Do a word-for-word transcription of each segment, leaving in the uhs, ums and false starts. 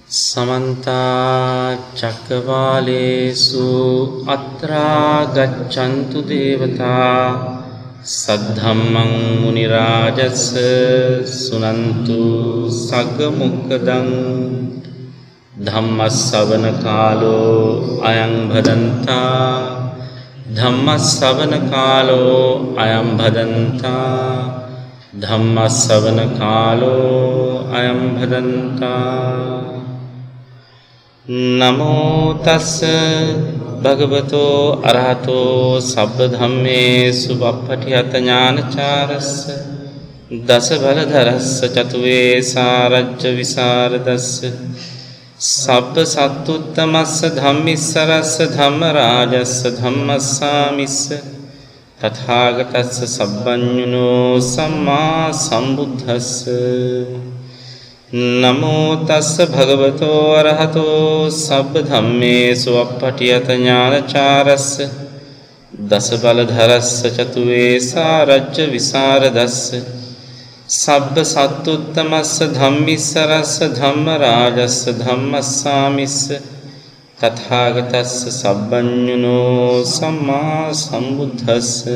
समन्ता चक्रवालेषु अत्रा गच्छन्तु देवता सद्धम्मं मुनिराजस्य सुनन्तु सग्मुखदं धम्मश्रवणकालो अयं भदन्ता धम्मश्रवणकालो अयं भदन्ता धम्मश्रवणकालो अयं भदन्ता नमो तस् भगवतो अरहतो सब्बधम्मेषु बप्पठियत ज्ञानचारस्य दश बलधरस्य चतुर्वेशारज्य विशारदस्य सब्ब सत्तुत्तमस्य धम्मिस्सरस्य धम्मराजस्य धम्मस्वामिस्य तथागतस्य सब्बञ्जुनो सम्मा सम्बुद्धस्य नमो तस्य भगवतो अरहतो सब्बधम्मेषु अप्पठियत ज्ञानचारस्य दश बलधरस्य चतुर्वेशारज्य विशारदस्य सब्ब सत्तुत्तमस्य धम्मिस्सरस्य धम्मराजस्य धम्मस्वामिस्य तथागतस्य सब्बञ्जुनो सम्मा सम्बुद्धस्य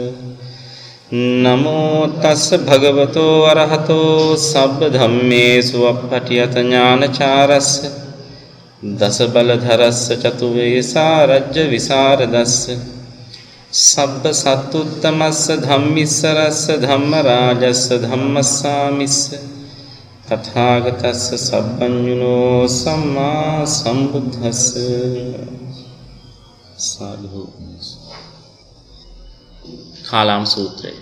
नमो तस्य भगवतो अरहतो सब्बधम्मेषु अप्पठियत ज्ञानचारस्य दश बलधरस्य चतुर्वेशारज्य विशारदस्य सब्ब सत्तुत्तमस्य धम्मिस्सरस्य धम्मराजस्य धम्मस्वामिस्य तथागतस्य सब्बञ्जुनो सम्मा सम्बुद्धस्य साधु කාලාම සූත්‍රය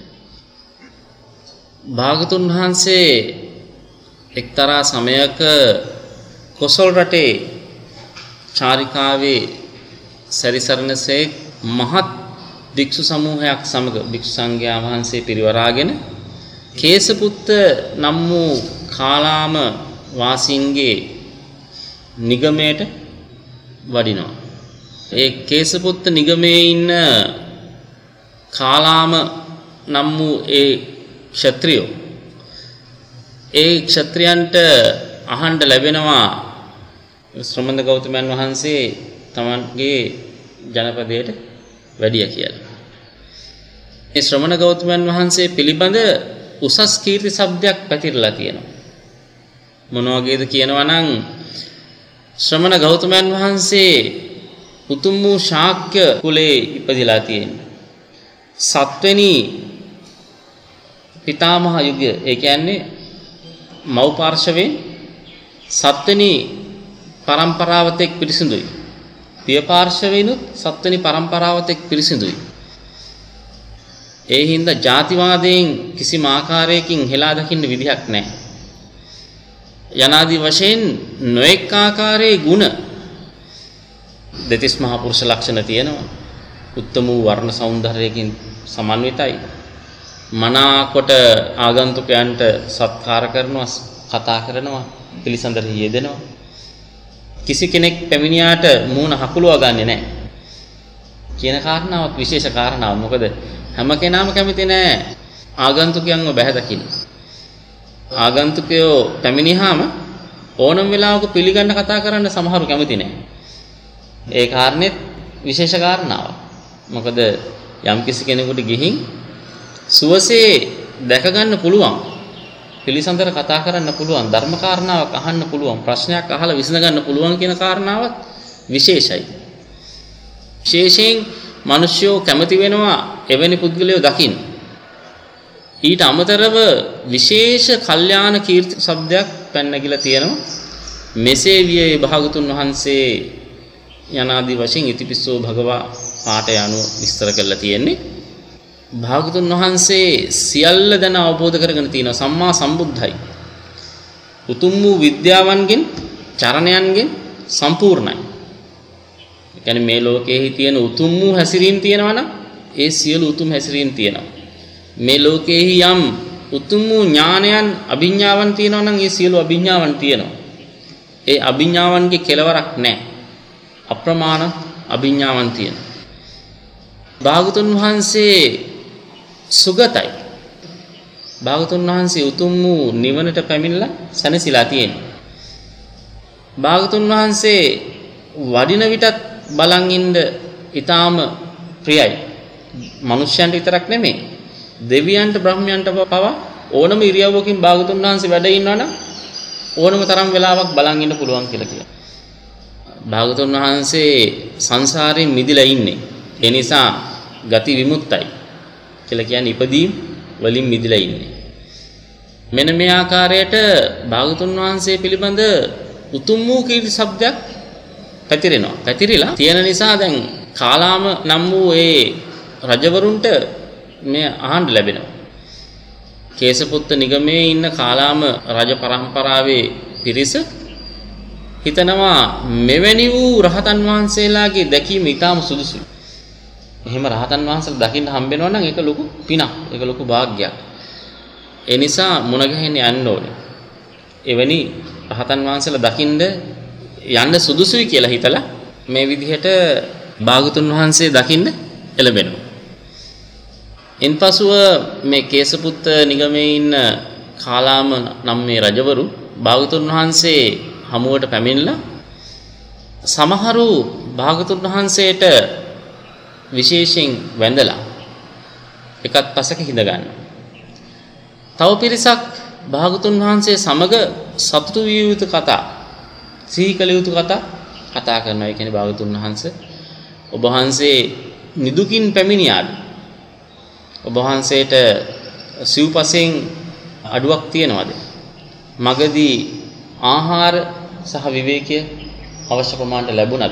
භාගතුන් වහන්සේ එක්තරා සමයක කොසල් රටේ චාරිකාවේ සැරිසරනසේ මහත් භික්ෂු සමූහයක් සමග භික්ෂු සංඝයා වහන්සේ පිරිවරාගෙන කේසපුත්ත නම් වූ කාලාම වාසීන්ගේ නිගමයට වඩිනවා. ඒ කේසපුත්ත නිගමේ ඉන්න කාලාම නම් වූ ඒ ක්ෂත්‍රියෝ ඒ ක්ෂත්‍රියන්ට අහන්න ලැබෙනවා ශ්‍රමණ ගෞතමයන් වහන්සේ තමන්ගේ ජනපදයට වැඩිය කියලා. ඒ ශ්‍රමණ ගෞතමයන් වහන්සේ පිළිබඳ උසස් කීර්ති ශබ්දයක් පැතිරලා තියෙනවා. මොන වගේද කියනවා නම් ශ්‍රමණ ගෞතමයන් වහන්සේ උතුම් වූ ශාක්‍ය කුලේ ඉපදිලා තියෙනවා. සත්වෙනි පිතාමහ යුගය ඒ කියන්නේ මව් පාර්ශවයෙන් සත්වෙනි පරම්පරාවත් එක් පිරිසිදුයි. පිය පාර්ශවයෙන්ුත් සත්වෙනි පරම්පරාවත් එක් පිරිසිදුයි. ඒ හින්දා ජාතිවාදයෙන් කිසිම ආකාරයකින් හෙලා දකින්න විදිහක් නැහැ. යනාදී වශයෙන් නොඑක ආකාරයේ ගුණ දෙතිස් මහා පුරුෂ ලක්ෂණ තියෙනවා. උත්තම වූ වර්ණ සෞන්දර්යයෙන් සමන්විතයි. මනාකොට ආගන්තුකයන්ට සත්කාර කරනවා, කතා කරනවා, පිළිසඳරෙහි යෙදෙනවා. කිසි කෙනෙක් පැමිණියාට මූණ හකුලවා ගන්නෙ නැහැ. කියන කාරණාවක් විශේෂ කාරණාවක්. මොකද හැම කෙනාම කැමති නැහැ ආගන්තුකයන්ව බැහැ දකින්න. ආගන්තුකයෝ පැමිණියාම ඕනම වෙලාවක පිළිගන්න කතා කරන්න සමහරු කැමති නැහැ. ඒ කාරණෙත් විශේෂ කාරණාවක්. මොකද යම් කිසි කෙනෙකුට ගිහින් සුවසේ දැක ගන්න පුළුවන්, පිළිසඳර කතා කරන්න පුළුවන්, ධර්ම කාරණාවක් අහන්න පුළුවන්, ප්‍රශ්නයක් අහලා විසඳ ගන්න පුළුවන් කියන කාරණාවත් විශේෂයි. විශේෂයෙන් මිනිස්යෝ කැමති වෙනවා එවැනි පුද්ගලයෝ දකින්න. ඊට අමතරව විශේෂ කල්යාණ කීර්ති ශබ්දයක් පැනනගිලා තියෙනවා. මෙසේ වියේ භාගතුන් වහන්සේ යනාදී වශයෙන් ඉතිපිස්සෝ භගවා පාඨය අනුව විස්තර කරලා තියෙන්නේ. භාගතුන් වහන්සේ සියල්ල දැන අවබෝධ කරගෙන තියෙනවා. සම්මා සම්බුද්ධයි. උතුම් වූ විද්‍යාවන්ගෙන් චරණයන්ගෙන් සම්පූර්ණයි. ඒ කියන්නේ මේ ලෝකයේ තියෙන උතුම් වූ හැසිරීම් තියෙනවා නම් ඒ සියලු උතුම් හැසිරීම් තියෙනවා. මේ ලෝකයේ යම් උතුම් වූ ඥානයන් අභිඥාවන් තියෙනවා නම් ඒ සියලු අභිඥාවන් තියෙනවා. ඒ අභිඥාවන්ගේ කෙලවරක් නැහැ. අප්‍රමාණ අභිඥාවන් තියෙනවා. භාගතුන් වහන්සේ සුගතයි. භාගතුන් වහන්සේ උතුම් වූ නිවනට පැමිණලා සැනසීලා තියෙනවා. භාගතුන් වහන්සේ වඩින විටත් බලන් ඉන්න ඊටාම ප්‍රියයි. මනුෂ්‍යයන්ට විතරක් නෙමෙයි. දෙවියන්ට බ්‍රහ්මයන්ට පවා ඕනම ඉරියව්වකින් භාගතුන් වහන්සේ වැඩ ඉන්නවනම් ඕනම තරම් වෙලාවක් බලන් ඉන්න පුළුවන් කියලා කියනවා. භාගතුන් වහන්සේ සංසාරයෙන් මිදිලා ඉන්නේ. ඒ නිසා ගති විමුක්තයි කියලා කියන්නේ ඉපදීම් වලින් මිදිලා ඉන්නේ. මෙන්න මේ ආකාරයට භාගතුන් වහන්සේ පිළිබඳ උතුම් වූ කීර්ති ශබ්දයක් පැතිරෙනවා. පැතිරිලා තියෙන නිසා දැන් කාලාම නම් වූ ඒ රජවරුන්ට මේ අහන්න ලැබෙනවා. කේසපුත්ත නිගමේ ඉන්න කාලාම රජ පරම්පරාවේ පිරිස හිතනවා මෙවැනි වූ රහතන් වහන්සේලාගේ දැකීම ඊටාම සුදුසුයි. එහෙම රහතන් වහන්සේලා දකින්න හම්බ වෙනවා නම් ඒක ලොකු පිනක්. ඒක ලොකු වාග්යක්. ඒ නිසා මුණ ගැහෙන්න යන්න ඕනේ. එවැනි රහතන් වහන්සේලා දකින්න යන්න සුදුසුයි කියලා හිතලා මේ විදිහට භාගතුන් වහන්සේ දකින්න එළඹෙනවා. ඉන්පසුව මේ කේසපුත්ත නිගමේ ඉන්න කාලාම නම් මේ රජවරු භාගතුන් වහන්සේ හමුවට පැමිණලා සමහරු භාගතුන් වහන්සේට විශේෂයෙන් වැඳලා එකත් පසක හිඳ ගන්නවා. තව පිරිසක් භාගතුන් වහන්සේ සමග සතුටු විය යුතු කතා, සිහි කළ යුතු කතා කතා කරනවා. ඒ කියන්නේ භාගතුන් වහන්සේ ඔබ වහන්සේ නිදුකින් පැමිණියාද? ඔබ වහන්සේට සිව්පසෙන් අඩුවක් තියනවද? මගදී ආහාර සහ විවේකය අවශ්‍ය ප්‍රමාණයට ලැබුණද?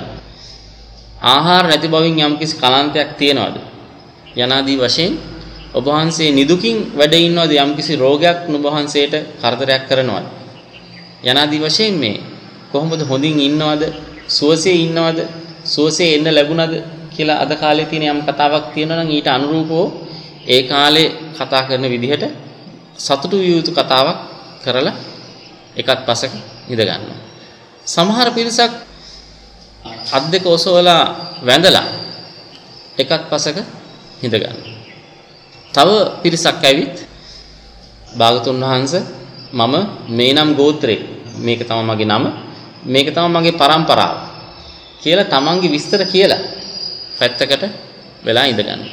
ආහාර නැති බවින් යම්කිසි කලන්තයක් තියනවද? යනාදී වශයෙන් ඔබ වහන්සේ නිදුකින් වැඩ ඉන්නවද? යම්කිසි රෝගයක් ඔබ වහන්සේට කරදරයක් කරනවද? යනාදී වශයෙන් මේ කොහොමද හොඳින් ඉන්නවද? සුවසේ ඉන්නවද? සුවසේ එන්න ලැබුණද කියලා අද කාලේ තියෙන යම් කතාවක් තියෙනවා නම් ඊට අනුරූපව ඒ කාලේ කතා කරන විදිහට සතුටු විය යුතු කතාවක් කරලා එකත් පසක ඉඳ ගන්නවා. සමහර පිරිසක් අත් දෙක ඔසවලා වැඳලා එකත් පසක ඉඳ ගන්නවා. තව පිරිසක් ඇවිත් භාගතුන් වහන්සේ මම මේ නම් ගෝත්‍රේ, මේක තමයි මගේ නම, මේක තමයි මගේ පරම්පරාව කියලා තමන්ගේ විස්තර කියලා පැත්තකට වෙලා ඉඳ ගන්නවා.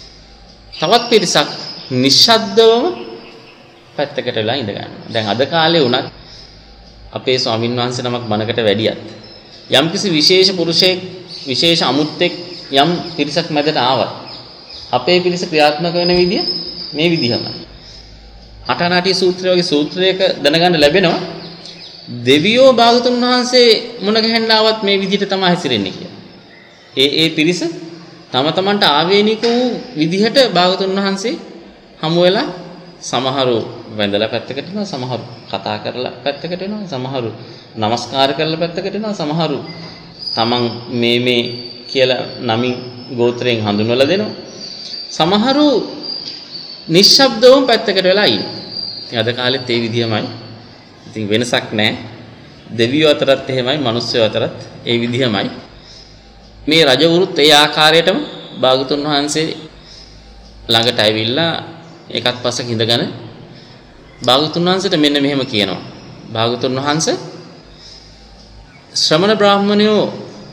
තවත් පිරිසක් නිශ්ශබ්දවම පැත්තකට වෙලා ඉඳ ගන්නවා. දැන් අද කාලේ උනත් අපේ ස්වාමින් වහන්සේ නමක් බණකට වැඩියත් යම්කිසි විශේෂ පුරුෂයෙක්, විශේෂ අමුත්තෙක් යම් පිරිසක් මැදට ආවත් අපේ පිරිස ක්‍රියාත්මක වෙන විදිය මේ විදිහමයි. අටනාටි සූත්‍රය වගේ සූත්‍රයක දැනගන්න ලැබෙනවා දෙවියෝ භාගතුන් වහන්සේ මුණ ගැහෙන්න ආවත් මේ විදිහට තමයි හැසිරෙන්නේ කියලා. ඒ ඒ පිරිස තම තමන්ට ආවේනික වූ විදිහට භාගතුන් වහන්සේ හමු වෙලා සමහරු වැඳලා පැත්තකට යනවා, සමහරු කතා කරලා පැත්තකට යනවා, සමහරු নমස්කාර කරලා පැත්තකට යනවා, සමහරු තමන් මේ මේ කියලා නමින් ගෝත්‍රයෙන් හඳුන්වලා දෙනවා. සමහරු නිශ්ශබ්දවම පැත්තකට වෙලා ඉන්නවා. ඉතින් අද කාලෙත් ඒ විදිහමයි. ඉතින් වෙනසක් නැහැ. දෙවියෝ අතරත් එහෙමයි, මිනිස්සු අතරත් ඒ විදිහමයි. මේ රජවරුත් ඒ ආකාරයටම භාගතුන් වහන්සේ ළඟට ඇවිල්ලා එකත් පසක ඉඳගෙන භාගතුන් වහන්සේට මෙන්න මෙහෙම කියනවා. භාගතුන් වහන්සේ ශ්‍රමණ බ්‍රාහ්මණයෝ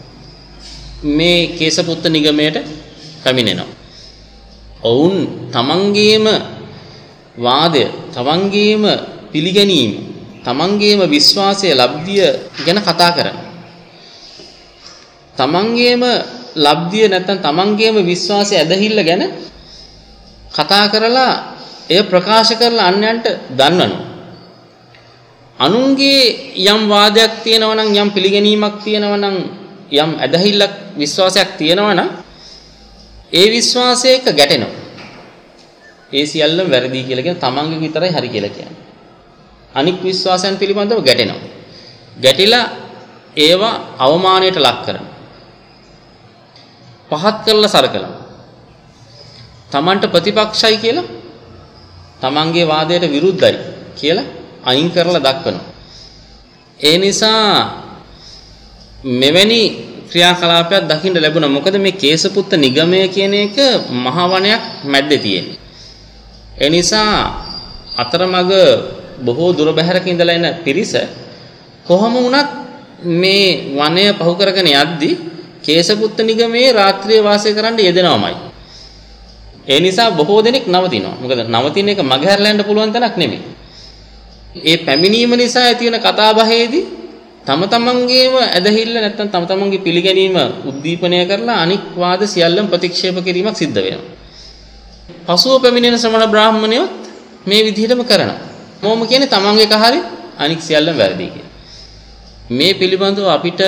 මේ කේසපුත්ත නිගමයට පැමිණෙනවා. ඔවුන් තමන්ගේම වාදය, තමන්ගේම පිළිගැනීම, තමන්ගේම විශ්වාසය ලබ්ධිය ගැන කතා කරනවා. තමන්ගේම ලබ්ධිය නැත්නම් තමන්ගේම විශ්වාසය ඇදහිල්ල ගැන කතා කරලා එය ප්‍රකාශ කරලා අන්‍යයන්ට දන්වනවා. අනුන්ගේ යම් වාදයක් තියෙනවා නම්, යම් පිළිගැනීමක් තියෙනවා නම්, යම් ඇදහිල්ලක් විශ්වාසයක් තියෙනවා නම් ඒ විශ්වාසයක ගැටෙනවා. ඒ සියල්ලම වැරදි කියලා කියන තමන්ගේ විතරයි හරි කියලා කියන්නේ. අනික් විශ්වාසයන් පිළිබඳව ගැටෙනවා. ගැටිලා ඒවා අවමානයට ලක් කරනවා. පහත් කරලා සරකනවා. තමන්ට ප්‍රතිපක්ෂයි කියලා, තමන්ගේ වාදයට විරුද්ධයි කියලා අයින් කරලා දක්වනවා. ඒ නිසා මෙවැනි ක්‍රියාකලාපයක් දකින්න ලැබුණා. මොකද මේ කේසපුත්ත නිගමය කියන එක මහ වනයක් මැද්දේ තියෙන්නේ. ඒ නිසා අතරමඟ බොහෝ දුර බැහැරක ඉඳලා එන පිරිස කොහොම වුණත් මේ වනය පහු කරගෙන යද්දී කේසපුත්ත නිගමේ රාත්‍රියේ වාසය කරන්න යෙදෙනවමයි. ඒ නිසා බොහෝ දෙනෙක් නවතිනවා. මොකද නවතින එක මගහැරලා යන්න පුළුවන් තැනක් නෙමෙයි. ඒ පැමිණීම නිසා ඇති වෙන කතාබහේදී තම තමන්ගේම ඇදහිල්ල නැත්නම් තම තමන්ගේ පිළිගැනීම උද්දීපනය කරලා අනික් වාද සියල්ලම ප්‍රතික්ෂේප කිරීමක් සිද්ධ වෙනවා. පසුව පැමිණෙන ශ්‍රමණ බ්‍රාහ්මණයොත් මේ විදිහටම කරනවා. මොම කියන්නේ තමන්ගේ කහරි අනික් සියල්ලම වැරදි කියලා. මේ පිළිබඳව අපිට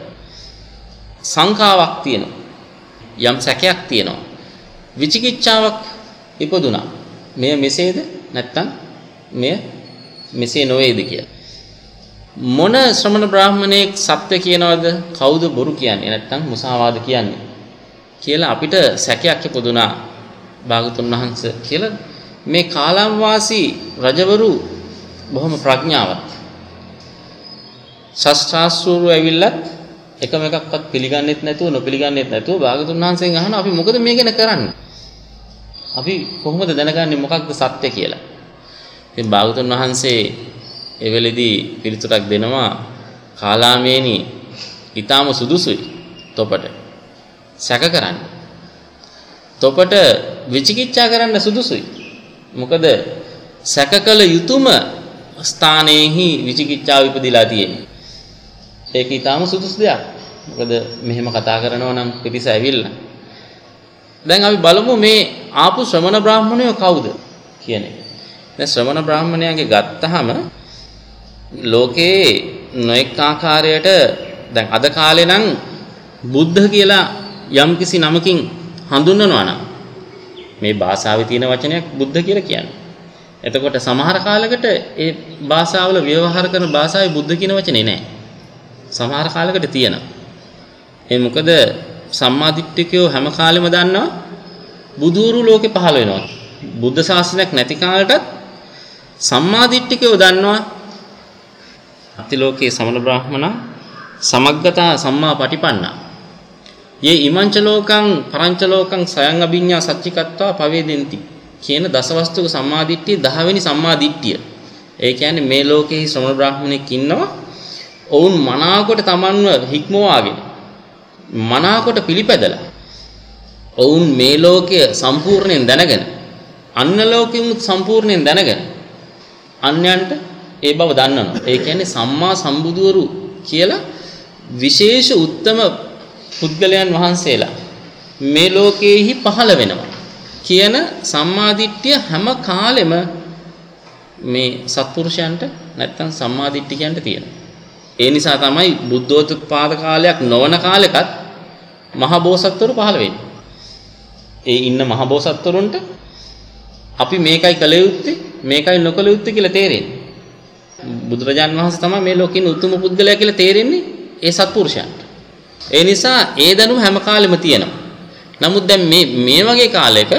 සංකාවක් තියෙනවා. යම් සැකයක් තියෙනවා. විචිකිච්ඡාවක් ඉපදුනා. මෙය මෙසේද නැත්නම් මෙය මෙසේ නොවේද කියලා. මොන ශ්‍රමණ බ්‍රාහ්මණයෙක් සත්‍ය කියනවද කවුද බොරු කියන්නේ නැත්නම් මුසාවාද කියන්නේ කියලා අපිට සැකයක් ඉපදුනා. භාගතුන් වහන්සේ කියලා මේ කාලම් වාසී රජවරු බොහොම ප්‍රඥාවත් ශාස්ත්‍රාස්ත්‍රූරු ඇවිල්ලත් එකම එකක්වත් පිළිගන්නෙත් නැතුව නොපිළිගන්නෙත් නැතුව භාගතුන් වහන්සේගෙන් අහනවා අපි මොකද මේ ගැන කරන්නේ? අපි කොහොමද දැනගන්නේ මොකක්ද සත්‍ය කියලා? ඉතින් භාගතුන් වහන්සේ ඒ වෙලෙදී පිළිතුරක් දෙනවා කාලාමේනි ඊටාම සුදුසුයි තොපට සැක කරන්න. තොපට විචිකිච්ඡා කරන්න සුදුසුයි. මොකද සැකකල යුතුයම ස්ථානයේහි විචිකිච්ඡාව ඉපදිලා තියෙන්නේ. ඒක ඊටාම සුදුසු දෙයක්. මොකද මෙහෙම කතා කරනවා නම් පිටිස ඇවිල්ලා. දැන් අපි බලමු මේ ආපු ශ්‍රමණ බ්‍රාහ්මණයෝ කවුද කියන එක. දැන් ශ්‍රමණ බ්‍රාහ්මණයන්ගේ ගත්තාම ලෝකේ නොඑක ආකාරයට දැන් අද කාලේ නම් බුද්ධ කියලා යම්කිසි නමකින් හඳුන්වනවා නම් මේ භාෂාවේ තියෙන වචනයක් බුද්ධ කියලා කියන්නේ. එතකොට සමහර කාලයකට ඒ භාෂාවල ව්‍යවහාර කරන භාෂාවේ බුද්ධ කියන වචනේ නැහැ. සමහර කාලයකට තියෙනවා. ඒ මොකද සම්මාදිට්ඨිකයෝ හැම කාලෙම දන්නවා බුදුරු ලෝකේ පහළ වෙනවා. බුද්ධ ශාසනයක් නැති කාලයටත් සම්මාදිට්ඨිකයෝ දන්නවා අතිලෝකේ සමන බ්‍රාහ්මණ සමග්ගතා සම්මා පටිපන්නා යේ ඉමංච ලෝකං පරංච ලෝකං සයං අභිඤ්ඤා සච්චිකත්වා පවේදෙන්ති කියන දසවස්තුක සම්මාදිට්ඨිය දහ වෙනි සම්මාදිට්ඨිය. ඒ කියන්නේ මේ ලෝකේ ශ්‍රමණ බ්‍රාහ්මණෙක් ඉන්නවා. ඔවුන් මනාකොට තමන්ව හික්මවාගෙන මනාකොට පිළිපැදලා ඔවුන් මේ ලෝකය සම්පූර්ණයෙන් දැනගෙන අන්න ලෝකෙමුත් සම්පූර්ණයෙන් දැනගෙන අන්‍යයන්ට ඒ බව දන්නනවා. ඒ කියන්නේ සම්මා සම්බුදුවරු කියලා විශේෂ උත්තම පුද්ගලයන් වහන්සේලා මේ ලෝකයේහි පහළ වෙනවා කියන සම්මාදිට්ඨිය හැම කාලෙම මේ සත්පුරුෂයන්ට නැත්තම් සම්මාදිට්ඨිකයන්ට තියෙනවා. ඒ නිසා තමයි බුද්ධෝත්පාද කාලයක් නොවන කාලෙකත් මහ බෝසත්වරු පහළ වෙන්නේ. ඒ ඉන්න මහ බෝසත්වරුන්ට අපි මේකයි කළ යුත්තේ මේකයි නොකළ යුත්තේ කියලා තේරෙන්නේ. බුදුරජාන් වහන්සේ තමයි මේ ලෝකෙින් උතුම් පුද්ගලයා කියලා තේරෙන්නේ ඒ සත්පුරුෂයන්ට. ඒ නිසා ඒ දැනුම හැම කාලෙම තියෙනවා. නමුත් දැන් මේ මේ වගේ කාලයක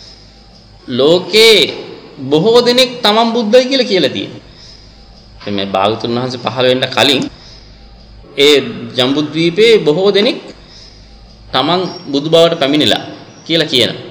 ලෝකේ බොහෝ දෙනෙක් තමන් බුද්ධයි කියලා කියලා තියෙනවා. මේ භාගතුන් වහන්සේ පහළ වෙන්න කලින් ඒ ජම්බුද්වීපේ බොහෝ දෙනෙක් තමන් බුදු බවට පැමිණිලා කියලා කියනවා.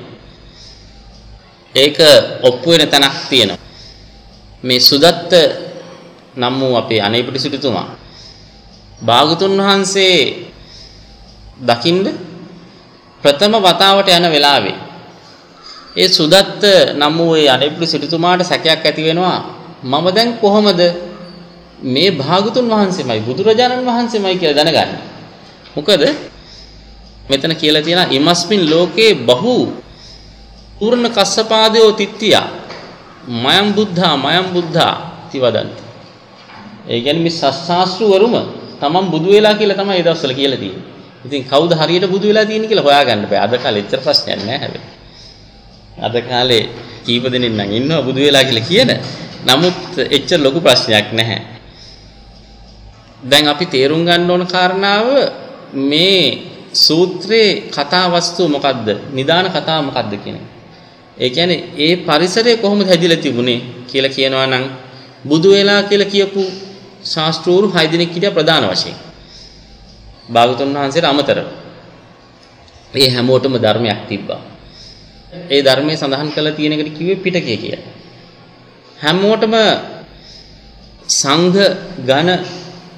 ඒක ඔප්පු වෙන තැනක් තියෙනවා. මේ සුදත්ත නම් වූ අපේ අනේපිටි සිටුතුමා භාගතුන් වහන්සේ දකින්න ප්‍රථම වතාවට යන වෙලාවේ ඒ සුදත්ත නම් වූ ඒ අනේපිටි සිටුතුමාට සැකයක් ඇති වෙනවා. මම දැන් කොහොමද මේ භාගතුන් වහන්සේමයි බුදුරජාණන් වහන්සේමයි කියලා දැනගන්නේ? මොකද මෙතන කියලා තියෙනවා ඉමස්මින් ලෝකේ බහු පූර්ණ කස්සපාදයෝ තිත්තියා මයම් බුද්ධා මයම් බුද්ධා තිවදන්ති. ඒ කියන්නේ මේ ශාස්ත්‍රවරුම තමන් බුදු වෙලා කියලා තමයි ඒ දවස්වල කියලා තියෙන්නේ. ඉතින් කවුද හරියට බුදු වෙලා තියෙන්නේ කියලා හොයාගන්න බෑ. අද කාලේ එච්චර ප්‍රශ්නයක් නෑ හැබැයි. අද කාලේ කීප දෙනෙක් නම් ඉන්නවා බුදු වෙලා කියලා කියන. නමුත් එච්චර ලොකු ප්‍රශ්නයක් නැහැ. දැන් අපි තේරුම් ගන්න ඕන කාරණාව මේ සූත්‍රයේ කතා වස්තුව මොකද්ද? නිදාන කතාව මොකද්ද කියන එක. ඒ කියන්නේ ඒ පරිසරය කොහොමද හැදිලා තිබුණේ කියලා කියනවා නම් බුදු වෙලා කියලා කියපු ශාස්ත්‍රූරු හය දෙනෙක් හිටියා ප්‍රධාන වශයෙන්. භාගතුන් වහන්සේට අමතරව. මේ හැමෝටම ධර්මයක් තිබ්බා. ඒ ධර්මයේ සඳහන් කරලා තියෙන එකට කිව්වේ පිටකය කියලා. හැමෝටම සංඝ ගණ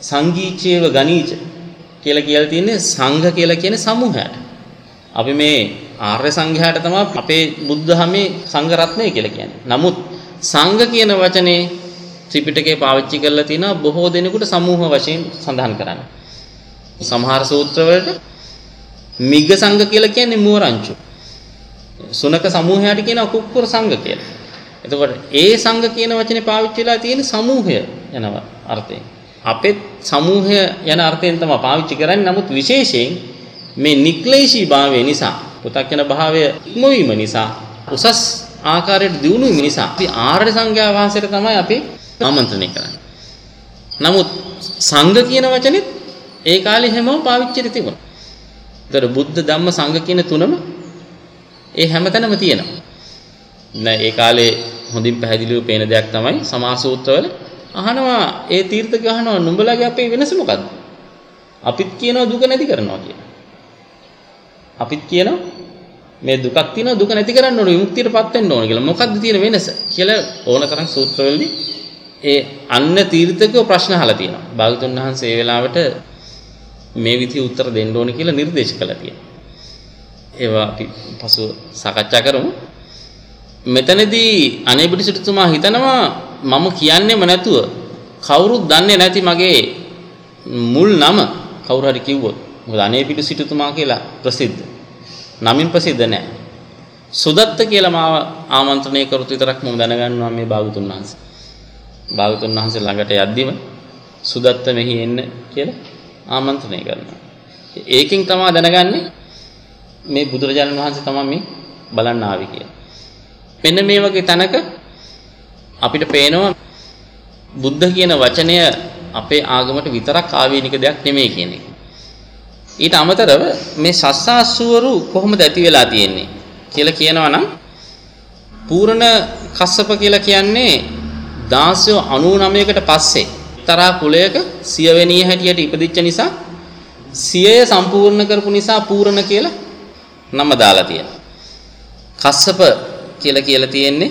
සංගීචේව ගණීච කියලා කියලා තියෙන්නේ සංඝ කියලා කියන සමූහයට. අපි මේ ආර්ය සංඝයාට තමයි අපේ බුද්ධ ධර්මයේ සංඝ රත්නය කියලා කියන්නේ. නමුත් සංඝ කියන වචනේ ත්‍රිපිටකේ පාවිච්චි කරලා තිනවා බොහෝ දෙනෙකුට සමූහ වශයෙන් සඳහන් කරන්නේ. සමහර සූත්‍රවලට මිග්ග සංඝ කියලා කියන්නේ මුවරංචු. සුනක සමූහයට කියනවා කුක්කුර සංඝ කියලා. එතකොට ඒ සංඝ කියන වචනේ පාවිච්චි වෙලා තියෙන සමූහය යන අර්ථයෙන්. අපේ සමූහය යන අර්ථයෙන් තමයි පාවිච්චි කරන්නේ. නමුත් විශේෂයෙන් මේ නික්ලේශී භාවය නිසා, පු탁ජන භාවය ඉක්මවීම නිසා, උසස් ආකාරයට දියුණු වීම නිසා අපි ආර්ය සංඝයා වහන්සේට තමයි අපි ආමන්ත්‍රණය කරන්නේ. නමුත් සංඝ කියන වචනේත් ඒ කාලේ හැමෝම පාවිච්චිට තිබුණා. ඒතර බුද්ධ ධම්ම සංඝ කියන තුනම ඒ හැමතැනම තියෙනවා. නෑ ඒ කාලේ හොඳින් පැහැදිලිව පේන දෙයක් තමයි සමා සූත්‍රවල අහනවා ඒ තීර්ථක අහනවා නුඹලාගේ අපේ වෙනස මොකද්ද? අපිත් කියනවා දුක නැති කරනවා කියලා. අපිත් කියනවා මේ දුකක් තියෙනවා දුක නැති කරන්න ඕනේ විමුක්තියටපත් වෙන්න ඕනේ කියලා. මොකක්ද තියෙන වෙනස කියලා ඕන තරම් සූත්‍රවලදී ඒ අන්න තීර්ථකව ප්‍රශ්න අහලා තියෙනවා. භාගතුන් වහන්සේ ඒ වෙලාවට මේ විදිහේ උත්තර දෙන්න ඕනේ කියලා නිර්දේශ කළා තියෙනවා. ඒවා අපි පසුව සාකච්ඡා කරමු. මෙතනදී අනේපිඩි සිටුතුමා හිතනවා මම කියන්නේම නැතුව කවුරුත් දන්නේ නැති මගේ මුල් නම කවුරු හරි කිව්වොත් මොකද අනේපිඩි සිටුතුමා කියලා ප්‍රසිද්ධ. නමින් ප්‍රසිද්ධ නැහැ. සුදත්ත කියලා මාව ආමන්ත්‍රණය කරොත් විතරක් මම දැනගන්නවා මේ භාගතුන් වහන්සේ. භාගතුන් වහන්සේ ළඟට යද්දිම සුදත්ත මෙහි එන්න කියලා ආමන්ත්‍රණය කරනවා. ඒකෙන් තමයි දැනගන්නේ මේ බුදුරජාණන් වහන්සේ තමයි මේ බලන්න ආවේ කියලා. මෙන්න මේ වගේ තැනක අපිට පේනවා බුද්ධ කියන වචනය අපේ ආගමට විතරක් ආවේනික දෙයක් නෙමෙයි කියන එක. ඊට අමතරව මේ සස්සාස්සුවරු කොහොමද ඇති වෙලා තියෙන්නේ කියලා කියනවා නම් පූර්ණ කස්සප කියලා කියන්නේ දාසයෝ අනූනවයකට පස්සේ තරා කුලයක සියවෙනිය හැටියට ඉපදිච්ච නිසා සියය සම්පූර්ණ කරපු නිසා පූර්ණ කියලා නම දාලා තියෙනවා. කස්සප කියලා කියලා තියෙන්නේ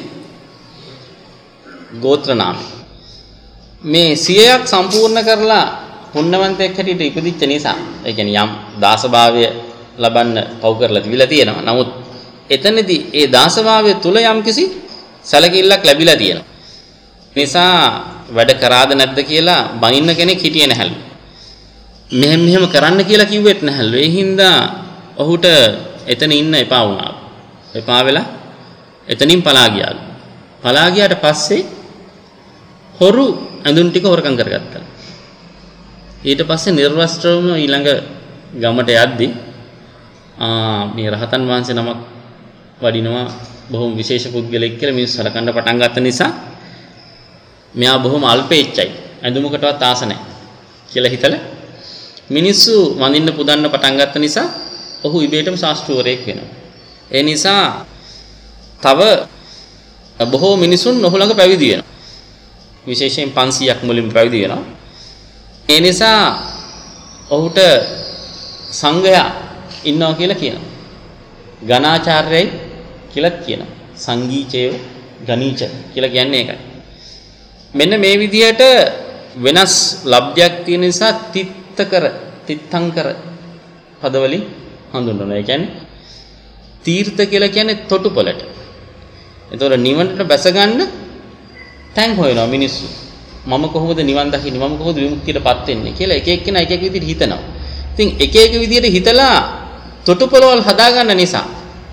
ගෝත්‍ර නාමය. මේ සියයක් සම්පූර්ණ කරලා පුණ්‍යවන්තයෙක් හැටියට ඉපදිච්ච නිසා ඒ කියන්නේ යම් දාසභාවය ලබන්න පව් කරලා තිබිලා තියෙනවා. නමුත් එතනදී ඒ දාසභාවය තුල යම්කිසි සැලකිල්ලක් ලැබිලා තියෙනවා. නිසා වැඩ කරාද නැද්ද කියලා බනින්න කෙනෙක් හිටියේ නැහැලු. මෙහෙම මෙහෙම කරන්න කියලා කිව්වෙත් නැහැලු. ඒ හින්දා ඔහුට එතන ඉන්න එපා වුණා. එපා වෙලා එතනින් පලා ගියාලු. පලා ගියාට පස්සේ හොරු ඇඳුම් ටික හොරකම් කරගත්තා. ඊට පස්සේ නිර්වස්ත්‍රවම ඊළඟ ගමට යද්දි ආ මේ රහතන් වහන්සේ නමක් වඩිනවා බොහොම විශේෂ පුද්ගලෙක් කියලා මිනිස්සු සලකන්න පටන් ගත්ත නිසා මෙයා බොහොම අල්පේච්චයි ඇඳුමකටවත් ආස නැහැ කියලා හිතලා මිනිස්සු වඳින්න පුදන්න පටන් ගත්ත නිසා ඔහු ඉබේටම ශාස්ත්‍රවරයෙක් වෙනවා. ඒ නිසා තව බොහෝ මිනිසුන් ඔහු ළඟ පැවිදි වෙනවා. විශේෂයෙන් පන්සීයක් මුලින්ම පැවිදි වෙනවා. ඒ නිසා ඔහුට සංඝයා ඉන්නවා කියලා කියනවා. ගණාචාර්යයි කියලා කියනවා. සංගීචේව ගණීච කියලා කියන්නේ ඒකයි. මෙන්න මේ විදිහට වෙනස් ලබ්ධයක් තියෙන නිසා තිත්තකර තිත්තංකර පදවලින් හඳුන්වනවා. ඒ කියන්නේ තීර්ථ කියලා කියන්නේ තොටුපළට. එතකොට නිවනට බැස ගන්න තැන් හොයනවා මිනිස්සු. මම කොහොමද නිවන් දකින්නේ? මම කොහොමද විමුක්තියටපත් වෙන්නේ කියලා එක එක්කෙනා එක එක විදිහට හිතනවා. ඉතින් එක එක විදිහට හිතලා තොටුපළවල් හදා ගන්න නිසා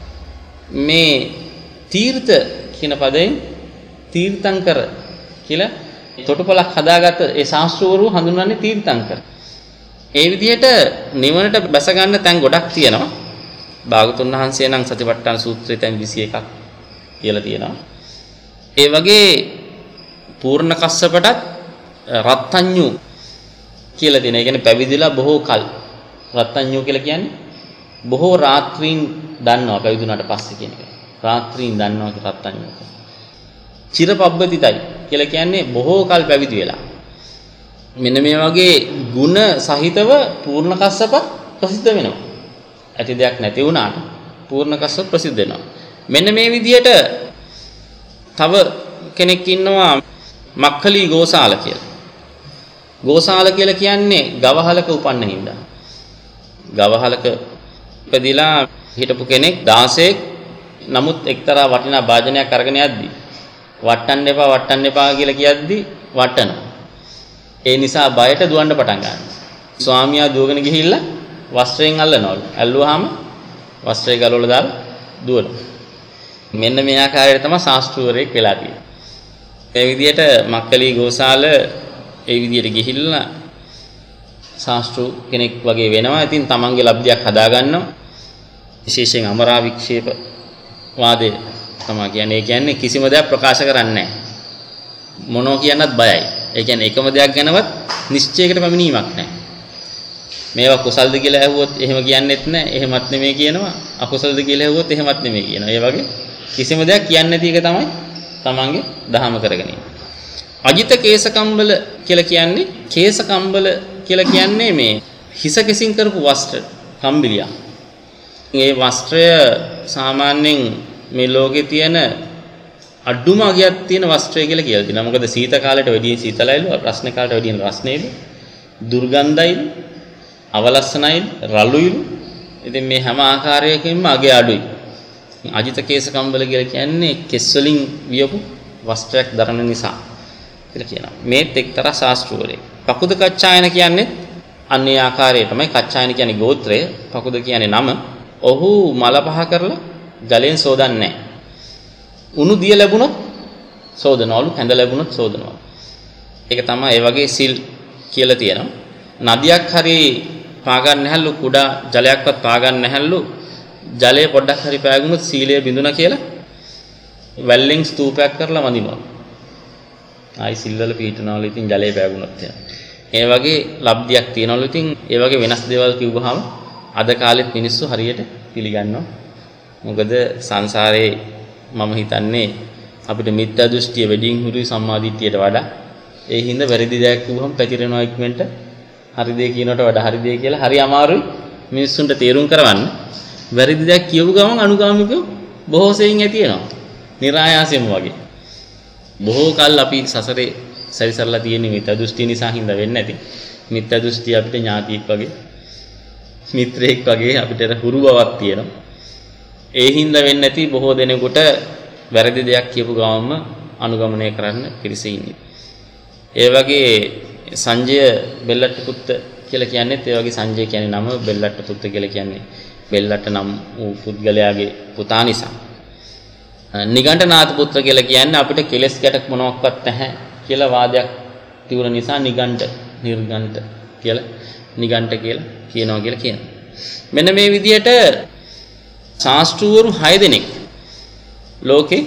මේ තීර්ථ කියන පදයෙන් තීර්ථංකර කියලා තොටුපළක් හදාගත්ත ඒ ශාස්ත්‍රවරු හඳුන්වන්නේ තීර්ථංකර. ඒ විදිහට නිවනට බැස ගන්න තැන් ගොඩක් තියෙනවා. භාගතුන් වහන්සේ නම් සතිපට්ඨාන සූත්‍රය තැන් විසි එකක් කියලා තියෙනවා. ඒ වගේ පූර්ණ කස්සපටත් රත්ත්‍ඤ්ඤු කියලා තියෙනවා. ඒ කියන්නේ පැවිදිලා බොහෝ කල්. රත්ත්‍ඤ්ඤු කියලා කියන්නේ බොහෝ රාත්‍රීන් දන්නවා පැවිදුණාට පස්සේ කියන එක. රාත්‍රීන් දන්නවා කියන රත්ත්‍ඤ්ඤු. චිරපබ්බතිතයි කියලා කියන්නේ බොහෝ කල් පැවිදි වෙලා. මෙන්න මේ වගේ ಗುಣ සහිතව පූර්ණ කස්සප ප්‍රසිද්ධ වෙනවා. ඇති දෙයක් නැති වුණාට පූර්ණ කස්සප ප්‍රසිද්ධ වෙනවා. මෙන්න මේ විදිහට තව කෙනෙක් ඉන්නවා මක්ඛලී ගෝසාල කියලා. ගෝසාල කියලා කියන්නේ ගවහලක උපන්න හින්දා. ගවහලක ඉපදිලා හිටපු කෙනෙක් දාසයෙක් නමුත් එක්තරා වටිනා භාජනයක් අරගෙන යද්දී වට්ටන්න එපා වට්ටන්න එපා කියලා කියද්දි වට්ටනවා. ඒ නිසා බයට දුවන්න පටන් ගන්නවා. ස්වාමියා දුවගෙන ගිහිල්ලා වස්ත්‍රයෙන් අල්ලනවලු. ඇල්ලුවාම වස්ත්‍රය ගලවලා දාලා දුවනවා. මෙන්න මේ ආකාරයට තමයි ශාස්ත්‍රවරයෙක් වෙලා තියෙන්නේ. ඒ විදිහට මක්කලි ගෝසාල ඒ විදිහට ගිහිල්ලා ශාස්ත්‍රු කෙනෙක් වගේ වෙනවා. ඉතින් තමන්ගේ ලබ්ධියක් හදා ගන්නවා. විශේෂයෙන් අමරා වික්ෂේප වාදය තමයි කියන්නේ. ඒ කියන්නේ කිසිම දෙයක් ප්‍රකාශ කරන්නේ නැහැ. මොනෝ කියන්නත් බයයි. ඒ කියන්නේ එකම දෙයක් ගැනවත් නිශ්චයකට පැමිණීමක් නැහැ. මේවා කුසල්ද කියලා ඇහුවොත් එහෙම කියන්නෙත් නැහැ. එහෙමත් නෙමෙයි කියනවා. අකුසල්ද කියලා ඇහුවොත් එහෙමත් නෙමෙයි කියනවා. ඒ වගේ කිසිම දෙයක් කියන්නේ නැති එක තමයි තමන්ගේ දහම කරගෙන ඉන්නේ. අජිත කේසකම්බල කියලා කියන්නේ කේසකම්බල කියලා කියන්නේ මේ හිස කෙසින් කරපු වස්ත්‍ර කම්බිලිය. මේ වස්ත්‍රය සාමාන්‍යයෙන් මේ ලෝකේ තියෙන අඩුම අගයක් තියෙන වස්ත්‍රය කියලා කියලා දෙනවා. මොකද සීත කාලයට වැඩියෙන් සීතලයිලු, රස්න කාලයට වැඩියෙන් රස්නේලු, දුර්ගන්ධයිලු, අවලස්සනයිලු, රළුයිලු. ඉතින් මේ හැම ආකාරයකින්ම අගය අඩුයි. අජිත කේසකම්බල කියලා කියන්නේ කෙස් වලින් වියපු වස්ත්‍රයක් දරන නිසා කියලා කියනවා. මේත් එක්තරා ශාස්ත්‍රවරයෙක්. පකුද කච්චායන කියන්නේ අන්නේ ආකාරයටමයි. කච්චායන කියන්නේ ගෝත්‍රය, පකුද කියන්නේ නම. ඔහු මල පහ කරලා ජලයෙන් සෝදන්නේ නැහැ. උණු දිය ලැබුණොත් සෝදනවලු, කැඳ ලැබුණොත් සෝදනවලු. ඒක තමයි ඒ වගේ සිල් කියලා තියෙනවා. නදියක් හරි පා ගන්න නැහැලු, කුඩා ජලයක්වත් පා ගන්න නැහැලු. ජලය පොඩ්ඩක් හරි පෑගුණොත් සීලය බිඳුණා කියලා වැල්ලෙන් ස්තූපයක් කරලා වඳිනවා. ආයි සිල්වල පිටනවලු ඉතින් ජලය පෑගුණොත් එහෙම. ඒ වගේ ලබ්ධියක් තියනවලු. ඉතින් ඒ වගේ වෙනස් දේවල් කිව්වහම අද කාලෙත් මිනිස්සු හරියට පිළිගන්නවා. මොකද සංසාරේ මම හිතන්නේ අපිට මිත්‍යා දෘෂ්ටිය වැඩිින් හුරුයි සම්මාදිට්ඨියට වඩා. ඒ හින්දා වැරදි දෙයක් කිව්වහම පැතිරෙනවා ඉක්මනට. හරි දේ කියනකට වඩා හරි දේ කියලා හරි අමාරුයි මිනිස්සුන්ට තේරුම් කරවන්න. වැරදි දෙයක් කියවු ගමන් අනුගාමිකව බොහෝ සෙයින් ඇති වෙනවා. નિરાයාසයෙන්ම වගේ. බොහෝ කල් අපි සසරේ සැරිසරලා තියෙන මිත්‍යා දෘෂ්ටි නිසා හින්දා වෙන්නේ නැති. මිත්‍යා දෘෂ්ටි අපිට ඥාතියෙක් වගේ, මිත්‍රයෙක් වගේ අපිට හුරු බවක් තියෙනවා. ඒ හින්දා වෙන්නේ නැති බොහෝ දෙනෙකුට වැරදි දෙයක් කියපු ගමන්ම අනුගමනය කරන්න පිරිස ඉන්නේ. ඒ වගේ සංජය බෙල්ලට්ට පුත්ත කියලා කියන්නේත් ඒ වගේ සංජය කියන්නේ නම, බෙල්ලට්ට පුත්ත කියලා කියන්නේ බෙල්ලට්ට නම් වූ පුද්ගලයාගේ පුතා නිසා. නිගණ්ඨනාථ පුත්‍ර කියලා කියන්නේ අපිට කෙලස් ගැටක් මොනවත් නැහැ කියලා වාදයක් තිබුණ නිසා නිගණ්ඨ, නිර්ගණ්ඨ කියලා නිගණ්ඨ කියලා කියනවා කියලා කියනවා. මෙන්න මේ විදිහට ශාස්ත්‍රවරු හය දෙනෙක් ලෝකේ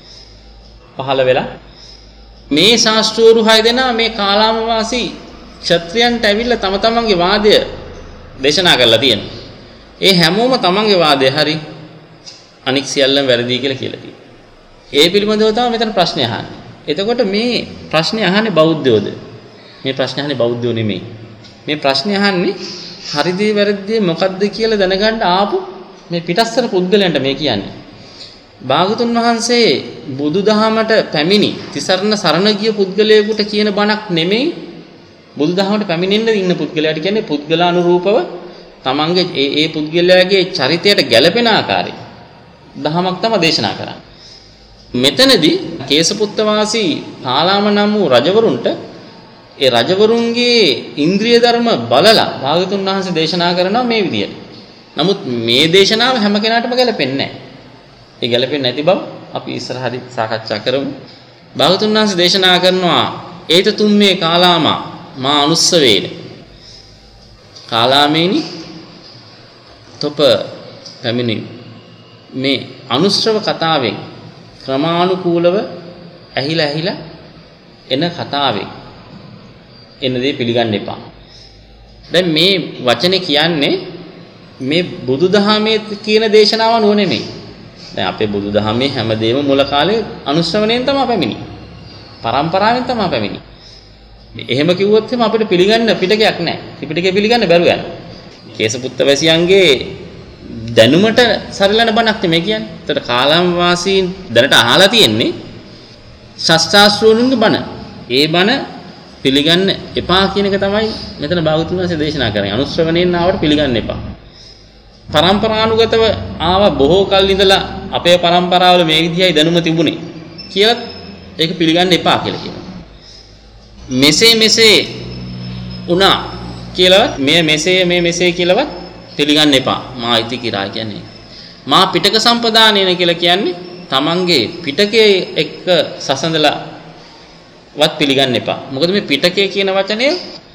පහළ වෙලා මේ ශාස්ත්‍රවරු හය දෙනා මේ කාලාම වාසී ක්ෂත්‍රයන්ට ඇවිල්ලා තම තමන්ගේ වාදය දේශනා කරලා තියෙනවා. ඒ හැමෝම තමන්ගේ වාදය හරි අනික් සියල්ලම වැරදි කියලා කියලා තියෙනවා. ඒ පිළිබඳව තමයි මෙතන ප්‍රශ්නේ අහන්නේ. එතකොට මේ ප්‍රශ්නේ අහන්නේ බෞද්ධයෝද? මේ ප්‍රශ්නේ අහන්නේ බෞද්ධයෝ නෙමෙයි. මේ ප්‍රශ්නේ අහන්නේ හරිද වැරදිද මොකද්ද කියලා දැනගන්න ආපු මේ පිටස්තර පුද්ගලයන්ට මේ කියන්නේ. භාගතුන් වහන්සේ බුදුදහමට පැමිණි තිසරණ සරණ ගිය පුද්ගලයෙකුට කියන බණක් නෙමෙයි. බුදුදහමට පැමිණෙන්න ඉන්න පුද්ගලයාට කියන්නේ පුද්ගලානුරූපව තමන්ගේ ඒ ඒ පුද්ගලයාගේ චරිතයට ගැළපෙන ආකාරයෙන් දහමක් තමයි දේශනා කරන්නේ. මෙතනදී කේසපුත්ත වාසී පාලාම නම් වූ රජවරුන්ට ඒ රජවරුන්ගේ ඉන්ද්‍රිය ධර්ම බලලා භාගතුන් වහන්සේ දේශනා කරනවා මේ විදියට. නමුත් මේ දේශනාව හැම කෙනාටම ගැලපෙන්නේ නැහැ. ඒ ගැලපෙන්නේ නැති බව අපි ඉස්සරහදී සාකච්ඡා කරමු. භාගතුන් වහන්සේ දේශනා කරනවා ඒත තුම්මේ කාලාම මා අනුස්සවේන. කාලාමේනි තොප පැමිණි මේ අනුශ්‍රව කතාවෙන් ක්‍රමානුකූලව ඇහිලා ඇහිලා එන කතාවෙන් එන දේ පිළිගන්න එපා. දැන් මේ වචනේ කියන්නේ මේ බුදුදහමේ කියන දේශනාව නෝ නෙමෙයි. දැන් අපේ බුදුදහමේ හැමදේම මුල කාලේ අනුශ්‍රවණයෙන් තමයි පැමිණි. පරම්පරාවෙන් තමයි පැමිණි. එහෙම කිව්වොත් එහෙම අපිට පිළිගන්න පිටකයක් නැහැ. ත්‍රිපිටකය පිළිගන්න බැරුව යනවා. කේසපුත්ත වැසියන්ගේ දැනුමට සරලන බණක් නෙමෙයි කියන්නේ. ඒතර කාලාම වාසීන් දැනට අහලා තියෙන්නේ ශාස්ත්‍රාස්ත්‍රෝණුන්ගේ බණ. ඒ බණ පිළිගන්න එපා කියන එක තමයි මෙතන භාගතුන් වහන්සේ දේශනා කරන්නේ. අනුශ්‍රවණයෙන් ආවට පිළිගන්න එපා. පරම්පරානුගතව ආව බොහෝ කල් ඉඳලා අපේ පරම්පරාවල මේ විදිහයි දැනුම තිබුණේ කියලා ඒක පිළිගන්න එපා කියලා කියනවා. මෙසේ මෙසේ උනා කියලාවත් මේ මෙසේ මේ මෙසේ කියලාවත් පිළිගන්න එපා. මා ඉති කිරා කියන්නේ. මා පිටක සම්පදානේන කියලා කියන්නේ තමන්ගේ පිටකයේ එක්ක සසඳලා වත් පිළිගන්න එපා. මොකද මේ පිටකය කියන වචනය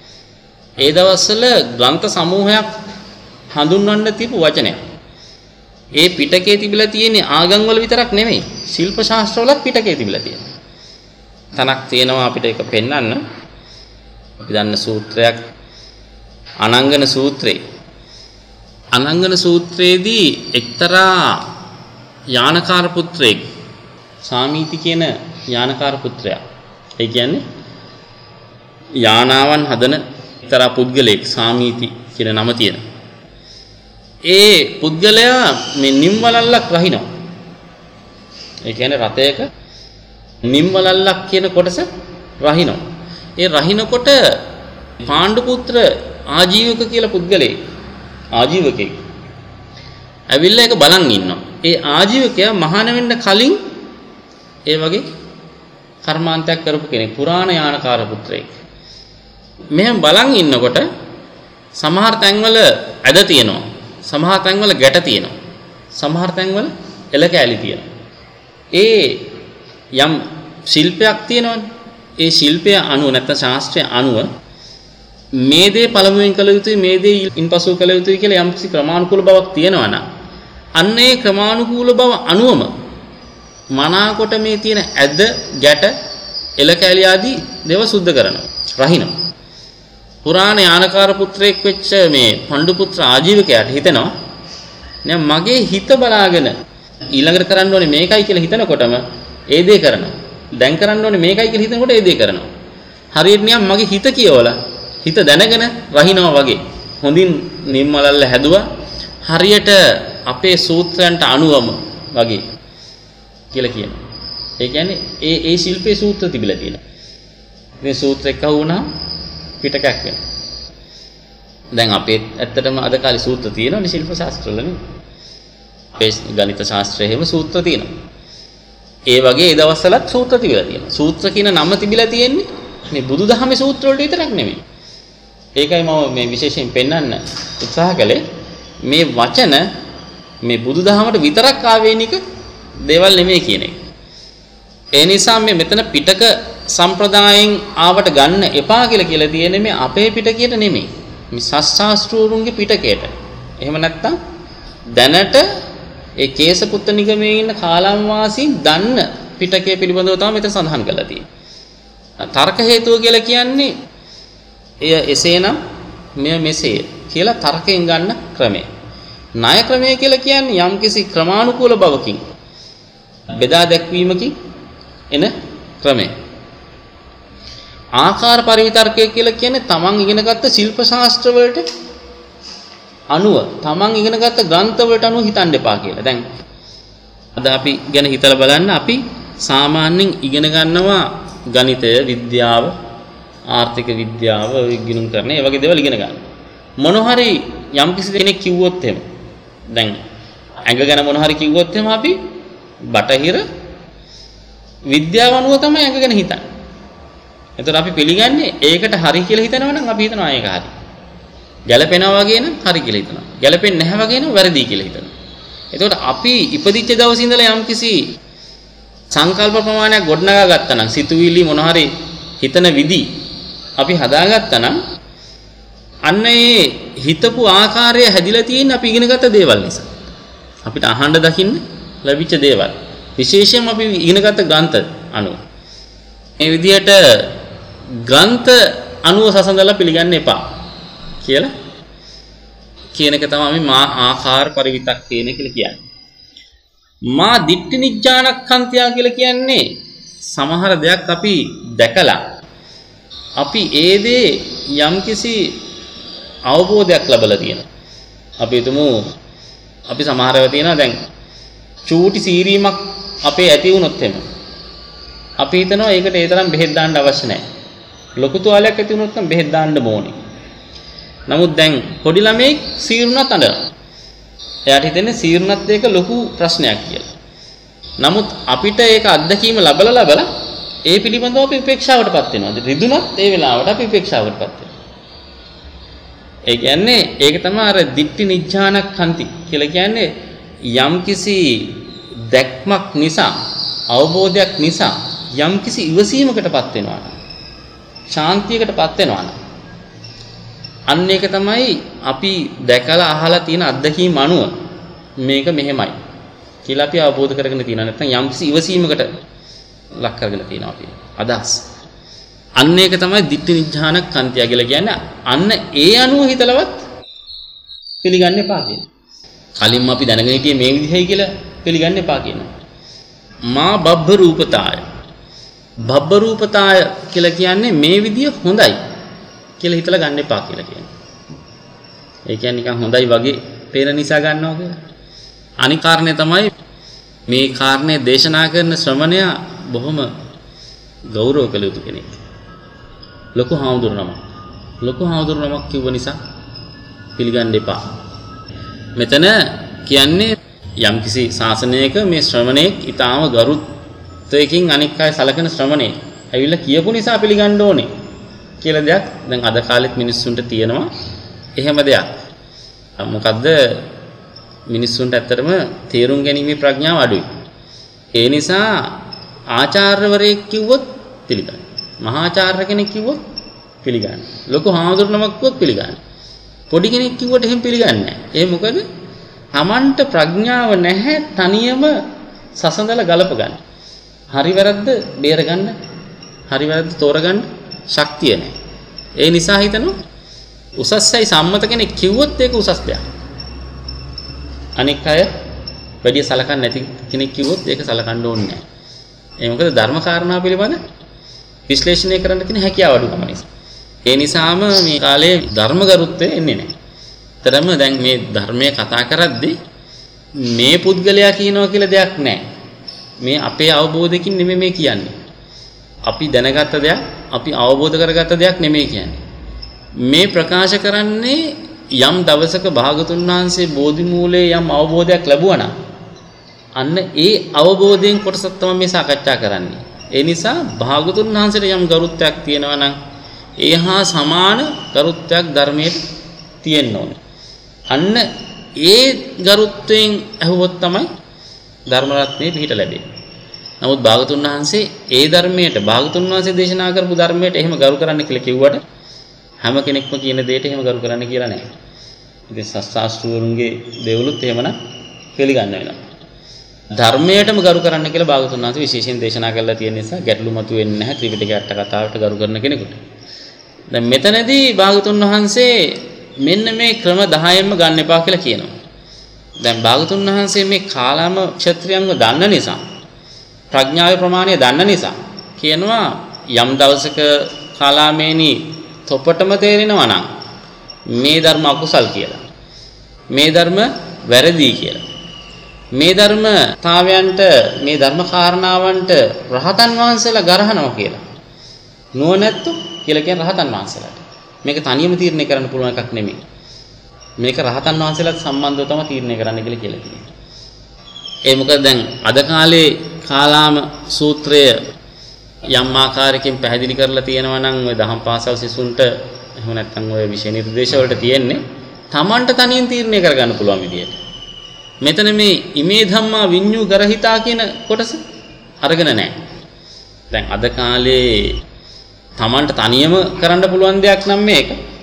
ඒ දවස්වල ග්‍රන්ථ සමූහයක් හඳුන්වන්න තිබු වචනයක්. ඒ පිටකයේ තිබිලා තියෙන ආගම් වල විතරක් නෙමෙයි. ශිල්ප ශාස්ත්‍රවලත් පිටකයේ තිබිලා තියෙනවා. තනක් තියෙනවා අපිට ඒක පෙන්වන්න. අපි දන්න සූත්‍රයක් අනංගන සූත්‍රය. අනංගන සූත්‍රයේදී එක්තරා යානකාර පුත්‍රයෙක් සාමීති කියන යානකාර පුත්‍රයා. ඒ කියන්නේ යානාවන් හදන එක්තරා පුද්ගලයෙක් සාමීති කියන නම තියෙන. ඒ පුද්ගලයා මේ නිම්වලල්ලක් රහිනවා. ඒ කියන්නේ රතයක නිම්වලල්ලක් කියන කොටස රහිනවා. ඒ රහිනකොට පාණ්ඩු පුත්‍ර ආජීවක කියලා පුද්ගලයෙක් ආජීවකෙක් ඇවිල්ලා ඒක බලන් ඉන්නවා. ඒ ආජීවකයා මහාන වෙන්න කලින් ඒ වගේ කර්මාන්තයක් කරපු කෙනෙක් පුරාණ යානකාර පුත්‍රයෙක්. මෙහෙම බලන් ඉන්නකොට සමහර තැන්වල ඇද තියෙනවා. සමහර තැන්වල ගැට තියෙනවා. සමහර තැන්වල එල කැලි තියෙනවා. ඒ යම් ශිල්පයක් තියෙනවනේ. ඒ ශිල්පය අනුව නැත්නම් ශාස්ත්‍රය අනුව මේ දේ පළමුවෙන් කළ යුතුයි මේ දේ ඉන්පසු කළ යුතුයි කියලා යම් කිසි ක්‍රමානුකූල බවක් තියෙනවා නම් අන්න ඒ ක්‍රමානුකූල බව අනුවම මනාකොට මේ තියෙන ඇද ගැට එල කැලි ආදී දේව සුද්ධ කරනවා රහිනවා. පුරාණ යානකාර පුත්‍රයෙක් වෙච්ච මේ පණ්ඩු පුත්‍ර ආජීවකයාට හිතෙනවා නෑ මගේ හිත බලාගෙන ඊළඟට කරන්න ඕනේ මේකයි කියලා හිතනකොටම ඒ දේ කරනවා. දැන් කරන්න ඕනේ මේකයි කියලා හිතනකොට ඒ දේ කරනවා. හරියට නිකන් මගේ හිත කියවලා හිත දැනගෙන රහිනවා වගේ. හොඳින් නිම්මලල්ල හැදුවා. හරියට අපේ සූත්‍රයන්ට අනුවම වගේ කියලා කියනවා. ඒ කියන්නේ ඒ ඒ ශිල්පේ සූත්‍ර තිබිලා තියෙනවා. මේ සූත්‍රයක් අහුවුණා පිටකයක් වෙනවා. දැන් අපේ ඇත්තටම අද කාලේ සූත්‍ර තියෙනවනේ ශිල්ප ශාස්ත්‍රවලනේ. අපේ ගණිත ශාස්ත්‍රයේ හැම සූත්‍ර තියෙනවා. ඒ වගේ ඒ දවස්වලත් සූත්‍ර තිබිලා තියෙනවා. සූත්‍ර කියන නම තිබිලා තියෙන්නේ මේ බුදුදහමේ සූත්‍ර වලට විතරක් නෙමෙයි. ඒකයි මම මේ විශේෂයෙන් පෙන්වන්න උත්සාහ කළේ මේ වචන මේ බුදුදහමට විතරක් ආවේනික දේවල් නෙමෙයි කියන එක. ඒ නිසා මේ මෙතන පිටක සම්ප්‍රදායෙන් ආවට ගන්න එපා කියලා කියලා තියෙන්නේ මේ අපේ පිටකයට නෙමෙයි. මේ සස්සාස්ත්‍රූරුන්ගේ පිටකයට. එහෙම නැත්තම් දැනට ඒ කේසපුත්ත නිගමේ ඉන්න කාලම් වාසීන් දන්න පිටකය පිළිබඳව තමයි මෙතන සඳහන් කරලා තියෙන්නේ. තර්ක හේතුව කියලා කියන්නේ එය එසේනම් මෙය මෙසේ කියලා තර්කයෙන් ගන්න ක්‍රමය. ණය ක්‍රමය කියලා කියන්නේ යම්කිසි ක්‍රමානුකූල බවකින් බෙදා දැක්වීමකින් එන ක්‍රමය. ආකාර පරිවිතර්කය කියලා කියන්නේ තමන් ඉගෙනගත්ත ශිල්ප ශාස්ත්‍ර වලට අනුව තමන් ඉගෙනගත්ත ග්‍රන්ථ වලට අනුව හිතන්න එපා කියලා. දැන් අද අපි ගැන හිතලා බලන්න අපි සාමාන්‍යයෙන් ඉගෙන ගන්නවා ගණිතය, විද්‍යාව, ආර්ථික විද්‍යාව, විග්ණන් කරන ඒ වගේ දේවල් ඉගෙන ගන්න. මොන හරි යම් කිසි කෙනෙක් කිව්වොත් එහෙම දැන් ඇඟ ගැන මොන හරි කිව්වොත් එහෙම අපි බටහිර විද්‍යාව අනුව තමයි ඇඟ ගැන හිතන්නේ. එතකොට අපි පිළිගන්නේ ඒකට හරි කියලා හිතනවා නම් අපි හිතනවා ඒක හරි. ගැළපෙනවා වගේ නම් හරි කියලා හිතනවා. ගැළපෙන්නේ නැහැ වගේ නම් වැරදි කියලා හිතනවා. එතකොට අපි ඉපදිච්ච දවසේ ඉඳලා යම් කිසි සංකල්ප ප්‍රමාණයක් ගොඩනගා ගත්තා නම් සිතුවිලි මොන හරි හිතන විදි අපි හදාගත්තා නම් අන්න ඒ හිතපු ආකාරය හැදිලා තියෙන අපි ඉගෙනගත්ත දේවල් නිසා. අපිට අහන්න දකින්න ලැබිච්ච දේවල්. විශේෂයෙන්ම අපි ඉගෙනගත්ත ග්‍රන්ථ අනුව. මේ විදිහට ග්‍රන්ථ අනුව සසඳලා පිළිගන්න එපා කියලා කියන එක තමයි මා ආකාර පරිවිතක්කේන කියලා කියන්නේ. මා දිට්ඨි නිජ්ජානක්ඛන්තියා කියලා කියන්නේ සමහර දෙයක් අපි දැකලා අපි ඒ දේ යම්කිසි අවබෝධයක් ලැබලා තියෙනවා. අපි හිතමු අපි සමහරව තියෙනවා දැන් චූටි සීරීමක් අපේ ඇති වුණොත් එම අපි හිතනවා ඒකට ඒ තරම් බෙහෙත් දාන්න අවශ්‍ය නැහැ. ලොකු තුවාලයක් ඇති වුණොත් නම් බෙහෙත් දාන්න ඕනේ. නමුත් දැන් පොඩි ළමෙක් සීරුණත් අඬනවා. එයාට හිතෙන්නේ සීරුණත් ඒක ලොකු ප්‍රශ්නයක් කියලා. නමුත් අපිට ඒක අත්දැකීම ලැබලා ලැබලා ඒ පිළිබඳව අපි උපේක්ෂාවටපත් වෙනවා. රිදුනත් ඒ වෙලාවට අපි උපේක්ෂාවටපත් වෙනවා. ඒ කියන්නේ ඒක තමයි අර දිට්ඨි නිජ්ජානක්ඛන්ති කියලා කියන්නේ යම්කිසි දැක්මක් නිසා අවබෝධයක් නිසා යම්කිසි ඉවසීමකටපත් වෙනවා නම් ශාන්තියකටපත් වෙනවා නම් අන්න ඒක තමයි අපි දැකලා අහලා තියෙන අත්දැකීම් අනුව මේක මෙහෙමයි කියලා අපි අවබෝධ කරගෙන තියෙනවා. නැත්නම් යම්කිසි ඉවසීමකට ලක් කරගෙන තියෙනවා අපි අදහස්. අන්න ඒක තමයි දිට්ඨි නිජ්ජානක්ඛන්තිය කියලා කියන්නේ. අන්න ඒ අනුව හිතලවත් පිළිගන්න එපා කියනවා. කලින්ම අපි දැනගෙන හිටියේ මේ විදිහයි කියලා පිළිගන්න එපා කියනවා. මා බබ්බ රූපතාය. බබ්බ රූපතාය කියලා කියන්නේ මේ විදිය හොඳයි කියලා හිතලා ගන්න එපා කියලා කියනවා. ඒ කියන්නේ නිකන් හොඳයි වගේ පේන නිසා ගන්නවා කියලා. අනිත් කාරණේ තමයි මේ කාරණේ දේශනා කරන ශ්‍රමණයා බොහොම ගෞරව කළ යුතු කෙනෙක්. ලොකු හාමුදුරුවම ලොකු හාමුදුරුවමක් කිව්ව නිසා පිළිගන්න එපා. මෙතන කියන්නේ යම්කිසි ශාසනයක මේ ශ්‍රමණේක් ඊටාම ගරුත්වයකින් අනික් අය සලකන ශ්‍රමණේක් ඇවිල්ලා කියපු නිසා පිළිගන්න ඕනේ කියලා දෙයක් දැන් අද කාලෙත් මිනිස්සුන්ට තියෙනවා. එහෙම දෙයක්. මොකද්ද මිනිස්සුන්ට ඇත්තටම තේරුම් ගැනීමේ ප්‍රඥාව අඩුයි. ඒ නිසා ආචාර්යවරයෙක් කිව්වොත් පිළිගන්න. මහාචාර්ය කෙනෙක් කිව්වොත් පිළිගන්න. ලොකු හාමුදුරුවමක් කිව්වොත් පිළිගන්න. පොඩි කෙනෙක් කිව්වට එහෙම පිළිගන්නේ නැහැ. ඒ මොකද Tamanට ප්‍රඥාව නැහැ තනියම සසඳලා ගලප ගන්න. හරි වැරද්ද බේර ගන්න, හරි වැරද්ද තෝරගන්න ශක්තිය නැහැ. ඒ නිසා හිතනවා උසස්යි සම්මත කෙනෙක් කිව්වොත් ඒක උසස් දෙයක්. අනික් අය වැඩි සලකන්නේ නැති කෙනෙක් කිව්වොත් ඒක සලකන්න ඕනේ නැහැ. ඒ මොකද ධර්ම කාරණා පිළිබඳ විශ්ලේෂණය කරන්න තියෙන හැකියාව අඩුකම නිසා. ඒ නිසාම මේ කාලේ ධර්ම ගරුත්වය එන්නේ නැහැ. තරම දැන් මේ ධර්මයේ කතා කරද්දී මේ පුද්ගලයා කියනවා කියලා දෙයක් නැහැ. මේ අපේ අවබෝධයකින් නෙමෙයි මේ කියන්නේ. අපි දැනගත්ත දෙයක්, අපි අවබෝධ කරගත්ත දෙයක් නෙමෙයි කියන්නේ. මේ ප්‍රකාශ කරන්නේ යම් දවසක භාගතුන් වහන්සේ බෝධි මූලයේ යම් අවබෝධයක් ලැබුවා නම් අන්න ඒ අවබෝධයෙන් කොටසක් තමයි මේ සාකච්ඡා කරන්නේ. ඒ නිසා භාගතුන් වහන්සේට යම් ගරුත්වයක් තියෙනවා නම් ඒ හා සමාන ගරුත්වයක් ධර්මයේ තියෙන්න ඕනේ. අන්න ඒ ගරුත්වයෙන් ඇහුවොත් තමයි ධර්ම රත්නේ පිහිට ලැබෙන්නේ. නමුත් භාගතුන් වහන්සේ ඒ ධර්මයට භාගතුන් වහන්සේ දේශනා කරපු ධර්මයට එහෙම ගරු කරන්න කියලා කිව්වට හැම කෙනෙක්ම කියන දෙයට එහෙම ගරු කරන්න කියලා නැහැ. ඉතින් ශාස්ත්‍රවරුන්ගේ දේවලුත් එහෙමනම් පිළිගන්න වෙනවා. ධර්මයටම ගරු කරන්න කියලා භාගතුන් වහන්සේ විශේෂයෙන් දේශනා කරලා තියෙන නිසා ගැටලු මතුවෙන්නේ නැහැ ත්‍රිපිටකය අට කතාවට ගරු කරන කෙනෙකුට. දැන් මෙතනදී භාගතුන් වහන්සේ මෙන්න මේ ක්‍රම දහයෙන්ම ගන්න එපා කියලා කියනවා. දැන් භාගතුන් වහන්සේ මේ කාලාම ක්ෂත්‍රියන්ව දන්න නිසා ප්‍රඥාවේ ප්‍රමාණය දන්න නිසා කියනවා යම් දවසක කාලාමේනි තොපටම තේරෙනවා නම් මේ ධර්ම අකුසල් කියලා. මේ ධර්ම වැරදි කියලා. මේ ධර්මතාවයන්ට මේ ධර්ම කාරණාවන්ට රහතන් වහන්සේලා ගරහනවා කියලා. නුවණැත්තෝ කියලා කියන රහතන් වහන්සේලාට. මේක තනියම තීරණය කරන්න පුළුවන් එකක් නෙමෙයි. මේක රහතන් වහන්සේලාත් සම්බන්ධව තමයි තීරණය කරන්න කියලා කියලා කියනවා. ඒ මොකද දැන් අද කාලේ කාලාම සූත්‍රය යම් ආකාරයකින් පැහැදිලි කරලා තියෙනවා නම් ඔය දහම් පාසල් සිසුන්ට එහෙම නැත්නම් ඔය විෂය නිර්දේශ වලට තියෙන්නේ Tamanට තනියෙන් තීරණය කරගන්න පුළුවන් විදියට. මෙතන මේ ඉමේ ධම්මා විඤ්ඤු ගරහිතා කියන කොටස අරගෙන නැහැ. දැන් අද කාලේ Tamanට තනියම කරන්න පුළුවන් දෙයක් නම් මේක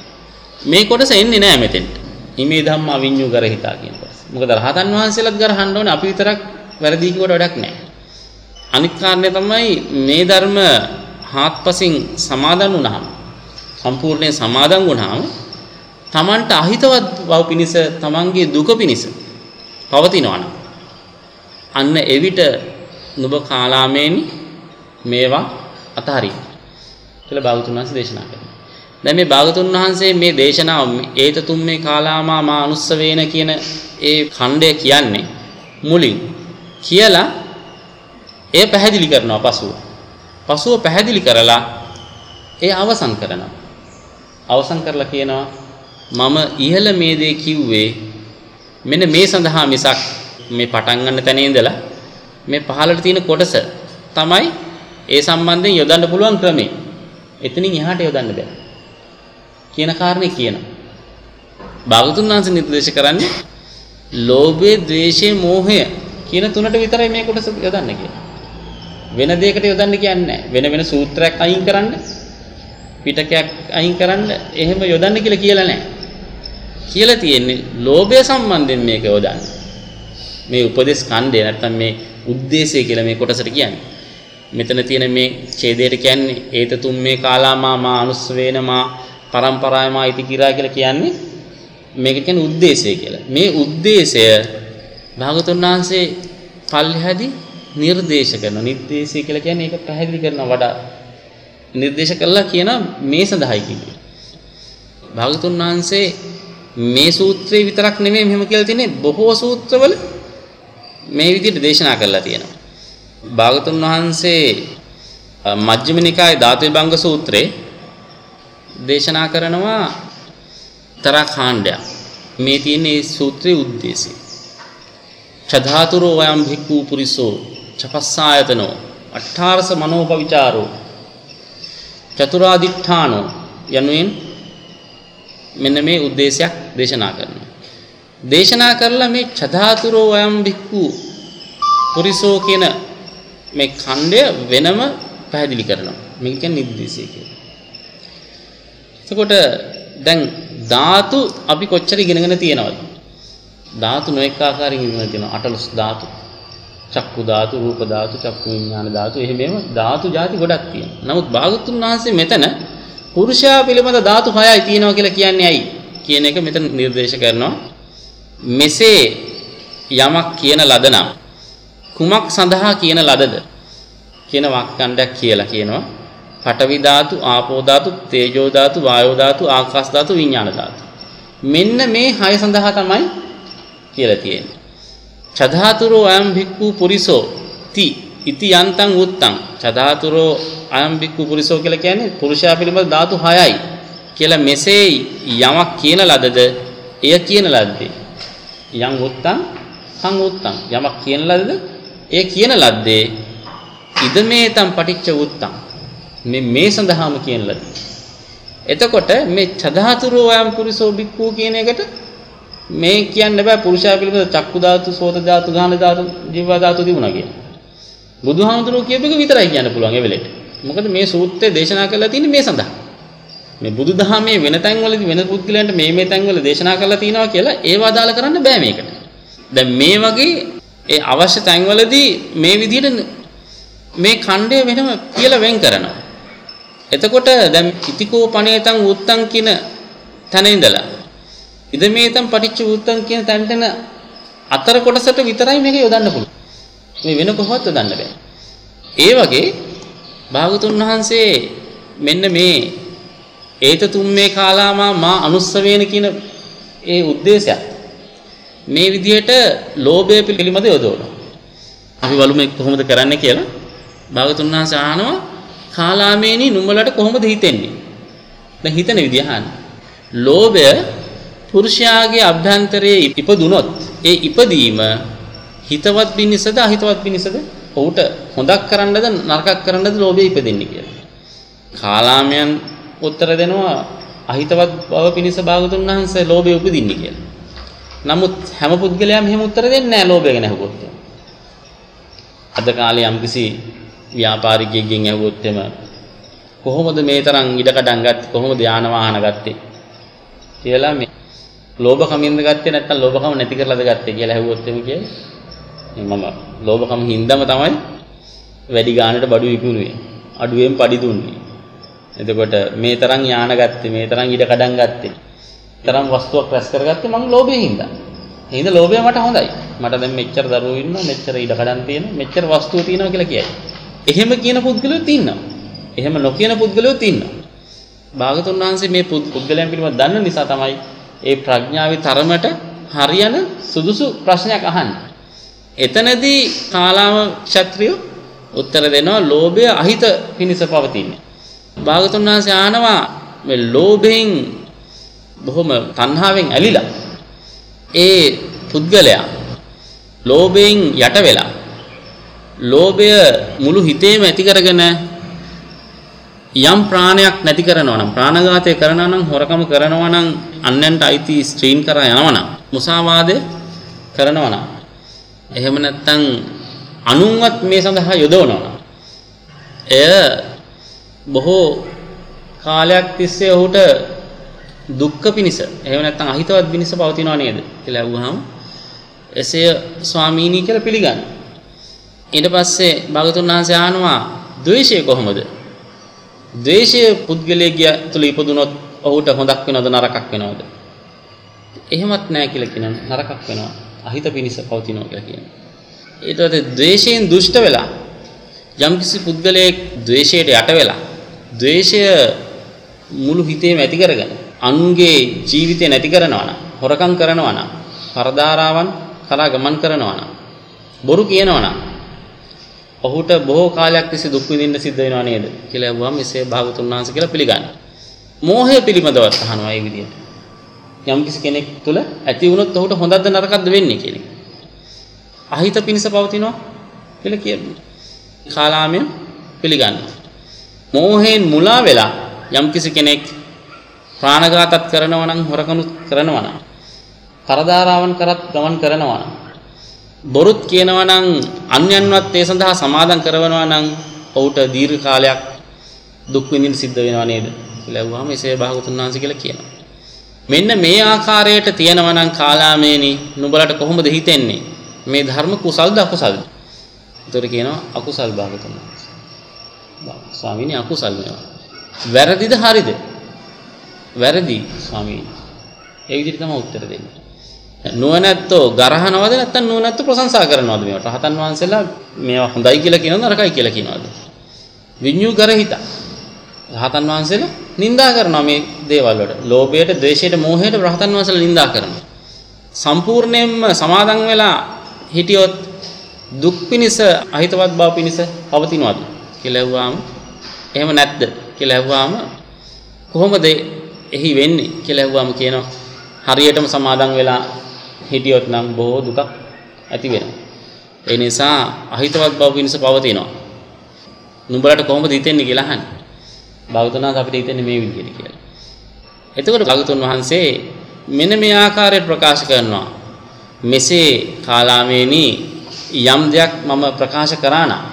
මේ කොටස එන්නේ නැහැ මෙතෙන්ට. ඉමේ ධම්මා විඤ්ඤු ගරහිතා කියන කොටස. මොකද රහතන් වහන්සේලාත් ගරහන්න ඕනේ අපි විතරක් වැරදි කිව්වට වැඩක් නැහැ. අනිත් කාරණේ තමයි මේ ධර්ම හාත්පසින් සමාදන් වුණාම සම්පූර්ණයෙන් සමාදන් වුණාම Tamanට අහිතවත් බව පිණිස Tamanගේ දුක පිණිස පවතිනවා නම් අන්න එවිට නුඹ කාලාමේනි මේවා අතහරින්න කියලා භාගතුන් වහන්සේ දේශනා කරනවා. දැන් මේ භාගතුන් වහන්සේ මේ දේශනාව ඒත තුම්මේ කාලාමා මා අනුස්සවේන කියන ඒ ඛණ්ඩය කියන්නේ මුලින් කියලා ඒ පැහැදිලි කරනවා පසුව. පසුව පැහැදිලි කරලා ඒ අවසන් කරනවා. අවසන් කරලා කියනවා මම ඉහළ මේ දේ කිව්වේ මෙන්න මේ සඳහා මිසක් මේ පටන් ගන්න තැන ඉඳලා මේ පහළට තියෙන කොටස තමයි ඒ සම්බන්ධයෙන් යොදන්න පුළුවන් ක්‍රමය. එතනින් එහාට යොදන්න බෑ කියන කාරණේ කියනවා. භාගතුන් වහන්සේ නිර්දේශ කරන්නේ ලෝභය, ද්වේෂය, මෝහය කියන තුනට විතරයි මේ කොටස යොදන්න කියලා. වෙන දෙයකට යොදන්න කියන්නේ නැහැ. වෙන වෙන සූත්‍රයක් අයින් කරන්න, පිටකයක් අයින් කරන්න එහෙම යොදන්න කියලා කියලා නැහැ. කියලා තියෙන්නේ ලෝභය සම්බන්ධයෙන් මේක යොදන්න. මේ උපදේශ ඛණ්ඩය නැත්නම් මේ උද්දේශය කියලා මේ කොටසට කියන්නේ. මෙතන තියෙන මේ ඡේදයට කියන්නේ ඒත තුම් මේ කාලාමා මා අනුස්සවේනමා පරම්පරායමා ඉති කිරා කියලා කියන්නේ මේක කියන්නේ උද්දේශය කියලා. මේ උද්දේශය භාගතුන් වහන්සේ පල්ලෙහාදී නිර්දේශ කරනවා. නිර්දේශය කියලා කියන්නේ ඒක පැහැදිලි කරනවා වඩා නිර්දේශ කළා කියන මේ සඳහායි කියන්නේ. භාගතුන් වහන්සේ මේ සූත්‍රේ විතරක් නෙමෙයි මෙහෙම කියලා තියෙන්නේ බොහෝ සූත්‍රවල මේ විදිහට දේශනා කරලා තියෙනවා. භාගතුන් වහන්සේ මජ්ක්‍ධිම නිකායේ ධාතු විභංග සූත්‍රේ දේශනා කරනවා තරා කාණ්ඩයක්. මේ තියෙන මේ සූත්‍රයේ උද්දේශය. චධාතුරෝ වයම් භික්ඛු පුරිසෝ චපස්සායතනෝ අට්ඨාරස මනෝපවිචාරෝ චතුරාදිඨානෝ යනුවෙන් මෙන්න මේ උද්දේශයක් දේශනා කරනවා. දේශනා කරලා මේ චධාතුරෝ වයම් භික්ඛු පුරිසෝ කියන මේ ඛණ්ඩය වෙනම පැහැදිලි කරනවා. මේක කියන්නේ නිර්දේශය කියලා. එතකොට දැන් ධාතු අපි කොච්චර ඉගෙනගෙන තියෙනවද? ධාතු නොඑක ආකාරයෙන් ඉගෙනගෙන තියෙනවා. අටලොස් ධාතු, චක්කු ධාතු, රූප ධාතු, චක්කු විඥාන ධාතු, එහෙමම ධාතු ಜಾති ගොඩක් තියෙනවා. නමුත් භාගතුන් වහන්සේ මෙතන පුරුෂයා පිළිබඳ ධාතු හයයි තියෙනවා කියලා කියන්නේ ඇයි කියන එක මෙතන නිර්දේශ කරනවා. මෙසේ යමක් කියන ලද නම් කුමක් සඳහා කියන ලදද කියන වාක්‍යණ්ඩයක් කියලා කියනවා. පඨවි ධාතු, ආපෝ ධාතු, තේජෝ ධාතු, වායෝ ධාතු, ආකාශ ධාතු, විඥාන ධාතු. මෙන්න මේ හය සඳහා තමයි කියලා තියෙන්නේ. චධාතුරෝ අයම් භික්ඛු පුරිසෝ ති ඉති යන්තං උත්තං. චධාතුරෝ අයම් භික්ඛු පුරිසෝ කියලා කියන්නේ පුරුෂයා පිළිබඳ ධාතු හයයි කියලා මෙසේ යමක් කියන ලදද එය කියන ලද්දේ. යං උත්තං සං උත්තං. යමක් කියන ලදද එය කියන ලද්දේ. ඉදමේතං පටිච්ච උත්තං. මේ මේ සඳහාම කියන ලද්දේ. එතකොට මේ චධාතුරෝ අයම් පුරිසෝ භික්ඛු කියන එකට මේ කියන්න බෑ පුරුෂයා පිළිබඳ චක්කු ධාතු, සෝත ධාතු, ගාන ධාතු, ජීව ධාතු තිබුණා කියලා. බුදුහාමුදුරුවෝ කියපේක විතරයි කියන්න පුළුවන් ඒ වෙලෙට. මොකද මේ සූත්‍රය දේශනා කරලා තියෙන්නේ මේ සඳහා. මේ බුදුදහමේ වෙන තැන්වලදී වෙන පුද්ගලයන්ට මේ මේ තැන්වල දේශනා කරලා තිනවා කියලා ඒව අදාළ කරන්න බෑ මේකට. දැන් මේ වගේ ඒ අවශ්‍ය තැන්වලදී මේ විදිහට මේ ඛණ්ඩය වෙනම කියලා වෙන් කරනවා. එතකොට දැන් ඉතිකෝ පණේතං උත්තං කියන තැන ඉඳලා ඉදමේතං පටිච්ච උත්තං කියන තැනට අතර කොටසට විතරයි මේක යොදන්න පුළුවන්. මේ වෙන කොහොමවත් යොදන්න බෑ. ඒ වගේ භාගතුන් වහන්සේ මෙන්න මේ ඒත තුම්මේ කාලාමා මා අනුස්සවේන කියන ඒ උද්දේශය මේ විදිහට ලෝභය පිළිබඳ යොදවනවා. අපි බලමු මේක කොහොමද කරන්නේ කියලා. භාගතුන් වහන්සේ අහනවා කාලාමේනි නුඹලට කොහොමද හිතෙන්නේ? දැන් හිතන විදිය අහන්න. ලෝභය පුරුෂයාගේ අභ්‍යන්තරයේ ඉපදුනොත් ඒ ඉපදීම හිතවත් පිණිසද අහිතවත් පිණිසද? ඔහුට හොඳක් කරන්නද නරකක් කරන්නද ලෝභය ඉපදෙන්නේ කියලා. කාලාමයන් උත්තර දෙනවා අහිතවත් බව පිණිස භාගතුන් වහන්සේ ලෝභය උපදින්නේ කියලා. නමුත් හැම පුද්ගලයාම එහෙම උත්තර දෙන්නේ නැහැ ලෝභය ගැන අහුවොත්. අද කාලේ යම්කිසි ව්‍යාපාරිකයෙක්ගෙන් අහුවොත් එම කොහොමද මේ තරම් ඉඩකඩම් ගත්තේ? කොහොමද යාන වාහන ගත්තේ? කියලා මේ ලෝභකමින්ද ගත්තේ නැත්නම් ලෝභකම නැති කරලාද ගත්තේ කියලා අහුවොත් එම කියන්නේ මම ලෝභකම හින්දාම තමයි වැඩි ගානට බඩු විකුණුවේ. අඩුවෙන් පඩි දුන්නේ. එතකොට මේ තරම් යාන ගත්තේ, මේ තරම් ඉඩ කඩම් ගත්තේ, තරම් වස්තුවක් රැස් කරගත්තේ මම ලෝභයෙන් හින්දා. එහෙනම් ලෝභය මට හොඳයි. මට දැන් මෙච්චර දරුවෝ ඉන්නවා, මෙච්චර ඉඩ කඩම් තියෙනවා, මෙච්චර වස්තුව තියෙනවා කියලා කියයි. එහෙම කියන පුද්ගලයෝත් ඉන්නවා. එහෙම නොකියන පුද්ගලයෝත් ඉන්නවා. භාගතුන් වහන්සේ මේ පුද්ගලයන් පිළිබඳව දන්න නිසා තමයි ඒ ප්‍රඥාවේ තරමට හරියන සුදුසු ප්‍රශ්නයක් අහන්නේ. එතනදී කාලාම ක්ෂත්‍රිය උත්තර දෙනවා ලෝභය අහිත පිණිස පවතින්නේ. භාගතුන් වහන්සේ ආනවා මේ ලෝභයෙන් බොහොම තණ්හාවෙන් ඇලිලා ඒ පුද්ගලයා ලෝභයෙන් යට වෙලා ලෝභය මුළු හිතේම ඇති කරගෙන යම් ප්‍රාණයක් නැති කරනවා නම් ප්‍රාණඝාතය කරනවා නම් හොරකම කරනවා නම් අන්යන්ට අයිති ස්ත්‍රීන් කරා යනවා නම් මුසාවාදය කරනවා නම් එහෙම නැත්නම් අනුන්වත් මේ සඳහා යොදවනවා නම් එය බොහෝ කාලයක් තිස්සේ ඔහුට දුක්ඛ පිනිස එහෙම නැත්නම් අහිතවත් පිනිස පවතිනවා නේද කියලා අහුවාම එසේ ස්වාමීනි කියලා පිළිගන්න. ඊට පස්සේ භාගතුන් වහන්සේ අහනවා ද්වේෂය කොහොමද? ද්වේෂය පුද්ගලයෙක්ගේ තුල ඉපදුනොත් ඔහුට හොඳක් වෙනවද නරකක් වෙනවද? එහෙමත් නැහැ කියලා කියනවා. නරකක් වෙනවා. අහිත පිනිස පවතිනවා කියලා කියනවා. ඊට පස්සේ ද්වේෂයෙන් දුෂ්ට වෙලා යම්කිසි පුද්ගලයෙක් ද්වේෂයට යට වෙලා ද්වේෂය මුළු හිතේම ඇති කරගෙන අනුන්ගේ ජීවිතේ නැති කරනවා නම් හොරකම් කරනවා නම් පරදාරාවන් කරා ගමන් කරනවා නම් බොරු කියනවා නම් ඔහුට බොහෝ කාලයක් තිස්සේ දුක් විඳින්න සිද්ධ වෙනවා නේද කියලා අහුවම මෙසේ භාගතුන් වහන්සේ කියලා පිළිගන්න. මෝහය පිළිබඳව අහනවා මේ විදිහට. යම්කිසි කෙනෙක් තුල ඇති වුණොත් ඔහුට හොඳක්ද නරකක්ද වෙන්නේ කියන එක. අහිත පිනිස පවතිනවා කියලා කියන්නේ. කාලාමය පිළිගන්න. මෝහයෙන් මුලා වෙලා යම්කිසි කෙනෙක් ප්‍රාණඝාතත් කරනවා නම් හොරකමුත් කරනවා නම් කරදාරාවන් කරත් ගමන් කරනවා නම් බොරුත් කියනවා නම් අන්‍යයන්වත් ඒ සඳහා සමාදම් කරනවා නම් ඔහුට දීර්ඝ කාලයක් දුක් විඳින්න සිද්ධ වෙනවා නේද කියලා අහුවාම එසේ භාගතුන් වහන්සේ කියලා කියනවා. මෙන්න මේ ආකාරයට තියෙනවා නම් කාලාමේනි නුඹලට කොහොමද හිතෙන්නේ? මේ ධර්ම කුසල්ද අකුසල්ද? ඒතර කියනවා අකුසල් භාගතුන් වහන්සේ. ස්වාමීනි අකුසල් මේවා. වැරදිද හරිද? වැරදි ස්වාමීනි. ඒ විදිහට තමයි උත්තර දෙන්නේ. නුවණැත්තෝ ගරහනවද නැත්නම් නුවණැත්තෝ ප්‍රශංසා කරනවද මේවට? රහතන් වහන්සේලා මේවා හොඳයි කියලා කියනවද නරකයි කියලා කියනවද? විඤ්ඤු ගරහිත. රහතන් වහන්සේලා නිඳා කරනවා මේ දේවල් වලට. ලෝභයට, ද්වේෂයට, මෝහයට රහතන් වහන්සේලා නිඳා කරනවා. සම්පූර්ණයෙන්ම සමාදන් වෙලා හිටියොත් දුක් පිනිස අහිතවත් බව පිනිස පවතිනවද කියලා අහුවාම එහෙම නැද්ද කියලා අහුවාම කොහොමද එහි වෙන්නේ කියලා අහුවාම කියනවා හරියටම සමාදන් වෙලා හිටියොත් නම් බොහෝ දුකක් ඇති වෙනවා. ඒ නිසා අහිතවත් බව පිනිස පවතිනවා. නුඹලට කොහොමද හිතෙන්නේ කියලා අහන්නේ. භාගතුනාත් අපිට හිතෙන්නේ මේ විදිහට කියලා. එතකොට භාගතුන් වහන්සේ මෙන්න මේ ආකාරයට ප්‍රකාශ කරනවා. මෙසේ කාලාමේනි යම් දෙයක් මම ප්‍රකාශ කරා නම්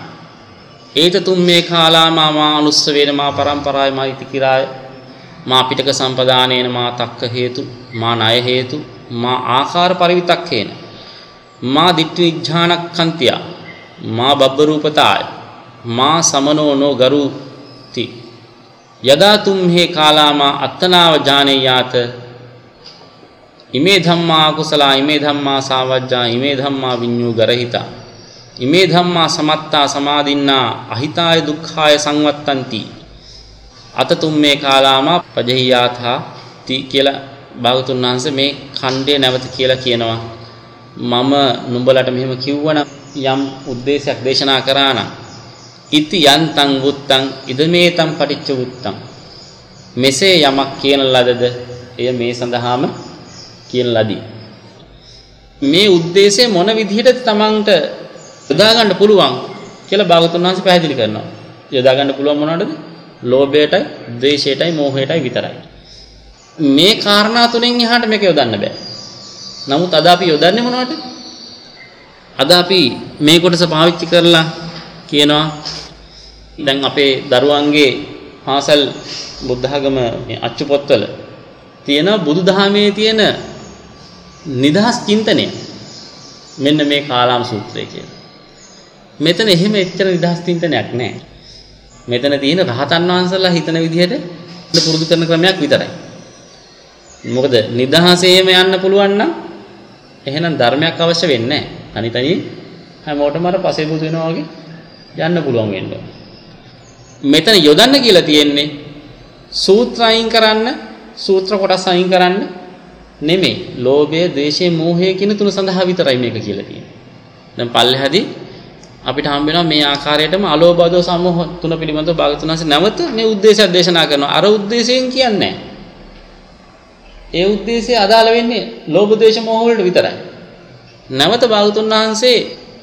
ඒත තුම් මේ කාලාමා මා අනුස්ස වේන මා පරම්පරාය මා ඉති කිරාය මා පිටක සම්පදානේන මා තක්ක හේතු මා ණය හේතු මා ආකාර පරිවිතක්කේන මා දිට්ඨි නිඥානක්ඛන්තිය මා බබ්බරූපතාය මා සමනෝ නෝ ගරුති යදා තුම් හේ කාලාමා අත්තනාව ජානේයාත ඉමේ ධම්මා කුසලා ඉමේ ධම්මා සාවජ්ජා ඉමේ ධම්මා විඤ්ඤු ගරහිතා ඉමේ ධම්මා සමත්තා සමාදින්නා අහිතාය දුක්ඛාය සංවත්තಂತಿ අතතුම් මේ කාලාමා පජහියාථා ති කියලා භාගතුන් වහන්සේ මේ ඛණ්ඩය නැවත කියලා කියනවා. මම නුඹලට මෙහෙම කිව්වනම් යම් ಉದ್ದೇಶයක් දේශනා කරා නම් ඉති යන්තං වුත්තං ඉදමේතං පටිච්ච වුත්තං මෙසේ යමක් කියන ලදද එය මේ සඳහාම කියන ලදී. මේ ಉದ್ದೇಶය මොන විදිහට තමන්ට යොදා ගන්න පුළුවන් කියලා භාගතුන් වහන්සේ පැහැදිලි කරනවා. යොදා ගන්න පුළුවන් මොනවටද? ලෝභයටයි, ද්වේෂයටයි, මෝහයටයි විතරයි. මේ කාරණා තුනෙන් එහාට මේක යොදන්න බෑ. නමුත් අද අපි යොදන්නේ මොනවටද? අද අපි මේ කොටස පාවිච්චි කරලා කියනවා දැන් අපේ දරුවන්ගේ පාසල් බුද්ධ ආගම අච්චු පොත්වල තියෙන බුදුදහමේ තියෙන නිදහස් චින්තනය මෙන්න මේ කාලාම සූත්‍රය කියලා. මෙතන එහෙම එච්චර නිදහස් චින්තනයක් නැහැ. මෙතන තියෙන රහතන් වහන්සේලා හිතන විදිහට පුරුදු කරන ක්‍රමයක් විතරයි. මොකද නිදහසේම යන්න පුළුවන් නම් එහෙනම් ධර්මයක් අවශ්‍ය වෙන්නේ නැහැ. තනි තනි හැමෝටම අර පසේ බුදු වෙනවා වගේ යන්න පුළුවන් වෙන්න. මෙතන යොදන්න කියලා තියෙන්නේ සූත්‍ර අයින් කරන්න, සූත්‍ර කොටස් අයින් කරන්න නෙමෙයි. ලෝභය, ද්වේෂය, මෝහය කියන තුන සඳහා විතරයි මේක කියලා තියෙන්නේ. දැන් පල්ලෙහාදී අපිට හම්බ වෙනවා මේ ආකාරයටම අලෝභ දෝස සමෝහ තුන පිළිබඳව භාගතුන් වහන්සේ නැවත මේ උද්දේශය දේශනා කරනවා. අර උද්දේශයෙන් කියන්නේ ඒ උද්දේශය අදාළ වෙන්නේ ලෝභ ද්වේෂ මෝහ වලට විතරයි. නැවත භාගතුන් වහන්සේ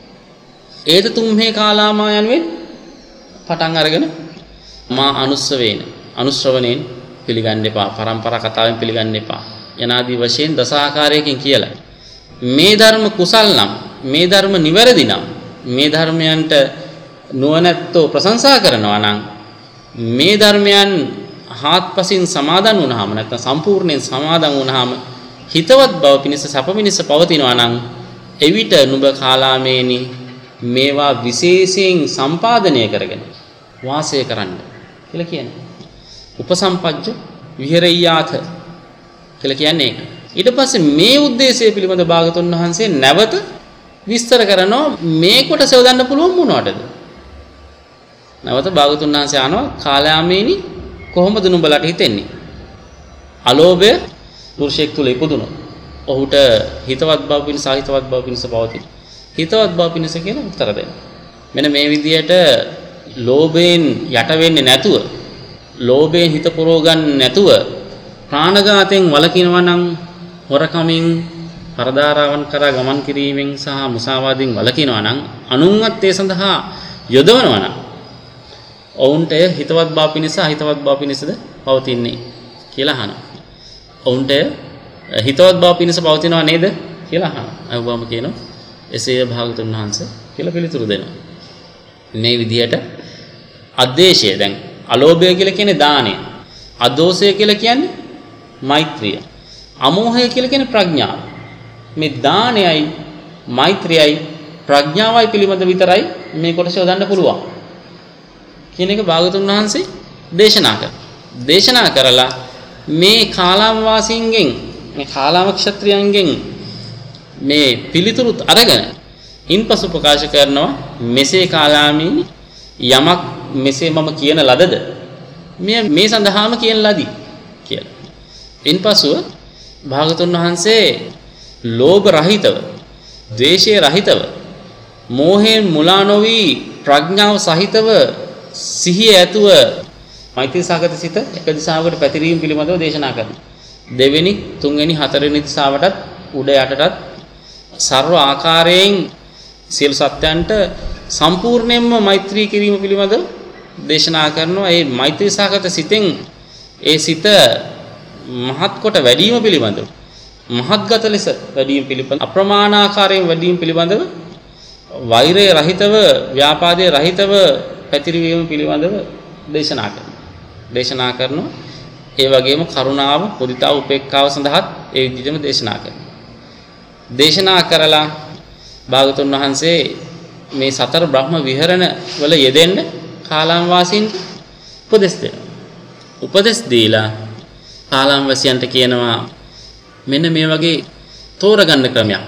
ඒත තුම්හේ කාලාමා යනුවෙන් පටන් අරගෙන මා අනුස්සවේන අනුශ්‍රවණයෙන් පිළිගන්න එපා. පරම්පරා කතාවෙන් පිළිගන්න එපා. යනාදී වශයෙන් දස ආකාරයකින් කියලා. මේ ධර්ම කුසල් නම් මේ ධර්ම නිවැරදි නම් මේ ධර්මයන්ට නුවණැත්තෝ ප්‍රශංසා කරනවා නම් මේ ධර්මයන් හාත්පසින් සමාදන් වුණාම නැත්නම් සම්පූර්ණයෙන් සමාදන් වුණාම හිතවත් බව පිණිස සැප පිණිස පවතිනවා නම් එවිට නුඹ කාලාමේනි මේවා විශේෂයෙන් සම්පාදනය කරගෙන වාසය කරන්න කියලා කියන්නේ. උපසම්පජ්ජ විහෙරෙය්‍යාත කියලා කියන්නේ ඒක. ඊට පස්සේ මේ ಉದ್ದೇಶය පිළිබඳ භාගතුන් වහන්සේ නැවත විස්තර කරනවා මේ කොටස යොදන්න පුළුවන් මොනවටද? නැවත භාගතුන් වහන්සේ අහනවා කාලාමේනි කොහොමද නුඹලට හිතෙන්නේ? අලෝභය පුරුෂයෙක් තුල ඉපදුනොත් ඔහුට හිතවත් බව පිණිස හිතවත් බව පිණිස පවතින. හිතවත් බව පිණිස කියන උත්තර දෙන්න. මෙන්න මේ විදිහට ලෝභයෙන් යට වෙන්නේ නැතුව, ලෝභයෙන් හිත පුරව ගන්න නැතුව ප්‍රාණඝාතයෙන් වළකිනවා නම් හොරකමින් පරදාරාවන් කරා ගමන් කිරීමෙන් සහ මුසාවාදයෙන් වළකිනවා නම් අනුන්වත් ඒ සඳහා යොදවනවා නම් ඔවුන්ට හිතවත් බව පිණිස හිතවත් බව පිණිසද පවතින්නේ කියලා අහනවා. ඔවුන්ට හිතවත් බව පිණිස පවතිනවා නේද කියලා අහනවා. අයවම කියනවා එසේ භාගතුන් වහන්සේ කියලා පිළිතුරු දෙනවා. මේ විදිහට අද්වේෂය දැන් අලෝභය කියලා කියන්නේ දානය. අදෝෂය කියලා කියන්නේ මෛත්‍රිය. අමෝහය කියලා කියන්නේ ප්‍රඥාව. මේ දානයයි මෛත්‍රියයි ප්‍රඥාවයි පිළිබඳ විතරයි මේ කොටස යොදන්න පුළුවන් කියන එක භාගතුන් වහන්සේ දේශනා කරා. දේශනා කරලා මේ කාලාම වාසීන්ගෙන් මේ කාලාම ක්ෂත්‍රියන්ගෙන් මේ පිළිතුරුත් අරගෙන ඉන්පසු ප්‍රකාශ කරනවා මෙසේ කාලාමීනි යමක් මෙසේ මම කියන ලදද මේ මේ සඳහාම කියන ලදී කියලා. ඉන්පසුව භාගතුන් වහන්සේ ලෝභ රහිතව, ද්වේෂය රහිතව, මෝහයෙන් මුලා නොවි ප්‍රඥාව සහිතව සිහිය ඇතුව මෛත්‍රී සාගත සිත එක දිශාවකට පැතිරීම පිළිබඳව දේශනා කරනවා. දෙවෙනි, තුන්වෙනි, හතරවෙනි දිශාවටත් උඩ යටටත් සර්ව ආකාරයෙන් සියලු සත්‍යයන්ට සම්පූර්ණයෙන්ම මෛත්‍රී කිරීම පිළිබඳව දේශනා කරනවා. ඒ මෛත්‍රී සාගත සිතෙන් ඒ සිත මහත් කොට වැඩිම පිළිබඳව, මහත්ගත ලෙස වැඩිම පිළිබඳව, අප්‍රමාණාකාරයෙන් වැඩිම පිළිබඳව, වෛරය රහිතව, ව්‍යාපාදයේ රහිතව පැතිරවීම පිළිබඳව දේශනා කරනවා. දේශනා කරනවා. ඒ වගේම කරුණාව, මුදිතාව, උපේක්ඛාව සඳහාත් ඒ විදිහටම දේශනා කරනවා. දේශනා කරලා භාගතුන් වහන්සේ මේ සතර බ්‍රහ්ම විහරණ වල යෙදෙන්න කාලාම වාසීන්ට උපදෙස් දෙනවා. උපදෙස් දීලා කාලාම වාසීන්ට කියනවා මෙන්න මේ වගේ තෝරගන්න ක්‍රමයක්.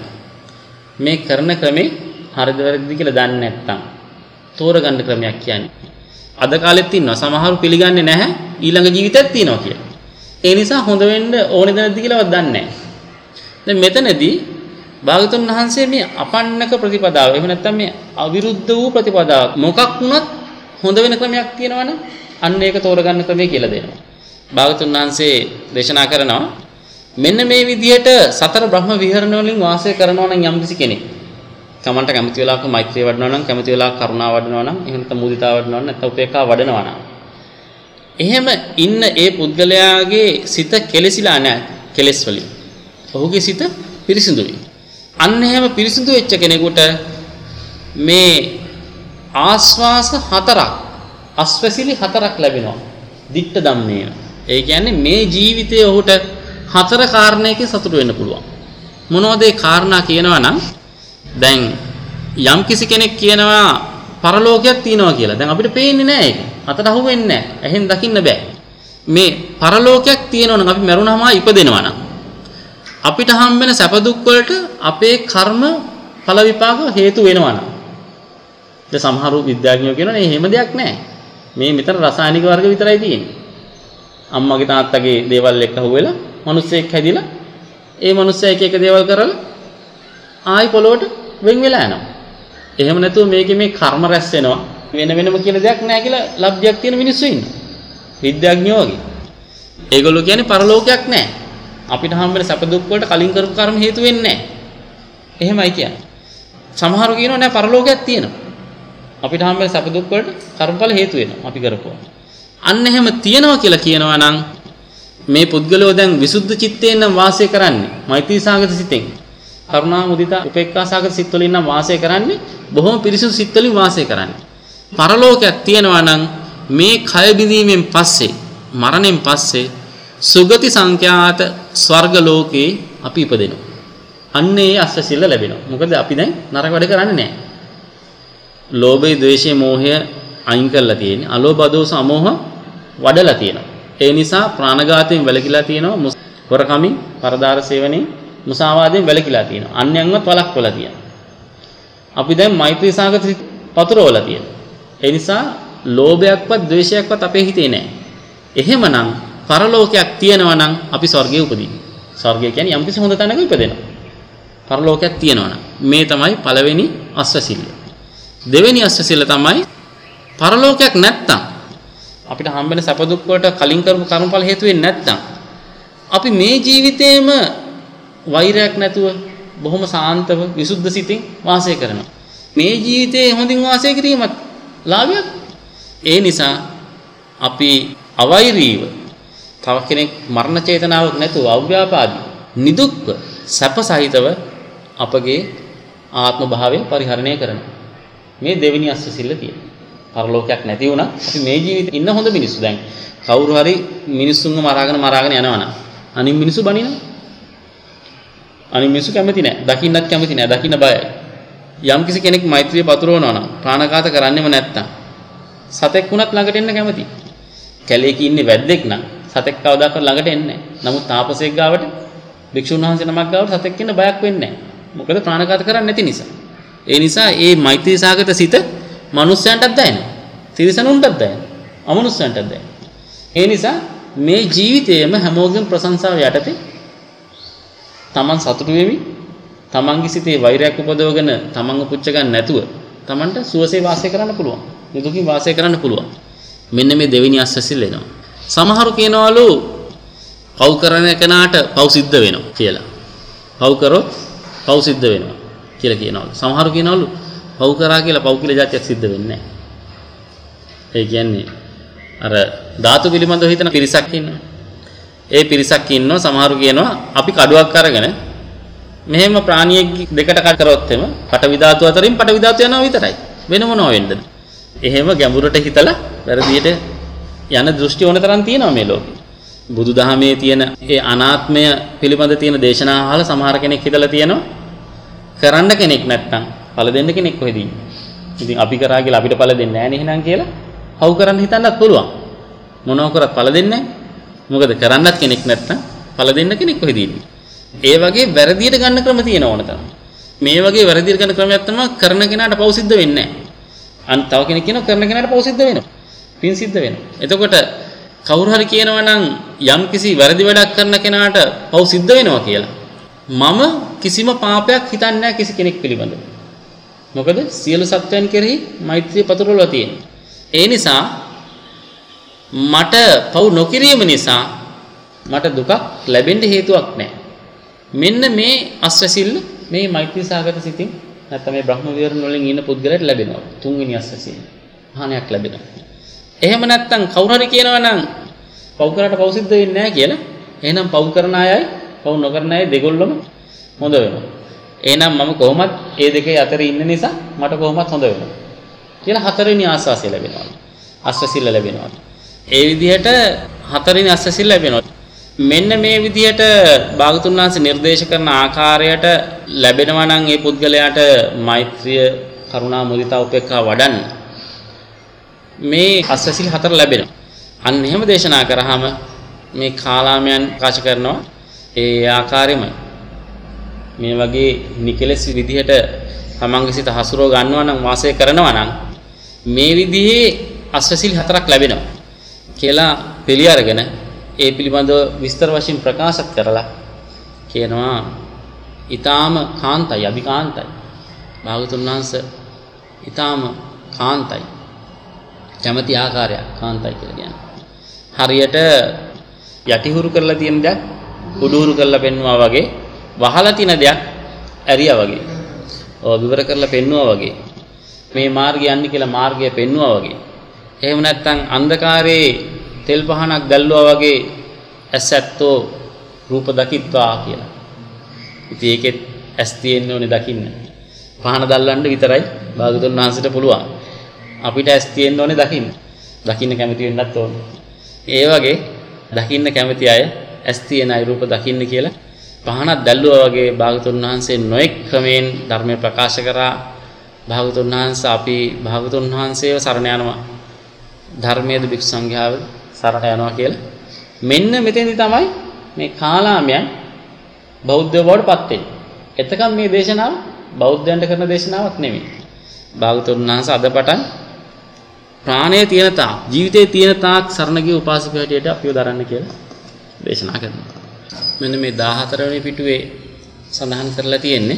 මේ කරන ක්‍රමේ හරිද වැරදිද කියලා දන්නේ නැත්නම් තෝරගන්න ක්‍රමයක් කියන්නේ. අද කාලෙත් ඉන්නවා සමහරු පිළිගන්නේ නැහැ ඊළඟ ජීවිතෙත් තියෙනවා කියලා. ඒ නිසා හොඳ වෙන්න ඕනේද නැද්ද කියලාවත් දන්නේ නැහැ. දැන් මෙතනදී භාගතුන් වහන්සේ මේ අපන්නක ප්‍රතිපදාව එහෙම නැත්නම් මේ අවිරුද්ධ වූ ප්‍රතිපදාවක් මොකක් වුණත් හොඳ වෙන ක්‍රමයක් තියෙනවනම් අන්න ඒක තෝරගන්න ක්‍රමය කියලා දෙනවා. භාගතුන් වහන්සේ දේශනා කරනවා මෙන්න මේ විදිහට සතර බ්‍රහ්ම විහරණ වලින් වාසය කරනවා නම් යම්කිසි කෙනෙක් තමන්ට කැමති වෙලාවක මෛත්‍රිය වඩනවා නම් කැමති වෙලාවක කරුණාව වඩනවා නම් එහෙම නැත්නම් මුදිතාව වඩනවා නම් නැත්නම් උපේක්ඛාව වඩනවා නම් එහෙම ඉන්න ඒ පුද්ගලයාගේ සිත කෙලසිලා නැහැ කෙලස් වලින්. ඔහුගේ සිත පිරිසිදුයි. අන්න එහෙම පිරිසිදු වෙච්ච කෙනෙකුට මේ ආස්වාස හතරක් අස්වැසිලි හතරක් ලැබෙනවා. දිට්ඨ ධම්මේන. ඒ කියන්නේ මේ ජීවිතයේ ඔහුට හතර කාරණයකින් සතුට වෙන්න පුළුවන්. මොනවද ඒ කාරණා කියනවා නම් දැන් යම් කිසි කෙනෙක් කියනවා පරලෝකයක් තියෙනවා කියලා. දැන් අපිට පේන්නේ නැහැ ඒක. අතට අහු වෙන්නේ නැහැ. එහෙන් දකින්න බෑ. මේ පරලෝකයක් තියෙනවා නම් අපි මරුණාම ඉපදෙනවා නම් අපිට හම් වෙන සැප දුක් වලට අපේ කර්ම ඵල විපාක හේතු වෙනවා නම් ද සමහරු විද්‍යාඥයෝ කියනවා නේ එහෙම දෙයක් නැහැ. මේ මෙතන රසායනික වර්ග විතරයි තියෙන්නේ. අම්මගේ තාත්තගේ දේවල් එක්ක අහුවෙලා මිනිස්සෙක් හැදිලා ඒ මිනිස්සයා එක එක දේවල් කරලා ආයි පොළොවට වෙන් වෙලා යනවා. එහෙම නැතුව මේකේ මේ කර්ම රැස් වෙනවා වෙන වෙනම කියලා දෙයක් නැහැ කියලා ලබ්ධියක් තියෙන මිනිස්සු ඉන්නවා. විද්‍යාඥයෝ වගේ. ඒගොල්ලෝ කියන්නේ පරලෝකයක් නැහැ. අපිට හම්බෙන සැප දුක් වලට කලින් කරපු කර්ම හේතු වෙන්නේ නැහැ. එහෙමයි කියන්නේ. සමහරව කියනවා නෑ පරලෝකයක් තියෙනවා. අපිට හම්බෙන සැප දුක් වලට කර්මඵල හේතු වෙනවා අපි කරපුවා. අන්න එහෙම තියෙනවා කියලා කියනවා නම් මේ පුද්ගලයෝ දැන් විසුද්ධ චිත්තයෙන් නම් වාසය කරන්නේ. මෛත්‍රී සාගත සිතෙන්. කරුණා මුදිතා උපේක්ඛා සාගත සිත් වලින් නම් වාසය කරන්නේ. බොහොම පිරිසුදු සිත් වලින් වාසය කරන්නේ. පරලෝකයක් තියෙනවා නම් මේ කය බිඳීමෙන් පස්සේ මරණයෙන් පස්සේ සුගති සංඛ්‍යාත ස්වර්ග ලෝකේ අපි ඉපදෙනවා. අන්න ඒ අස්සසිල්ල ලැබෙනවා. මොකද අපි දැන් නරක වැඩ කරන්නේ නැහැ. ලෝභය, ද්වේෂය, මෝහය අයින් කරලා තියෙන්නේ. අලෝභ, දෝෂ, අමෝහ වඩලා තියෙනවා. ඒ නිසා ප්‍රාණඝාතයෙන් වැළකීලා තියෙනවා. හොරකමින්, පරදාර සේවනයෙන්, මුසාවාදයෙන් වැළකීලා තියෙනවා. අන්‍යයන්වත් වළක්වලා තියෙනවා. අපි දැන් මෛත්‍රී සාගත පතුරවලා තියෙනවා. ඒ නිසා ලෝභයක්වත්, ද්වේෂයක්වත් අපේ හිතේ නැහැ. එහෙමනම් පරලෝකයක් තියෙනවා නම් අපි ස්වර්ගයේ උපදිනවා. ස්වර්ගය කියන්නේ යම්කිසි හොඳ තැනක ඉපදෙනවා. පරලෝකයක් තියෙනවා නම් මේ තමයි පළවෙනි අස්සසිල්ල. දෙවෙනි අස්සසිල්ල තමයි පරලෝකයක් නැත්තම් අපිට හම්බෙන සැප දුක් වලට කලින් කරපු කර්මඵල හේතු වෙන්නේ නැත්තම් අපි මේ ජීවිතේම වෛරයක් නැතුව බොහොම සාන්තව විසුද්ධ සිතින් වාසය කරනවා. මේ ජීවිතේ හොඳින් වාසය කිරීමත් ලාභයක්. ඒ නිසා අපි අවෛරීව තව කෙනෙක් මරණ චේතනාවක් නැතුව අව්‍යාපාදී නිදුක්ව සැප සහිතව අපගේ ආත්ම භාවය පරිහරණය කරනවා. මේ දෙවෙනි අස්සසිල්ල තියෙනවා. පරලෝකයක් නැති වුණා අපි මේ ජීවිතේ ඉන්න හොඳ මිනිස්සු දැන් කවුරු හරි මිනිස්සුන්ව මරාගෙන මරාගෙන යනවා නම් අනිත් මිනිස්සු බනිනවා. අනිත් මිනිස්සු කැමති නැහැ. දකින්නත් කැමති නැහැ. දකින්න බයයි. යම් කිසි කෙනෙක් මෛත්‍රිය පතුරවනවා නම් ප්‍රාණඝාත කරන්නෙම නැත්තම් සතෙක් වුණත් ළඟට එන්න කැමති. කැලේක ඉන්නේ වැද්දෙක් නම් සතෙක් කවදාකවත් ළඟට එන්නේ නැහැ. නමුත් තාපසයෙක් ගාවට භික්ෂුන් වහන්සේ නමක් ගාවට සතෙක් ඉන්න බයක් වෙන්නේ නැහැ. මොකද ප්‍රාණඝාත කරන්නේ නැති නිසා. ඒ නිසා මේ මෛත්‍රී සාගත සිත මනුස්සයන්ටත් දැනෙනවා. තිරිසනුන්ටත් දැනෙනවා. අමනුස්සයන්ටත් දැනෙනවා. ඒ නිසා මේ ජීවිතයේම හැමෝගෙම ප්‍රශංසාව යටතේ තමන් සතුටු වෙමි. තමන්ගේ සිතේ වෛරයක් උපදවගෙන තමන්ව පුච්ච ගන්න නැතුව තමන්ට සුවසේ වාසය කරන්න පුළුවන්. නිදුකින් වාසය කරන්න පුළුවන්. මෙන්න මේ දෙවෙනි අස්සසිල්ල එනවා. සමහරු කියනවලු පව් කරන කෙනාට පව් සිද්ධ වෙනවා කියලා. පව් කරොත් පව් සිද්ධ වෙනවා කියලා කියනවලු. සමහරු කියනවලු පව් කරා කියලා පව් කියලා જાතියක් සිද්ධ වෙන්නේ නැහැ. ඒ කියන්නේ අර ධාතු පිළිබඳව හිතන පිරිසක් ඉන්නවා. ඒ පිරිසක් ඉන්නවා සමහරු කියනවා අපි කඩුවක් අරගෙන මෙහෙම ප්‍රාණියෙක් දෙකට කඩ කරොත් එම පටවි ධාතු අතරින් පටවි ධාතු යනවා විතරයි. වෙන මොනවා වෙන්නද? එහෙම ගැඹුරට හිතලා වැරදියට යන දෘෂ්ටි ඕන තරම් තියෙනවා මේ ලෝකේ. බුදුදහමේ තියෙන ඒ අනාත්මය පිළිබඳ තියෙන දේශනා අහලා සමහර කෙනෙක් හිතලා තියෙනවා කරන්න කෙනෙක් නැත්තම් ඵල දෙන්න කෙනෙක් කොහෙද ඉන්නේ? ඉතින් අපි කරා කියලා අපිට ඵල දෙන්නේ නැහැ නේ එහෙනම් කියලා හවු කරන්න හිතන්නත් පුළුවන්. මොනව කරත් ඵල දෙන්නේ නැහැ. මොකද කරන්නත් කෙනෙක් නැත්තම් ඵල දෙන්න කෙනෙක් කොහෙද ඉන්නේ? ඒ වගේ වැරදියට ගන්න ක්‍රම තියෙන ඕන තරම්. මේ වගේ වැරදියට ගන්න ක්‍රමයක් තමයි කරන කෙනාට පව් සිද්ධ වෙන්නේ නැහැ. අන් තව කෙනෙක් කියනවා කරන කෙනාට පව් සිද්ධ වෙනවා. පින් සිද්ධ වෙනවා. එතකොට කවුරු හරි කියනවා නම් යම් කිසි වැරදි වැඩක් කරන කෙනාට පව් සිද්ධ වෙනවා කියලා. මම කිසිම පාපයක් හිතන්නේ නැහැ කිසි කෙනෙක් පිළිබඳව. මොකද සියලු සත්වයන් කෙරෙහි මෛත්‍රිය පතුරවලා තියෙනවා. ඒ නිසා මට පව් නොකිරීම නිසා මට දුකක් ලැබෙන්න හේතුවක් නැහැ. මෙන්න මේ අස්වැසිල්ල මේ මෛත්‍රී සාගත සිතින් නැත්නම් මේ බ්‍රහ්ම විහරණ වලින් ඉන්න පුද්ගලයාට ලැබෙනවා. තුන්වෙනි අස්වැසිල්ල. හානියක් ලැබෙනවා. එහෙම නැත්නම් කවුරු හරි කියනවා නම් පව් කරාට පව් සිද්ධ වෙන්නේ නැහැ කියලා. එහෙනම් පව් කරන අයයි පව් නොකරන අය දෙගොල්ලොම හොඳ වෙනවා. එහෙනම් මම කොහොමත් ඒ දෙකේ අතරේ ඉන්න නිසා මට කොහොමත් හොඳ වෙනවා. කියලා හතරවෙනි ආස්වාසිය ලැබෙනවා. අස්වැසිල්ල ලැබෙනවා. ඒ විදිහට හතරවෙනි අස්වැසිල්ල ලැබෙනවා. මෙන්න මේ විදිහට භාගතුන් වහන්සේ නිර්දේශ කරන ආකාරයට ලැබෙනවා නම් ඒ පුද්ගලයාට මෛත්‍රිය, කරුණා, මුදිතා, උපේක්ඛා වඩන්න මේ අස්වැසිලි හතර ලැබෙනවා. අන්න එහෙම දේශනා කරාම මේ කාලාමයන් ප්‍රකාශ කරනවා ඒ ආකාරයෙන්ම මේ වගේ නිකලස් විදිහට තමන්ගේ සිත හසුරව ගන්නවා නම් වාසය කරනවා නම් මේ විදිහේ අස්වැසිලි හතරක් ලැබෙනවා කියලා පිළි අරගෙන ඒ පිළිබඳව විස්තර වශයෙන් ප්‍රකාශ කරලා කියනවා ඊටාම කාන්තයි අභිකාන්තයි භාගතුන් වහන්සේ ඊටාම කාන්තයි. කැමැති ආකාරයක් කාන්තයි කියලා කියන්නේ. හරියට යටිහුරු කරලා තියෙන දෙයක් උඩුහුරු කරලා පෙන්වුවා වගේ, වහලා තියෙන දෙයක් ඇරියා වගේ. ඔය විවර කරලා පෙන්වුවා වගේ. මේ මාර්ගය යන්නේ කියලා මාර්ගය පෙන්වුවා වගේ. එහෙම නැත්නම් අන්ධකාරයේ තෙල් පහනක් දැල්ලුවා වගේ ඇසැත්තෝ රූප දකිත්වා කියලා. ඉතින් ඒකෙත් ඇස් තියෙන්න ඕනේ දකින්න. පහන දැල්ලන්න විතරයි භාගතුන් වහන්සේට පුළුවන්. අපිට ඇස් තියෙන්න ඕනේ දකින්න. දකින්න කැමති වෙන්නත් ඕනේ. ඒ වගේ දකින්න කැමති අය ඇස් තියෙන අය රූප දකින්න කියලා පහනක් දැල්ලුවා වගේ භාගතුන් වහන්සේ නොඑක් ක්‍රමෙන් ධර්මය ප්‍රකාශ කරා. භාගතුන් වහන්සේ අපි භාගතුන් වහන්සේව සරණ යනවා. ධර්මයේද භික්ෂු සංඝයාව සරණ යනවා කියලා. මෙන්න මෙතෙන්දි තමයි මේ කාලාමයන් බෞද්ධ බවට පත් වෙන්නේ. එතකම් මේ දේශනාව බෞද්ධයන්ට කරන දේශනාවක් නෙමෙයි. භාගතුන් වහන්සේ අද පටන් ප්‍රාණයේ තියෙන තාක් ජීවිතයේ තියෙන තාක් සරණ ගිය උපාසක හැටියට අපිව දරන්න කියලා දේශනා කරනවා. මෙන්න මේ දාහතර වෙනි පිටුවේ සඳහන් කරලා තියෙන්නේ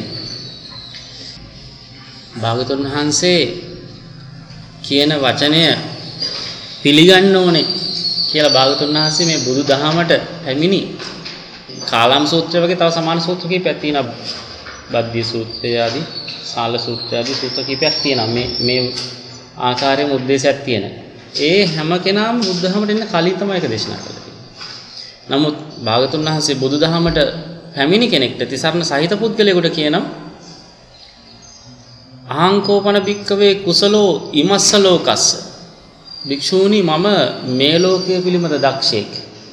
භාගතුන් වහන්සේ කියන වචනය පිළිගන්න ඕනේ කියලා භාගතුන් වහන්සේ මේ බුදු දහමට පැමිණි කාලම් සූත්‍රය වගේ තව සමාන සූත්‍ර කීපයක් තියෙනවා. බද්දී සූත්‍රය ආදී සාල සූත්‍රය ආදී සූත්‍ර කීපයක් තියෙනවා. මේ මේ ආකාරයෙන් උද්දේශයක් තියෙන. ඒ හැම කෙනාම බුදු දහමට එන්න කලින් තමයි ඒක දේශනා කළේ. නමුත් භාගතුන් වහන්සේ බුදු දහමට පැමිණි කෙනෙක්ට තිසරණ සහිත පුද්ගලයෙකුට කියනවා අහංකෝපන භික්කවේ කුසලෝ ඉමස්ස ලෝකස්ස භික්ෂූනි මම මේ ලෝකයේ පිළිමද දක්ෂයෙක්.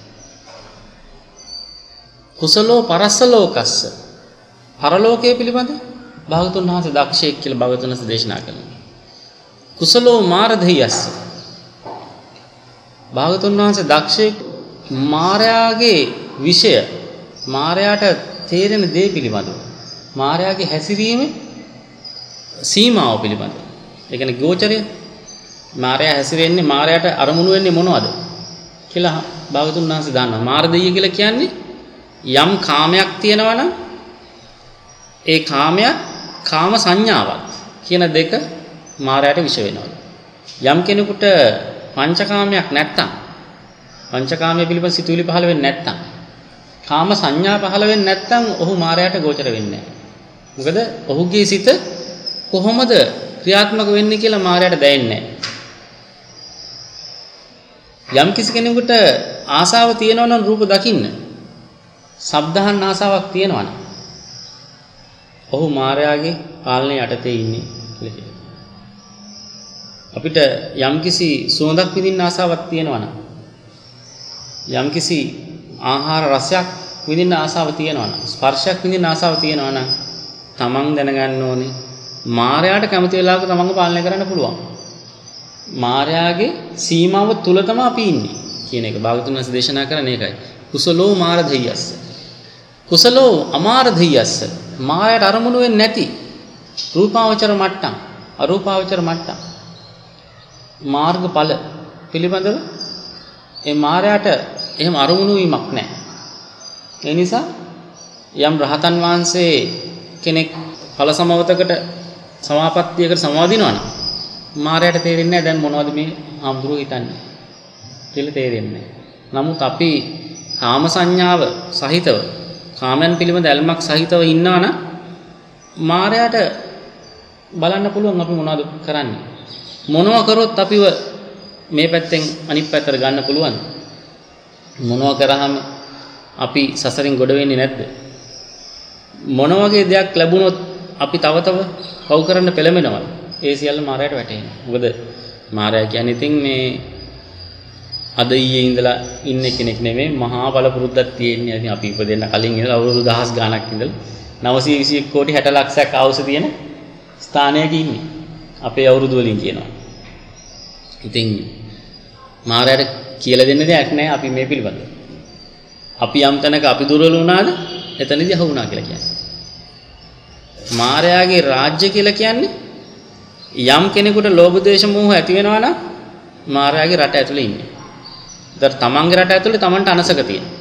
කුසලෝ පරස්ස ලෝකස්ස පරලෝකයේ පිළිබඳ භාගතුන් වහන්සේ දක්ෂයෙක් කියලා භාගතුන් වහන්සේ දේශනා කළා. කුසලෝ මාරධයස්ස භාගතුන් වහන්සේ දක්ෂයෙක් මායාගේ විෂය මායාට තේරෙන දේ පිළිබඳව මායාගේ හැසිරීමේ සීමාව පිළිබඳව. ඒ කියන්නේ ගෝචරය මායාව හැසිරෙන්නේ මායාට අරමුණු වෙන්නේ මොනවද කියලා භාගතුන් වහන්සේ දන්නවා. මාරදීය කියලා කියන්නේ යම් කාමයක් තියෙනවා නම් ඒ කාමයක් කාම සංඥාවක් කියන දෙක මායාට විෂ වෙනවා. යම් කෙනෙකුට පංචකාමයක් නැත්තම් පංචකාමයේ පිළිබඳ සිතුවිලි පහළ වෙන්නේ නැත්තම් කාම සංඥා පහළ වෙන්නේ නැත්තම් ඔහු මායාට ගෝචර වෙන්නේ නැහැ. මොකද ඔහුගේ සිත කොහොමද ක්‍රියාත්මක වෙන්නේ කියලා මායාට දැනෙන්නේ නැහැ. යම් කිසි කෙනෙකුට ආසාව තියෙනවා නම් රූප දකින්න, ශබ්දහන් ආසාවක් තියෙනවා නම් ඔහු මායාගේ පාලනය යටතේ ඉන්නේ කියලා කියනවා. අපිට යම් කිසි සුවඳක් විඳින්න ආසාවක් තියෙනවා නම් යම් කිසි ආහාර රසයක් විඳින්න ආසාව තියෙනවා නම් ස්පර්ශයක් විඳින්න ආසාව තියෙනවා නම් තමන් දැනගන්න ඕනේ මායාට කැමති වෙලාවක තමන්ව පාලනය කරන්න පුළුවන්. මායාගේ සීමාව තුල තමයි අපි ඉන්නේ කියන එක භාගතුන් වහන්සේ දේශනා කරන්නේ ඒකයි. කුසලෝ මාරධයස්ස කුසලෝ අමාරධයස්ස මායාට අරමුණු වෙන්නේ නැති රූපාවචර මට්ටම් අරූපාවචර මට්ටම් මාර්ගඵල පිළිබඳව ඒ මායාට එහෙම අරමුණු වීමක් නැහැ. ඒ නිසා යම් රහතන් වහන්සේ කෙනෙක් ඵල සමවතකට සමාපත්තියකට සමාදිනවා නම් මායාට තේරෙන්නේ නැහැ දැන් මොනවද මේ ආම්දුරු හිතන්නේ කියලා තේරෙන්නේ නැහැ. නමුත් අපි කාම සංඥාව සහිතව කාමයන් පිළිබඳ ඇල්මක් සහිතව ඉන්නවා නම් මායාට බලන්න පුළුවන් අපි මොනවද කරන්නේ. මොනවා කරොත් අපිව මේ පැත්තෙන් අනිත් පැත්තට ගන්න පුළුවන්. මොනවා කරාම අපි සසරින් ගොඩ වෙන්නේ නැද්ද? මොන වගේ දෙයක් ලැබුණොත් අපි තව තව පව් කරන්න පෙළඹෙනවා. ඒ සියල්ල මායාට වැටෙනවා. මොකද මායා කියන්නේ ඉතින් මේ අද ඊයේ ඉඳලා ඉන්න කෙනෙක් නෙමෙයි මහා බල පුරුද්දක් තියෙන්නේ. ඉතින් අපි ඉපදෙන්න කලින් ඉඳලා අවුරුදු දහස් ගාණක් ඉඳලා නවසිය විසි කෝටි හැට ලක්ෂයක් ආවුස තියෙන ස්ථානයක ඉන්නේ. අපේ අවුරුදු වලින් කියනවා. ඉතින් මායාට කියලා දෙන්න දෙයක් නැහැ අපි මේ පිළිබඳව. අපි යම් තැනක අපි දුර්වල වුණාද එතනදී අහු වුණා කියලා කියන්නේ. මායාගේ රාජ්‍ය කියලා කියන්නේ යම් කෙනෙකුට ලෝභ දේශ මොහ ඇති වෙනවා නම් මායාගේ රට ඇතුලේ ඉන්නේ. ඒතර තමන්ගේ රට ඇතුලේ තමන්ට අනසක තියෙනවා.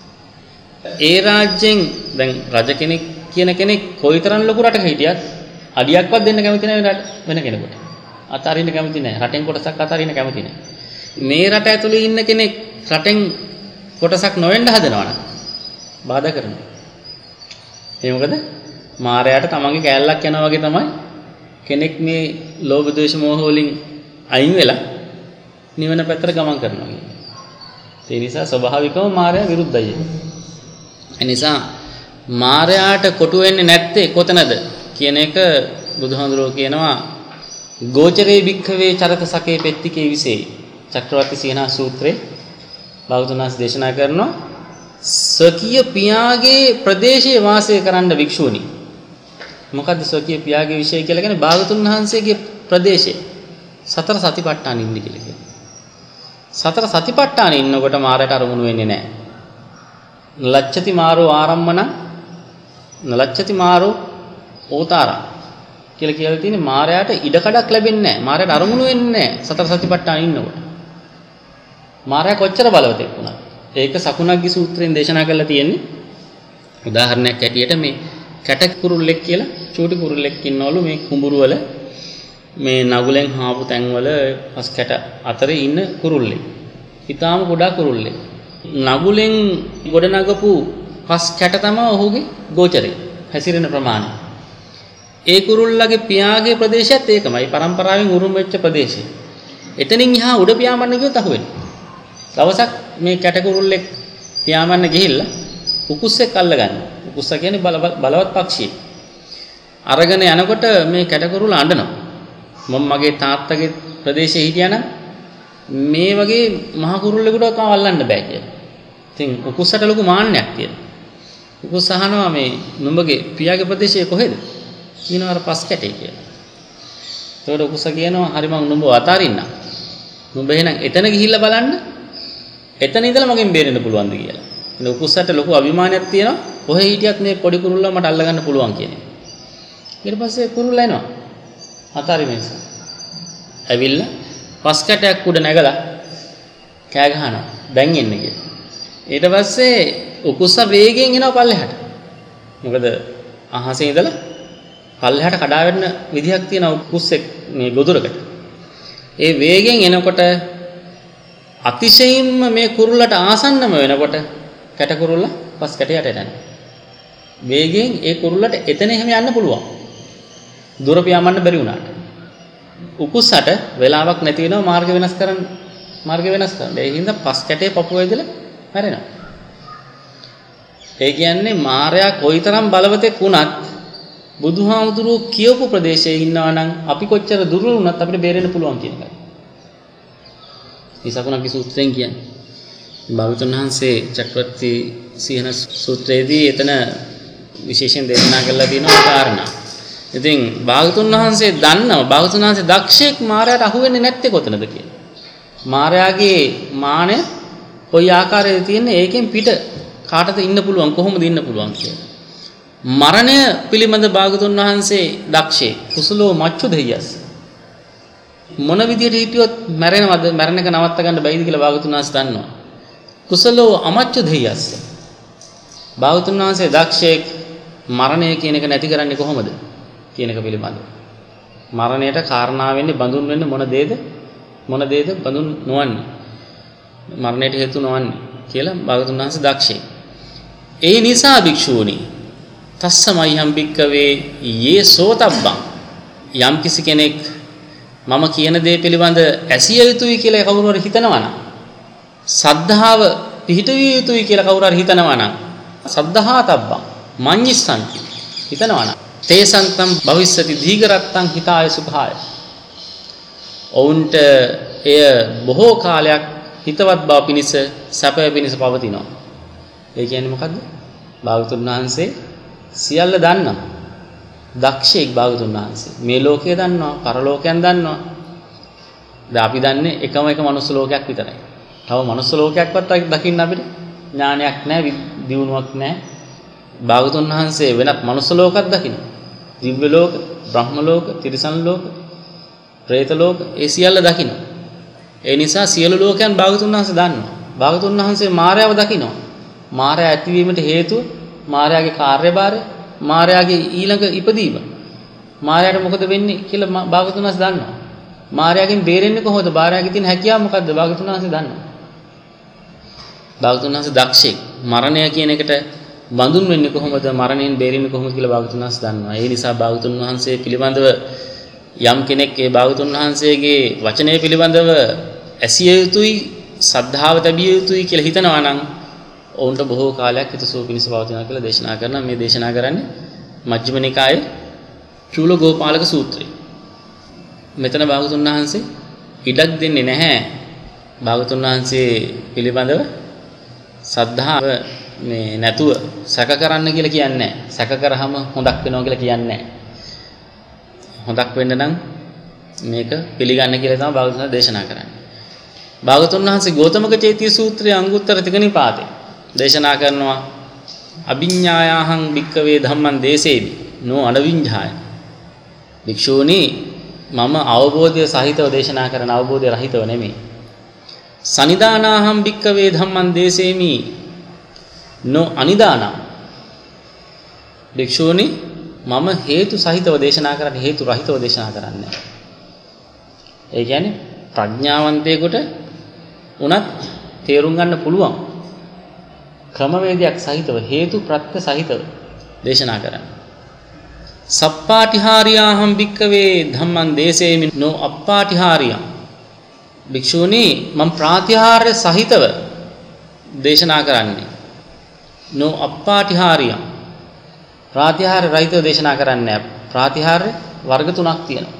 ඒ රාජ්‍යයෙන් දැන් රජ කෙනෙක් කියන කෙනෙක් කොයිතරම් ලොකු රටක හිටියත් අඩියක්වත් දෙන්න කැමති නැහැ වෙන කෙනෙකුට. අතාරින්න කැමති නැහැ. රටෙන් කොටසක් අතාරින්න කැමති නැහැ. මේ රට ඇතුලේ ඉන්න කෙනෙක් රටෙන් කොටසක් නොවෙන්න හදනවා නම් බාධා කරනවා. ඒ මොකද? මාරයාට තමන්ගේ කෑල්ලක් යනවා වගේ තමයි කෙනෙක් මේ ලෝභ ද්වේෂ මෝහ වලින් අයින් වෙලා නිවන පැත්තට ගමන් කරනවා කියන්නේ. ඒ නිසා ස්වභාවිකව මාරයා විරුද්ධයි. ඒ නිසා මාරයාට කොටු වෙන්නේ නැත්තේ කොතනද කියන එක බුදුහාඳුරෝ කියනවා ගෝචරේ භික්ඛවේ චරත සකේ පෙත්තිකේ විසේ චක්‍රවර්ති සීනා සූත්‍රයේ බෞද්ධනාස් දේශනා කරනවා ස්වකීය පියාගේ ප්‍රදේශයේ වාසය කරන්න භික්ෂුණි. මොකද්ද ස්වකීය පියාගේ විශේෂය කියලා කියන්නේ භාගතුන් වහන්සේගේ ප්‍රදේශයේ සතර සතිපට්ඨාන ඉන්නේ කියලා කියනවා. සතර සතිපට්ඨාන ඉන්නකොට මාරයට අරමුණු වෙන්නේ නැහැ. ලච්ඡති මාරෝ ආරම්මන නලච්ඡති මාරෝ ඕතාරා කියලා කියලා තියෙන්නේ මාරයට ඉඩකඩක් ලැබෙන්නේ නැහැ. මාරයට අරමුණු වෙන්නේ නැහැ සතර සතිපට්ඨාන ඉන්නකොට. මාරයා කොච්චර බලවතෙක් වුණත් ඒක සකුණග්ගි සූත්‍රයෙන් දේශනා කරලා තියෙන්නේ. උදාහරණයක් ඇටියට මේ කැට කුරුල්ලෙක් කියලා චූටි කුරුල්ලෙක් ඉන්නවලු මේ කුඹුරු වල මේ නගුලෙන් හාපු තැන්වල පස් කැට අතරේ ඉන්න කුරුල්ලෙක්. ඊටාම ගොඩක් කුරුල්ලෙක්. නගුලෙන් ගොඩ නගපු පස් කැට තමයි ඔහුගේ ගෝචරය හැසිරෙන ප්‍රමාණය. ඒ කුරුල්ලගේ පියාගේ ප්‍රදේශයත් ඒකමයි පරම්පරාවෙන් උරුම වෙච්ච ප්‍රදේශය. එතනින් එහා උඩ පියාඹන්න ගියොත් අහුවෙනවා. දවසක් මේ කැට කුරුල්ලෙක් පියාඹන්න ගිහිල්ලා උකුස්සෙක් අල්ලගන්න. උකුස්ස කියන්නේ බලවත් පක්ෂියෙක්. අරගෙන යනකොට මේ කැට කුරුල්ල අඬනවා. මම මගේ තාත්තගේ ප්‍රදේශයේ හිටියානම් මේ වගේ මහ කුරුල්ලෙකුට කව අල්ලන්න බෑ කියලා. ඉතින් උකුස්සට ලොකු මාන්නයක් තියෙනවා. උකුස්ස අහනවා මේ නුඹගේ පියාගේ ප්‍රදේශය කොහෙද? කියනවා අර පස් කැටේ කියලා. ඒකට උකුස්ස කියනවා හරි මං නුඹව අතාරින්නම්. නුඹ එහෙනම් එතන ගිහිල්ලා බලන්න. එතන ඉඳලා මගෙන් බේරෙන්න පුළුවන්ද කියලා. ඉතින් උකුස්සට ලොකු අභිමානයක් තියෙනවා. කොහේ හිටියත් මේ පොඩි කුරුල්ලා මට අල්ලගන්න පුළුවන් කියන්නේ. ඊට පස්සේ කුරුල්ලා එනවා. අතාරින්න නිසා. ඇවිල්ලා පස් කැටයක් උඩ නැගලා කෑ ගහනවා. දැන් එන්න කියලා. ඊට පස්සේ උකුස්ස වේගෙන් එනවා පල්ලෙහාට. මොකද අහසේ ඉඳලා පල්ලෙහාට කඩා වැටෙන විදිහක් තියෙන උකුස්සෙක් මේ ගොදුරකට. ඒ වේගෙන් එනකොට අතිශයින්ම මේ කුරුල්ලට ආසන්නම වෙනකොට කැට කුරුල්ල පස් කැටයට යනවා. වේගෙන් ඒ කුරුල්ලට එතන එහෙම යන්න පුළුවන්. දුර පියාඹන්න බැරි වුණාට. උකුස්සට වෙලාවක් නැති වෙනවා මාර්ග වෙනස් කරන්න මාර්ග වෙනස් කරන්න. ඒ හින්දා පස් කැටේ පපුවේ ඉඳලා මැරෙනවා. ඒ කියන්නේ මාරයා කොයිතරම් බලවතෙක් වුණත් බුදුහාමුදුරුවෝ කියවපු ප්‍රදේශයේ ඉන්නවා නම් අපි කොච්චර දුර්වල වුණත් අපිට බේරෙන්න පුළුවන් කියන එකයි. ඉසකුණගේ සූත්‍රයෙන් කියන්නේ. භාගතුන් වහන්සේ චක්‍රවර්ති සීහන සූත්‍රයේදී එතන විශේෂයෙන් දේශනා කළා තියෙනවා කාරණා. ඉතින් භාගතුන් වහන්සේ දන්නවා භාගතුන් වහන්සේ දක්ෂයෙක් මාරයාට අහු වෙන්නේ නැත්තේ කොතනද කියලා. මාරයාගේ මානය කොයි ආකාරයේද තියෙන්නේ ඒකෙන් පිට කාටද ඉන්න පුළුවන් කොහොමද ඉන්න පුළුවන් කියලා. මරණය පිළිබඳ භාගතුන් වහන්සේ දක්ෂේ කුසලෝ මච්චු දෙයස් මොන විදියට හිටියොත් මැරෙනවද මැරෙන එක නවත්ත ගන්න බැයිද කියලා භාගතුන් වහන්සේ දන්නවා. කුසලෝ අමච්චු දෙයස් භාගතුන් වහන්සේ දක්ෂේ මරණය කියන එක නැති කරන්නේ කොහොමද කියන එක පිළිබඳව. මරණයට කාරණා වෙන්නේ බඳුන් වෙන්නේ මොන දේද මොන දේද බඳුන් නොවන්නේ මරණයට හේතු නොවන්නේ කියලා භාගතුන් වහන්සේ දක්ෂේ. ඒ නිසා භික්ෂූනි තස්සමයිහම් භික්කවේ යේ සෝතබ්බං යම් කිසි කෙනෙක් මම කියන දේ පිළිබඳ ඇසිය යුතුයි කියලා කවුරු හරි හිතනවා නම් සද්ධාව පිහිටවිය යුතුයි කියලා කවුරු හරි හිතනවා නම් සද්ධාතබ්බං මඤ්ඤස්සන්ති හිතනවා නම් තේසන්තම් භවිස්සති දීඝරත්තං හිතාය සුඛාය ඔවුන්ට එය බොහෝ කාලයක් හිතවත් බව පිණිස සැපය පිණිස පවතිනවා. ඒ කියන්නේ මොකද්ද? භාගතුන් වහන්සේ සියල්ල දන්නවා. දක්ෂයෙක් භාගතුන් වහන්සේ. මේ ලෝකය දන්නවා, පරලෝකයන් දන්නවා. දැන් අපි දන්නේ එකම එක මනුස්ස ලෝකයක් විතරයි. තව මනුස්ස ලෝකයක්වත් දකින්න අපිට ඥානයක් නැහැ, දියුණුවක් නැහැ. භාගතුන් වහන්සේ වෙනත් මනුස්ස ලෝකයක් දකින්න. දිව්‍ය ලෝක, බ්‍රහ්ම ලෝක, තිරිසන් ලෝක, പ്രേත ලෝක ඒ සියල්ල දකින්න. ඒ නිසා සියලු ලෝකයන් භාගතුන් වහන්සේ දන්නවා. භාගතුන් වහන්සේ මායාව දකිනවා. මායාව ඇතිවීමට හේතුව මායාවේ කාර්යභාරය, මායාවේ ඊළඟ ඉපදීම, මායාට මොකද වෙන්නේ කියලා භාගතුන් වහන්සේ දන්නවා. මායාගෙන් බේරෙන්නේ කොහොමද? මායාගේ තියෙන හැකියාව මොකද්ද? භාගතුන් වහන්සේ දන්නවා. භාගතුන් වහන්සේ දක්ෂෙක්. මරණය කියන එකට බඳුන් වෙන්නේ කොහොමද? මරණයෙන් බේරෙන්නේ කොහොමද කියලා භාගතුන් වහන්සේ දන්නවා. ඒ නිසා භාගතුන් වහන්සේ පිළිබඳව යම් කෙනෙක් ඒ භාගතුන් වහන්සේගේ වචනය පිළිබඳව ඇසිය යුතුයි, සද්ධාව තැබිය යුතුයි කියලා හිතනවා නම් ඔවුන්ට බොහෝ කාලයක් හිතසුව පිණිස පවතිනවා කියලා දේශනා කරනවා. මේ දේශනා කරන්නේ මජ්ක්‍ධිම නිකායේ චූලගෝපාලක සූත්‍රය. මෙතන භාගතුන් වහන්සේ ඉඩක් දෙන්නේ නැහැ. භාගතුන් වහන්සේ පිළිබඳව සද්ධාව මේ නැතුව සැක කරන්න කියලා කියන්නේ නැහැ. සැක කරාම හොඳක් වෙනවා කියලා කියන්නේ නැහැ. හොඳක් වෙන්න නම් මේක පිළිගන්න කියලා තමයි භාගතුන් වහන්සේ දේශනා කරන්නේ. භාගතුන් වහන්සේ ගෞතමක චේතිය සූත්‍රයේ අංගුත්තර තික නිපාතේ දේශනා කරනවා අභිඤ්ඤායාහං භික්කවේ ධම්මං දේසේවි නෝ අනවිඤ්ඤාය. භික්ෂූනි මම අවබෝධය සහිතව දේශනා කරන අවබෝධය රහිතව නෙමෙයි. සනිදානාහං භික්කවේ ධම්මං දේසේමි නෝ අනිදානං. භික්ෂූනි මම හේතු සහිතව දේශනා කරන්නේ හේතු රහිතව දේශනා කරන්නේ. ඒ කියන්නේ ප්‍රඥාවන්තයෙකුට උනත් තේරුම් ගන්න පුළුවන් ක්‍රමවේදයක් සහිතව හේතු ප්‍රත්‍ය සහිතව දේශනා කරන්නේ. සප්පාටිහාරියාහම් භික්කවේ ධම්මං දේසේමි නෝ අප්පාටිහාරියං. භික්ෂූනි මම ප්‍රාතිහාර්ය සහිතව දේශනා කරන්නේ නෝ අප්පාටිහාරියං. ප්‍රාතිහාර්ය රහිතව දේශනා කරන්නේ නැහැ. ප්‍රාතිහාර්ය වර්ග තුනක් තියෙනවා.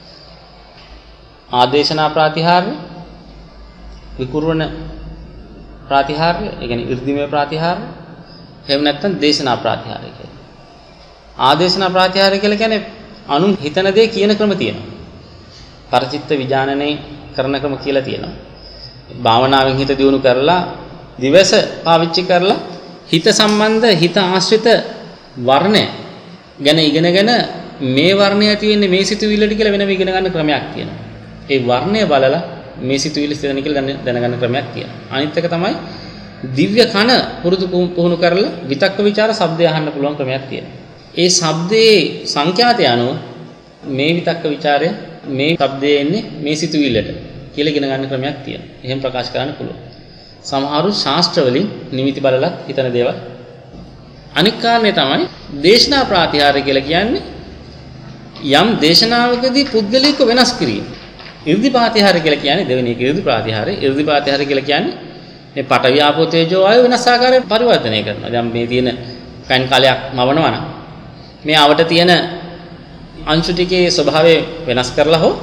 ආදේශනා ප්‍රාතිහාර්ය, විකුර්වන ප්‍රාතිහාර්ය, ඒ කියන්නේ irdimeya ප්‍රාතිහාර්ය, එහෙම නැත්නම් දේශනා ප්‍රාතිහාර්ය කියලා. ආදේශනා ප්‍රාතිහාර්ය කියලා කියන්නේ අනු හිතන දේ කියන ක්‍රම තියෙනවා. පරචිත්ත විඥානනේ කරන ක්‍රම කියලා තියෙනවා. භාවනාවෙන් හිත දියුණු කරලා දිවස පාවිච්චි කරලා හිත සම්බන්ධ හිත ආශ්‍රිත වර්ණය ගැන ඉගෙනගෙන මේ වර්ණය ඇති වෙන්නේ මේ සිතුවිල්ලට කියලා වෙනම ඉගෙන ගන්න ක්‍රමයක් තියෙනවා. ඒ වර්ණය බලලා මේ සිතුවිලි ස්ථිරණ කියලා දැනගන්න ක්‍රමයක් තියෙනවා. අනිත් එක තමයි දිව්‍ය කන පුරුදු පුහුණු කරලා විතක්ක ਵਿਚාර ශබ්දය අහන්න පුළුවන් ක්‍රමයක් තියෙනවා. ඒ ශබ්දයේ සංඛ්‍යාතය අනුව මේ විතක්ක ਵਿਚාරය මේ ශබ්දයේ එන්නේ මේ සිතුවිල්ලට කියලා ඉගෙන ගන්න ක්‍රමයක් තියෙනවා. එහෙම ප්‍රකාශ කරන්න පුළුවන්. සමහරු ශාස්ත්‍ර වලින් නිමිති බලලත් හිතන දේවල්. අනික් කාරණේ තමයි දේශනා ප්‍රාතිහාර්ය කියලා කියන්නේ යම් දේශනාවකදී පුද්ගලිකව වෙනස් කිරීම. irdi ප්‍රාතිහාර්ය කියලා කියන්නේ දෙවෙනි එක irdi ප්‍රාතිහාර්ය. irdi ප්‍රාතිහාර්ය කියලා කියන්නේ මේ පඨවි ආපෝ තේජෝ ආයෝ වෙනස් ආකාරයෙන් පරිවර්තනය කරනවා. දැන් මේ තියෙන කයින් කාලයක් මවනවා නම් මේ අවට තියෙන අංශු ටිකේ ස්වභාවය වෙනස් කරලා හෝ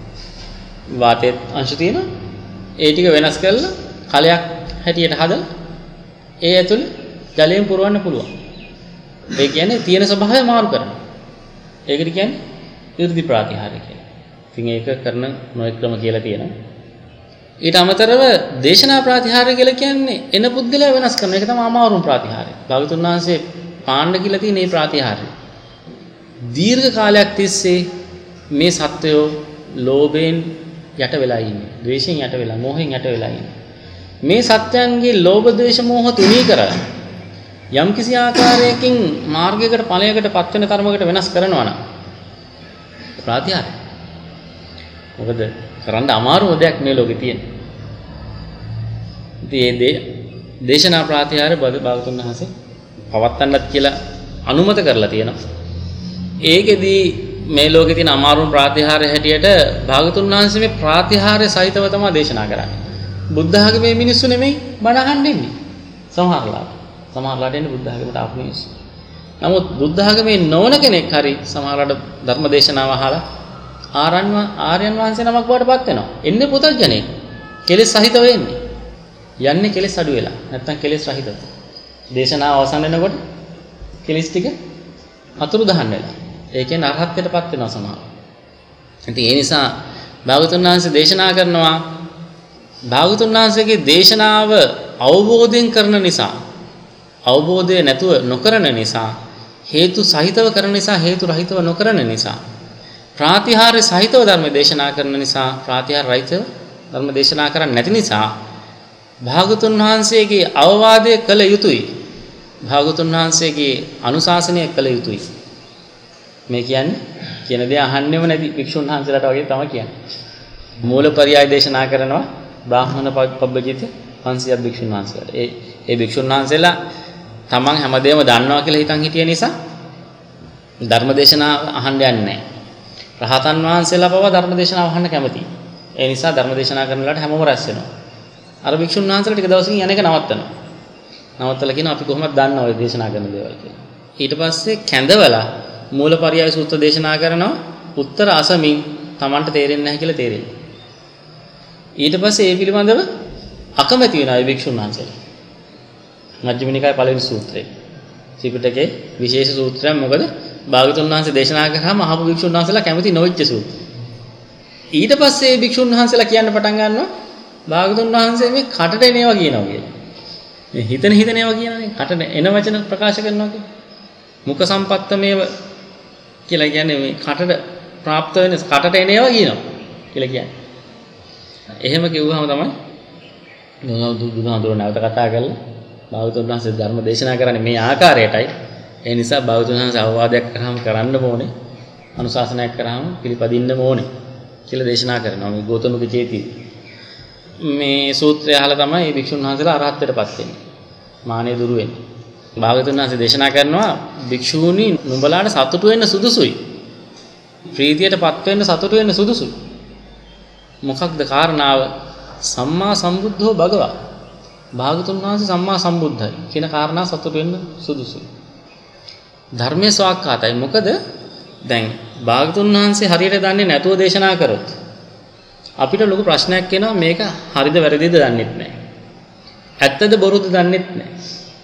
වාතයේ අංශු තියෙනවා. ඒ ටික වෙනස් කරලා කලයක් හැටියට හදලා ඒ ඇතුළේ ජලයෙන් පුරවන්න පුළුවන්. ඒ කියන්නේ තියෙන ස්වභාවය මාරු කරනවා. ඒකට කියන්නේ irdi ප්‍රාතිහාර්ය කියලා. ඉතින් ඒක කරන නොයෙක් ක්‍රම කියලා තියෙනවා. ඊට අමතරව දේශනා ප්‍රාතිහාර්ය කියලා කියන්නේ එන පුද්ගලයා වෙනස් කරන එක තමයි අමාරුම ප්‍රාතිහාර්ය. භාගතුන් වහන්සේ පාණ්ඩ කියලා තියෙන මේ ප්‍රාතිහාර්ය. දීර්ඝ කාලයක් තිස්සේ මේ සත්වයෝ ලෝභයෙන් යට වෙලා ඉන්නේ. ද්වේෂයෙන් යට වෙලා, මෝහයෙන් යට වෙලා ඉන්නේ. මේ සත්‍යයන්ගේ ලෝභ, ද්වේෂ, මෝහ තුනී කරලා යම් කිසි ආකාරයකින් මාර්ගයකට ඵලයකට පත් වෙන තරමකට වෙනස් කරනවා නම් ප්‍රාතිහාර්ය. මොකද කරන්න අමාරුම දෙයක් මේ ලෝකේ තියෙන. ඉතින් මේ දේශනා ප්‍රාතිහාර්ය භාගතුන් වහන්සේ පවත්තන්නත් කියලා අනුමත කරලා තියෙනවා. ඒකෙදී මේ ලෝකේ තියෙන අමාරුම ප්‍රාතිහාර්ය හැටියට භාගතුන් වහන්සේ මේ ප්‍රාතිහාර්ය සහිතව තමයි දේශනා කරන්නේ. බුද්ධ ආගමේ මිනිස්සු නෙමෙයි බණ අහන්න ඉන්නේ. සමහරලා. සමහරලාට එන්නේ බුද්ධ ආගමට ආපු මිනිස්සු. නමුත් බුද්ධ ආගමේ නොවන කෙනෙක් හරි සමහරලාට ධර්ම දේශනාව අහලා ආරයන් ආර්යයන් වහන්සේ නමක් වඩපත් වෙනවා. එන්නේ පුතර්ජනෙක්. කෙලෙස් සහිතව එන්නේ. යන්නේ කෙලෙස් අඩු වෙලා. නැත්තම් කෙලෙස් රහිතව. දේශනාව අවසන් වෙනකොට කෙලෙස් ටික අතුරු දහන් වෙලා. ඒ කියන්නේ අරහත්ත්වයටපත් වෙනවා සමහර. ඉතින් ඒ නිසා භාගතුන් වහන්සේ දේශනා කරනවා භාගතුන් වහන්සේගේ දේශනාව අවබෝධයෙන් කරන නිසා අවබෝධය නැතුව නොකරන නිසා හේතු සහිතව කරන නිසා හේතු රහිතව නොකරන නිසා ප්‍රාතිහාර්ය සහිතව ධර්ම දේශනා කරන නිසා ප්‍රාතිහාර්ය රහිතව ධර්ම දේශනා කරන්නේ නැති නිසා භාගතුන් වහන්සේගේ අවවාදය කළ යුතුයි. භාගතුන් වහන්සේගේ අනුශාසනය කළ යුතුයි. මේ කියන්නේ කියන දේ අහන්නේම නැති භික්ෂුන් වහන්සේලාට වගේ තමයි කියන්නේ. මූලපරියාය දේශනා කරනවා බ්‍රාහ්මණ පබ්බජිත පන්සියයක් භික්ෂුන් වහන්සේලාට. ඒ ඒ භික්ෂුන් වහන්සේලා තමන් හැමදේම දන්නවා කියලා හිතන් හිටිය නිසා ධර්ම දේශනා අහන්න යන්නේ නැහැ. රහතන් වහන්සේලා පවා ධර්ම දේශනාව අහන්න කැමතියි. ඒ නිසා ධර්ම දේශනා කරන වෙලාවට හැමෝම රැස් වෙනවා. අර භික්ෂුන් වහන්සේලා ටික දවසකින් යන එක නවත්තනවා. නවත්තලා කියනවා අපි කොහොමද දන්නව ඔය දේශනා කරන දේවල් කියලා. ඊට පස්සේ කැඳවලා මූලපරියාය සූත්‍ර දේශනා කරනවා උත්තර අසමින් Tamanට තේරෙන්නේ නැහැ කියලා තේරෙන්නේ. ඊට පස්සේ ඒ පිළිබඳව අකමැති වෙනවා ඒ භික්ෂුන් වහන්සේලා. මජ්ක්‍ධිම නිකායේ පළවෙනි සූත්‍රය. ත්‍රිපිටකයේ විශේෂ සූත්‍රයක්. මොකද භාගතුන් වහන්සේ දේශනා කරාම අහපු භික්ෂුන් වහන්සේලා කැමති නොවෙච්ච සූත්‍රය. ඊට පස්සේ මේ භික්ෂුන් වහන්සේලා කියන්න පටන් ගන්නවා භාගතුන් වහන්සේ මේ කටට එනවා කියනවා කියලා. මේ හිතන හිතන ඒවා කියනනේ කටට එන වචන ප්‍රකාශ කරනවා කියන්නේ. මුඛ සම්පත්තමේව කියලා කියන්නේ මේ කටට પ્રાપ્ત වෙන කටට එන ඒවා කියනවා කියලා කියන්නේ. එහෙම කිව්වහම තමයි බුදුහාමුදුරුවෝ නැවත කතා කරලා භාගතුන් වහන්සේ ධර්ම දේශනා කරන්නේ මේ ආකාරයටයි. ඒ නිසා භාගතුන් වහන්සේ අවවාදයක් කරාම කරන්න ඕනේ. අනුශාසනයක් කරාම පිළිපදින්න ඕනේ කියලා දේශනා කරනවා. මේ ගෞතමික චේතිය. මේ සූත්‍රය අහලා තමයි මේ භික්ෂුන් වහන්සේලා අරහත්ත්වයටපත් වෙන්නේ. මානෙ දුරු වෙන්නේ. භාගතුන් වහන්සේ දේශනා කරනවා භික්ෂූනි නුඹලාට සතුටු වෙන්න සුදුසුයි. ප්‍රීතියටපත් වෙන්න සතුටු වෙන්න සුදුසුයි. මොකක්ද කාරණාව? සම්මා සම්බුද්ධෝ භගවා. භාගතුන් වහන්සේ සම්මා සම්බුද්ධයි කියන කාරණා සතුටු වෙන්න සුදුසුයි. ධර්මයේ ස්වාක්ඛාතයි. මොකද දැන් භාගතුන් වහන්සේ හරියට දන්නේ නැතුව දේශනා කරොත් අපිට ලොකු ප්‍රශ්නයක් එනවා මේක හරිද වැරදිද දන්නෙත් නැහැ. ඇත්තද බොරුද දන්නෙත් නැහැ.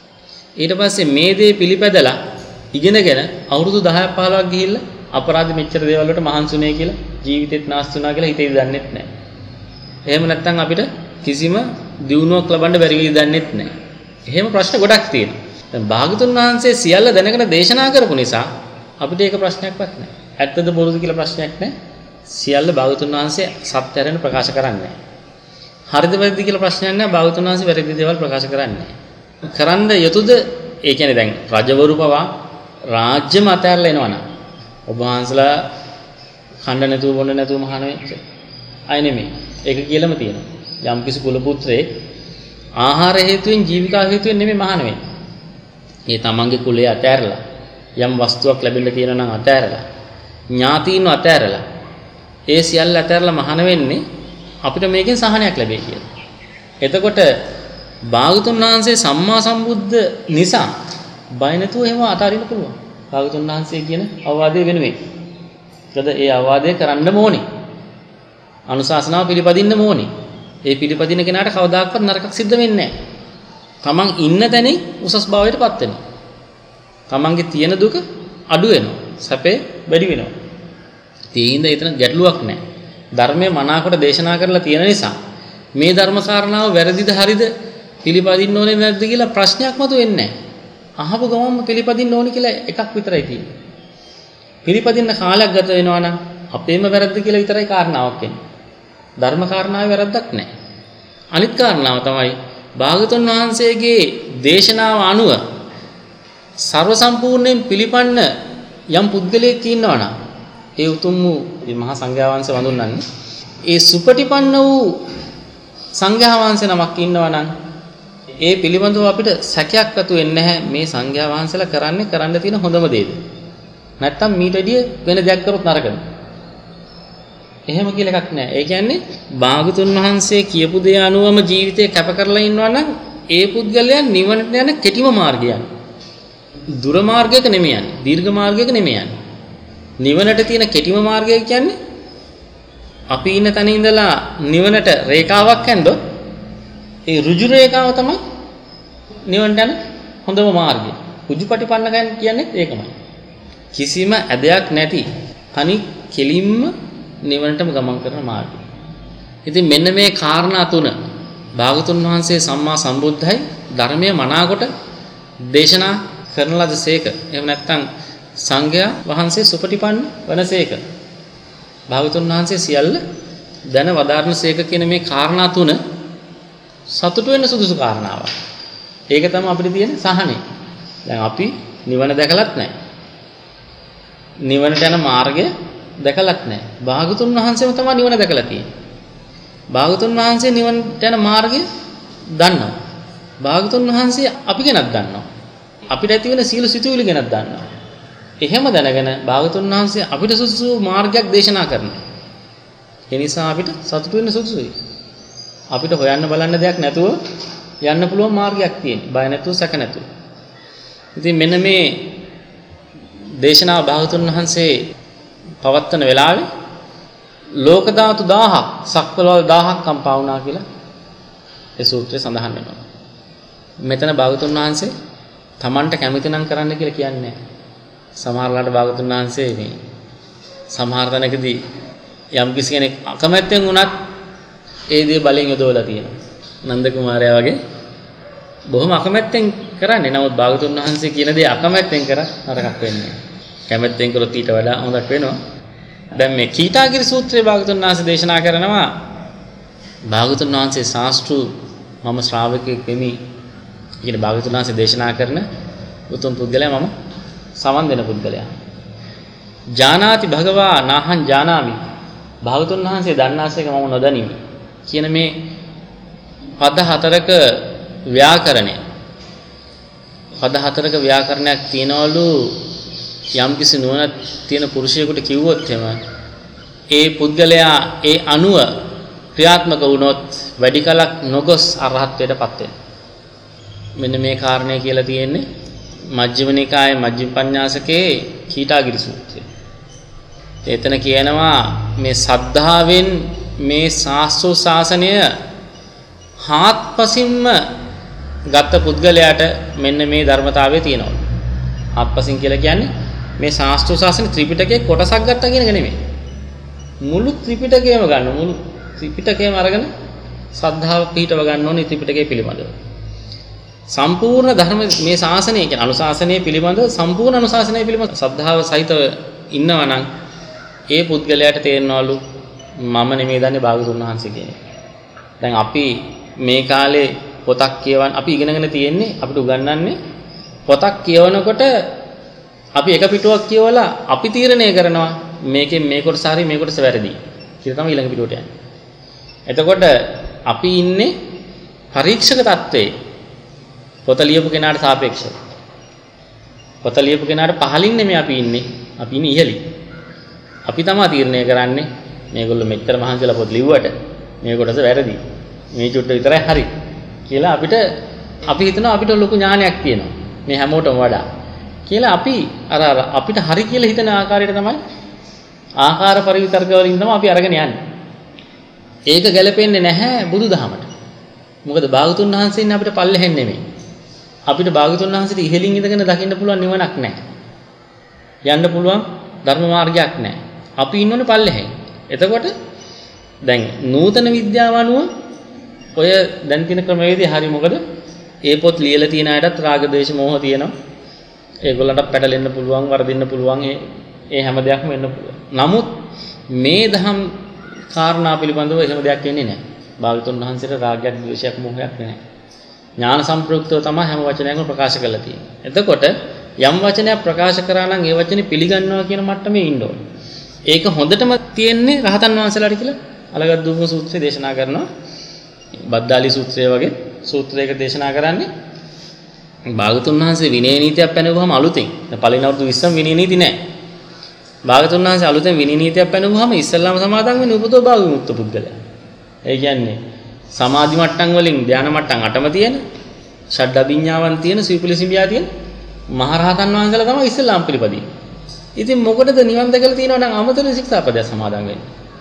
ඊට පස්සේ මේ දේ පිළිපැදලා ඉගෙනගෙන අවුරුදු දහයක් පහළොවක් ගිහිල්ලා අපරාධ මෙච්චර දේවල් වලට මහන්සුනේ කියලා ජීවිතෙත් නාස්ති වුණා කියලා හිතේ දන්නෙත් නැහැ. එහෙම නැත්නම් අපිට කිසිම දියුණුවක් ලබන්න බැරි වෙයි දන්නෙත් නැහැ. එහෙම ප්‍රශ්න ගොඩක් තියෙනවා. දැන් භාගතුන් වහන්සේ සියල්ල දැනගෙන දේශනා කරපු නිසා අපිට ඒක ප්‍රශ්නයක්වත් නැහැ. ඇත්තද බොරුද කියලා ප්‍රශ්නයක් නැහැ. සියල්ල භාගතුන් වහන්සේ සත්‍ය හැරෙන ප්‍රකාශ කරන්නේ නැහැ. හරිද වැරදිද කියලා ප්‍රශ්නයක් නැහැ. භාගතුන් වහන්සේ වැරදි දේවල් ප්‍රකාශ කරන්නේ නැහැ. කරන්න යුතුද? ඒ කියන්නේ දැන් රජවරු පවා රාජ්‍යම අතහැරලා එනවනම් ඔබ වහන්සලා කණ්ඩ නැතුව බොන්න නැතුව මහාන වෙච්ච අය නෙමෙයි. ඒක කියලාම තියෙනවා. යම් කිසි කුල පුත්‍රයෙක් ආහාර හේතුවෙන් ජීවිකා හේතුවෙන් නෙමෙයි මහාන වෙන්නේ. ඒ තමන්ගේ කුලය අතහැරලා යම් වස්තුවක් ලැබෙන්න තියෙනවා නම් අතහැරලා ඥාතීන්ව අතහැරලා ඒ සියල්ල අතහැරලා මහාන වෙන්නේ අපිට මේකෙන් සහනයක් ලැබෙයි කියලා. එතකොට භාගතුන් වහන්සේ සම්මා සම්බුද්ධ නිසා බය නැතුව එහෙම අතාරින්න පුළුවන්. භාගතුන් වහන්සේ කියන අවවාදය වෙනුවෙන්. ඒකද ඒ අවවාදය කරන්න ඕනේ. අනුශාසනාව පිළිපදින්න ඕනේ. ඒ පිළිපදින කෙනාට කවදාකවත් නරකක් සිද්ධ වෙන්නේ නැහැ. තමන් ඉන්න තැනින් උසස් භාවයටපත් වෙනවා. තමන්ගේ තියෙන දුක අඩු වෙනවා. සැපේ වැඩි වෙනවා. තේින්ද එතන ගැටලුවක් නැහැ. ධර්මයේ මනාකොට දේශනා කරලා තියෙන නිසා මේ ධර්ම කාරණාව වැරදිද හරිද පිළිපදින්න ඕනේ නැද්ද කියලා ප්‍රශ්නයක් මතුවෙන්නේ නැහැ. අහපු ගමන්ම පිළිපදින්න ඕනේ කියලා එකක් විතරයි තියෙන්නේ. පිළිපදින්න කාලයක් ගත වෙනවා නම් අපේම වැරද්ද කියලා විතරයි කාරණාවක් එන්නේ. ධර්ම කාරණාවේ වැරද්දක් නැහැ. අනිත් කාරණාව තමයි භාගතුන් වහන්සේගේ දේශනාව අනුව ਸਰව සම්පූර්ණයෙන් පිළිපන්න යම් පුද්ගලයෙක් ඉන්නවා නම් ඒ උතුම් වූ මේ මහා සංඝයා වහන්සේ වඳුන්වන්නේ ඒ සුපටිපන්න වූ සංඝයා වහන්සේ නමක් ඉන්නවා නම් ඒ පිළිබඳව අපිට සැකයක් ඇතු වෙන්නේ නැහැ මේ සංඝයා වහන්සේලා කරන්නේ කරන්න තියෙන හොඳම දේද නැත්තම් මීට වැඩිය වෙන දෙයක් කරොත් නරකද එහෙම කියලා එකක් නැහැ. ඒ කියන්නේ භාගතුන් වහන්සේ කියපු දේ අනුවම ජීවිතේ කැප කරලා ඉන්නවා නම් ඒ පුද්ගලයා නිවනට යන කෙටිම මාර්ගය යන්නේ. දුර මාර්ගයක නෙමෙයි යන්නේ. දීර්ඝ මාර්ගයක නෙමෙයි යන්නේ. නිවනට තියෙන කෙටිම මාර්ගය කියන්නේ අපි ඉන්න තැන ඉඳලා නිවනට රේඛාවක් ඇන්දොත් ඒ ඍජු රේඛාව තමයි නිවනට යන හොඳම මාර්ගය. උජුපටිපන්න කියන්නේ ඒකමයි. කිසිම ඇදයක් නැති තනි කෙලින්ම නිවනටම ගමන් කරන මාර්ගය. ඉතින් මෙන්න මේ කාරණා තුන භාගතුන් වහන්සේ සම්මා සම්බුද්ධයි ධර්මයේ මනාකොට දේශනා කරන ලදසේක. එහෙම නැත්නම් සංඝයා වහන්සේ සුපටිපන්න වනසේක. භාගතුන් වහන්සේ සියල්ල දැන වදාරනසේක කියන මේ කාරණා තුන සතුටු වෙන්න සුදුසු කාරණාවක්. ඒක තමයි අපිට තියෙන සහනය. දැන් අපි නිවන දැකලත් නැහැ. නිවනට යන මාර්ගය දැකලත් නැහැ. භාගතුන් වහන්සේම තමයි නිවන දැකලා තියෙන්නේ. භාගතුන් වහන්සේ නිවනට යන මාර්ගය දන්නවා. භාගතුන් වහන්සේ අපි ගැනත් දන්නවා. අපිට ඇති වෙන සීල සිතුවිලි ගැනත් දන්නවා. එහෙම දැනගෙන භාගතුන් වහන්සේ අපිට සුසු මාර්ගයක් දේශනා කරනවා. ඒ නිසා අපිට සතුටු වෙන්න සුදුසුයි. අපිට හොයන්න බලන්න දෙයක් නැතුව යන්න පුළුවන් මාර්ගයක් තියෙනවා. බය නැතුව සැක නැතුව. ඉතින් මෙන්න මේ දේශනා භාගතුන් වහන්සේ පවත්වන වෙලාවේ ලෝක ධාතු දහයක් සක්වලවල් දහයක් කම්පා වුණා කියලා ඒ සූත්‍රයේ සඳහන් වෙනවා. මෙතන භාගතුන් වහන්සේ Tamanට කැමති නම් කරන්න කියලා කියන්නේ නැහැ. සමහරලාට භාගතුන් වහන්සේ මේ සමහර තැනකදී යම් කිසි කෙනෙක් අකමැත්තෙන් වුණත් ඒ දේ බලෙන් යොදවලා තියෙනවා. නන්ද කුමාරයා වගේ බොහොම අකමැත්තෙන් කරන්නේ. නමුත් භාගතුන් වහන්සේ කියන දේ අකමැත්තෙන් කරා නරකක් වෙන්නේ නැහැ. කැමැත්තෙන් කරොත් ඊට වඩා හොඳක් වෙනවා. දැන් මේ කීටාගිරි සූත්‍රයේ භාගතුන් වහන්සේ දේශනා කරනවා භාගතුන් වහන්සේ ශාස්ත්‍රු මම ශ්‍රාවකෙක් වෙමි කියන භාගතුන් වහන්සේ දේශනා කරන උතුම් පුද්ගලයා මම සමන් දෙන පුද්ගලයා. ජානාති භගවා නාහං ජානාමි. භාගතුන් වහන්සේ දන්නාසේක මම නොදනිමි කියන මේ පද හතරක ව්‍යාකරණය. පද හතරක ව්‍යාකරණයක් තියනවලු යම් කිසි නුවණක් තියෙන පුරුෂයෙකුට කිව්වොත් එම ඒ පුද්ගලයා ඒ අනුව ක්‍රියාත්මක වුණොත් වැඩි කලක් නොගොස් අරහත්ත්වයටපත් වෙනවා. මෙන්න මේ කාරණය කියලා තියෙන්නේ මජ්ක්‍ධිම නිකායේ මජ්ක්‍ධිම පඤ්ඤාසකේ කීටාගිරි සූත්‍රය. එතන කියනවා මේ සද්ධාවෙන් මේ ශාස්ත්‍ර ශාසනය හාත්පසින්ම ගත පුද්ගලයාට මෙන්න මේ ධර්මතාවය තියෙනවා. හාත්පසින් කියලා කියන්නේ මේ ශාස්ත්‍ර ශාසන ත්‍රිපිටකයේ කොටසක් ගත්තා කියන එක නෙමෙයි. මුළු ත්‍රිපිටකයම ගන්න මුළු ත්‍රිපිටකයම අරගෙන ශ්‍රද්ධාව පිහිටව ගන්න ඕනේ ත්‍රිපිටකය පිළිබඳව. සම්පූර්ණ ධර්ම මේ ශාසනය කියන අනුශාසනය පිළිබඳව සම්පූර්ණ අනුශාසනය පිළිබඳව ශ්‍රද්ධාව සහිතව ඉන්නවා නම් ඒ පුද්ගලයාට තේරෙනවලු මම නෙමෙයි දන්නේ භාගතුන් වහන්සේ කියන්නේ. දැන් අපි මේ කාලේ පොතක් කියවන්න අපි ඉගෙනගෙන තියෙන්නේ අපිට උගන්වන්නේ පොතක් කියවනකොට අපි එක පිටුවක් කියවලා අපි තීරණය කරනවා මේකෙන් මේ කොටස හරි මේ කොටස වැරදි කියලා තමයි ඊළඟ පිටුවට යන්නේ. එතකොට අපි ඉන්නේ පරීක්ෂක තත්ත්වයේ පොත ලියපු කෙනාට සාපේක්ෂව. පොත ලියපු කෙනාට පහලින් නෙමෙයි අපි ඉන්නේ. අපි ඉන්නේ ඉහළින්. අපි තමයි තීරණය කරන්නේ මේගොල්ලෝ මෙච්චර මහන්සිලා පොත් ලිව්වට මේ කොටස වැරදි. මේ චුට්ට විතරයි හරි කියලා අපිට අපි හිතනවා අපිට ලොකු ඥානයක් තියෙනවා. මේ හැමෝටම වඩා කියලා අපි අර අර අපිට හරි කියලා හිතන ආකාරයට තමයි ආකාර පරිවිතර්ක වලින් තමයි අපි අරගෙන යන්නේ. ඒක ගැලපෙන්නේ නැහැ බුදුදහමට. මොකද භාගතුන් වහන්සේ ඉන්නේ අපිට පල්ලෙහෙන් නෙමෙයි. අපිට භාගතුන් වහන්සේට ඉහෙලින් ඉඳගෙන දකින්න පුළුවන් නිවනක් නැහැ. යන්න පුළුවන් ධර්ම මාර්ගයක් නැහැ. අපි ඉන්නෝනේ පල්ලෙහෙන්. එතකොට දැන් නූතන විද්‍යාව අනුව ඔය දැන් තියෙන ක්‍රමවේදය හරි මොකද ඒ පොත් ලියලා තියෙන අයටත් රාග දේශ මොහ තියෙනවා. ඒගොල්ලන්ට පැටලෙන්න පුළුවන්, වරදින්න පුළුවන්, ඒ ඒ හැම දෙයක්ම වෙන්න පුළුවන්. නමුත් මේ දහම් කාරණා පිළිබඳව එහෙම දෙයක් වෙන්නේ නැහැ. භාගතුන් වහන්සේට රාගයක්, ද්වේෂයක්, මොහයක් නැහැ. ඥාන සම්ප්‍රයුක්තව තමයි හැම වචනයක්ම ප්‍රකාශ කරලා තියෙන්නේ. එතකොට යම් වචනයක් ප්‍රකාශ කරා නම් ඒ වචනේ පිළිගන්නවා කියන මට්ටමේ ඉන්න ඕනේ. ඒක හොඳටම තියෙන්නේ රහතන් වහන්සේලාට කියලා අලගත් සූත්‍රයේ දේශනා කරනවා. බද්දාලි සූත්‍රය වගේ සූත්‍රයක දේශනා කරන්නේ භාගතුන් වහන්සේ විනය නීතියක් පැනවුවාම අලුතෙන් දැන් පළවෙනි අවුරුදු විස්සම විනය නීති නැහැ. භාගතුන් වහන්සේ අලුතෙන් විනය නීතියක් පැනවුවාම ඉස්සල්ලාම සමාදන් වෙන්නේ උපතෝ භාග විමුක්ත පුද්ගලයා. ඒ කියන්නේ සමාධි මට්ටම් වලින් ධානා මට්ටම් අටම තියෙන ෂඩ් අභිඥාවන් තියෙන සිව්පිලිසිඹියා තියෙන මහරහතන් වහන්සේලා තමයි ඉස්සල්ලාම පිළිපදින්නේ. ඉතින් මොකටද නිවන් දැකලා තියෙනවා නම් අමතර ශික්ෂාපදයක් සමාදන් වෙන්නේ?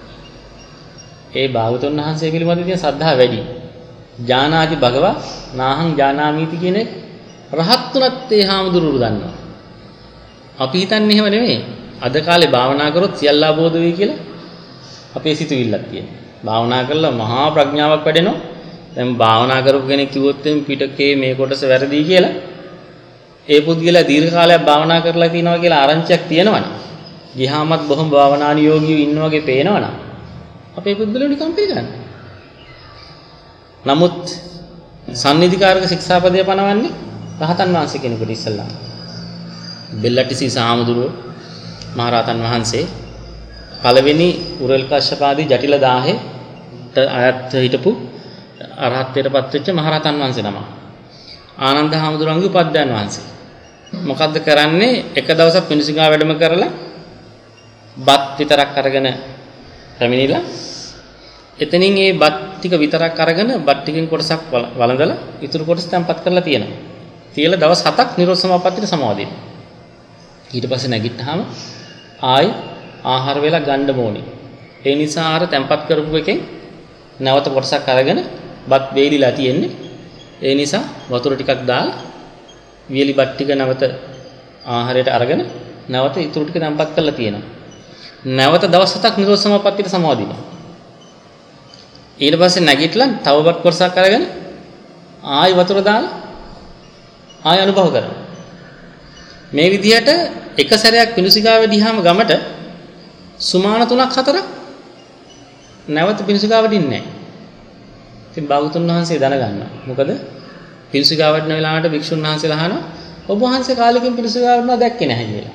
ඒ භාගතුන් වහන්සේ පිළිබඳ තියෙන ශ්‍රද්ධාව වැඩි. ජානාති භගවා නාහං ජානාමීති කියන රහත් තුනත් ඒ හාමුදුරුවෝ දන්නවා. අපි හිතන්නේ එහෙම නෙමෙයි. අද කාලේ භාවනා කරොත් සියල්ල අවබෝධ වෙයි කියලා අපේ සිතුවිල්ලක් තියෙනවා. භාවනා කළා මහා ප්‍රඥාවක් වැඩෙනවා. දැන් භාවනා කරපු කෙනෙක් කිව්වොත් එම් පිටකේ මේ කොටස වැරදි කියලා ඒ පුද්ගලයා දීර්ඝ කාලයක් භාවනා කරලා තිනවා කියලා ආරංචියක් තියෙනවනේ. ගියාමත් බොහොම භාවනානියෝගීව ඉන්න වගේ පේනවනේ. අපේ පුද්ගලයෝ නිකම් පේ ගන්න. නමුත් සම්නිධිකාරක ශික්ෂාපදය පනවන්නේ රහතන් වහන්සේ කෙනෙකුට ඉස්සල්ලා. බෙල්ලටිසි සාමුදුරුවෝ මහරහතන් වහන්සේ පළවෙනි උරල් කශ්‍යපාදී ජටිල දාහේට අයත් හිටපු අරහත්ත්වයට පත් වෙච්ච මහරහතන් වහන්සේ නම. ආනන්ද හාමුදුරන්ගේ උපද්දයන් වහන්සේ. මොකද්ද කරන්නේ? එක දවසක් පිණිසිඟා වැඩම කරලා බත් විතරක් අරගෙන පැමිණිලා එතනින් ඒ බත් ටික විතරක් අරගෙන බත් ටිකෙන් කොටසක් වළඳලා ඉතුරු කොටස තැම්පත් කරලා තියෙනවා. තියලා දවස් හතක් නිරෝධ සමාපත්තියට සමාදින්න. ඊට පස්සේ නැගිට්ටාම ආයි ආහාර වේලා ගන්න ඕනේ. ඒ නිසා ආර තැම්පත් කරපු එකෙන් නැවත කොටසක් අරගෙන බත් වේලිලා තියෙන්නේ. ඒ නිසා වතුර ටිකක් දාලා වියලි බත් ටික නැවත ආහාරයට අරගෙන නැවත ඉතුරු ටික තැම්පත් කරලා තියෙනවා. නැවත දවස් හතක් නිරෝධ සමාපත්තියට සමාදිනවා. ඊට පස්සේ නැගිටලා තව බත් කොටසක් අරගෙන ආයි වතුර දාලා ආයි අනුභව කරනවා. මේ විදිහට එක සැරයක් පිණුසිගාව දිහාම ගමට සුමාන තුනක් හතරක් නැවත පිණුසිගාව වඩින්නේ නැහැ. ඉතින් භාගතුන් වහන්සේ දැනගන්නවා. මොකද පිණුසිගාව වඩින වෙලාවට භික්ෂුන් වහන්සේලා අහනවා ඔබ වහන්සේ කාලෙකින් පිණුසිගාව වඩනවා දැක්කේ නැහැ කියලා.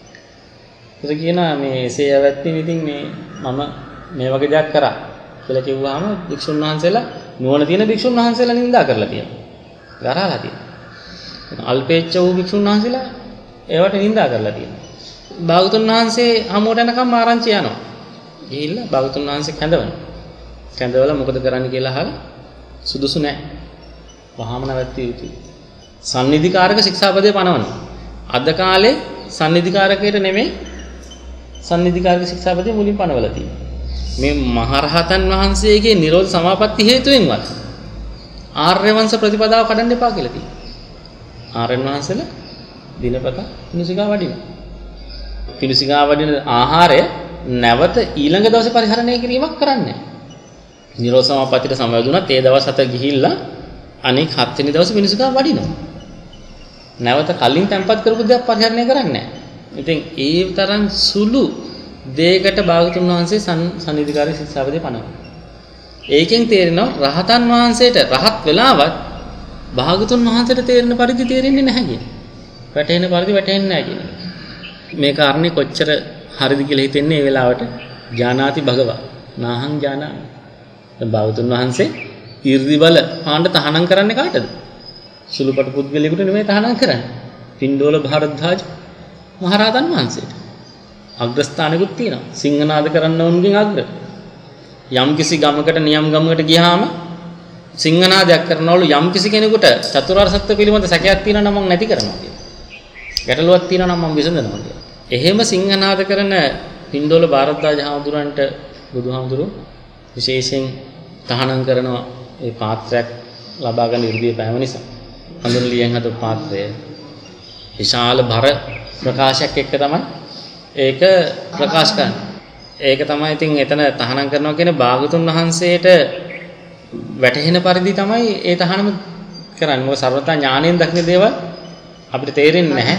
ඒක කියනවා මේ සේයවැත්තින් ඉතින් මේ මම මේ වගේ දෙයක් කරා කියලා කිව්වහම භික්ෂුන් වහන්සේලා නුවණ තියෙන භික්ෂුන් වහන්සේලා නිඳා කරලා තියෙනවා. ගරහලා තියෙනවා. අල්පේච්ඡ වූ භික්ෂුන් වහන්සේලා ඒවට නිඳා කරලා තියෙනවා. භාගතුන් වහන්සේ හමුවට යනකම් ආරංචි යනවා. ගිහිල්ලා භාගතුන් වහන්සේ කැඳවනවා. කැඳවලා මොකද කරන්න කියලා අහලා සුදුසු නැහැ. වහාම නැවැත්විය යුතුයි. සම්නිධිකාරක ශික්ෂාපදේ පනවනවා. අද කාලේ සම්නිධිකාරකයට නෙමෙයි සම්නිධිකාරක ශික්ෂාපදේ මුලින් පනවලා තියෙනවා. මේ මහරහතන් වහන්සේගේ නිරෝධ සමාපatti හේතුවෙන්වත් ආර්ය වංශ ප්‍රතිපදාව කඩන්න එපා කියලා තියෙනවා. ආර්යයන් වහන්සේලා දිනපතා පිණුසිඟා වඩිනවා. පිණුසිඟා වඩින ආහාරය නැවත ඊළඟ දවසේ පරිහරණය කිරීමක් කරන්නේ නැහැ. නිරෝධ සමාපත්තියට සමවැදුණත් ඒ දවස් හත ගිහිල්ලා අනෙක් හත් වෙනි දවසේ පිණුසිඟා වඩිනවා. නැවත කලින් තැම්පත් කරපු දේ පරිහරණය කරන්නේ නැහැ. ඉතින් ඒ තරම් සුළු දෙයකට භාගතුන් වහන්සේ සම්නිධිකාරී ශික්ෂාපදේ පනවනවා. ඒකෙන් තේරෙනවා රහතන් වහන්සේට රහත් වෙලාවත් භාගතුන් වහන්සේට තේරෙන පරිදි තේරෙන්නේ නැහැ කියන. වැටෙන පරිදි වැටෙන්නේ නැහැ කියන. මේ කාරණේ කොච්චර හරිද කියලා හිතෙන්නේ මේ වෙලාවට ඥානාති භගවා නාහං ඥානාමි. දැන් භාගතුන් වහන්සේ ඊර්දි බල පාණ්ඩ තහනම් කරන්නේ කාටද? සුළුපටු පුද්ගලයෙකුට නෙමෙයි තහනම් කරන්නේ. පින්ඩෝල භාරද්වාජ මහරහතන් වහන්සේට. අග්‍රස්ථානෙකුත් තියෙනවා. සිංහනාද කරන්න උන්ගෙන් අග්‍ර. යම් කිසි ගමකට නියම් ගමකට ගියාම සිංහනාදයක් කරනවලු යම් කිසි කෙනෙකුට චතුරාර්ය සත්‍ය පිළිබඳ සැකයක් තියෙනවා නම් මම නැති කරනවා කියලා. ගැටලුවක් තියෙනවා නම් මම විසඳනවා කියලා. එහෙම සිංහනාද කරන පින්ඩෝල භාරද්වාජ හාමුදුරන්ට බුදුහාමුදුරුවෝ විශේෂයෙන් තහනම් කරනවා ඒ පාත්‍රයක් ලබා ගන්න ඉර්ධිය පෑම නිසා. හඳුන් ලියෙන් හද පාත්‍රය විශාල බර ප්‍රකාශයක් එක්ක තමයි ඒක ප්‍රකාශ කරන්නේ. ඒක තමයි ඉතින් එතන තහනම් කරනවා කියන්නේ භාගතුන් වහන්සේට වැටහෙන පරිදි තමයි ඒ තහනම කරන්නේ. මොකද සර්වතා ඥාණයෙන් දක්න දේවල් අපිට තේරෙන්නේ නැහැ.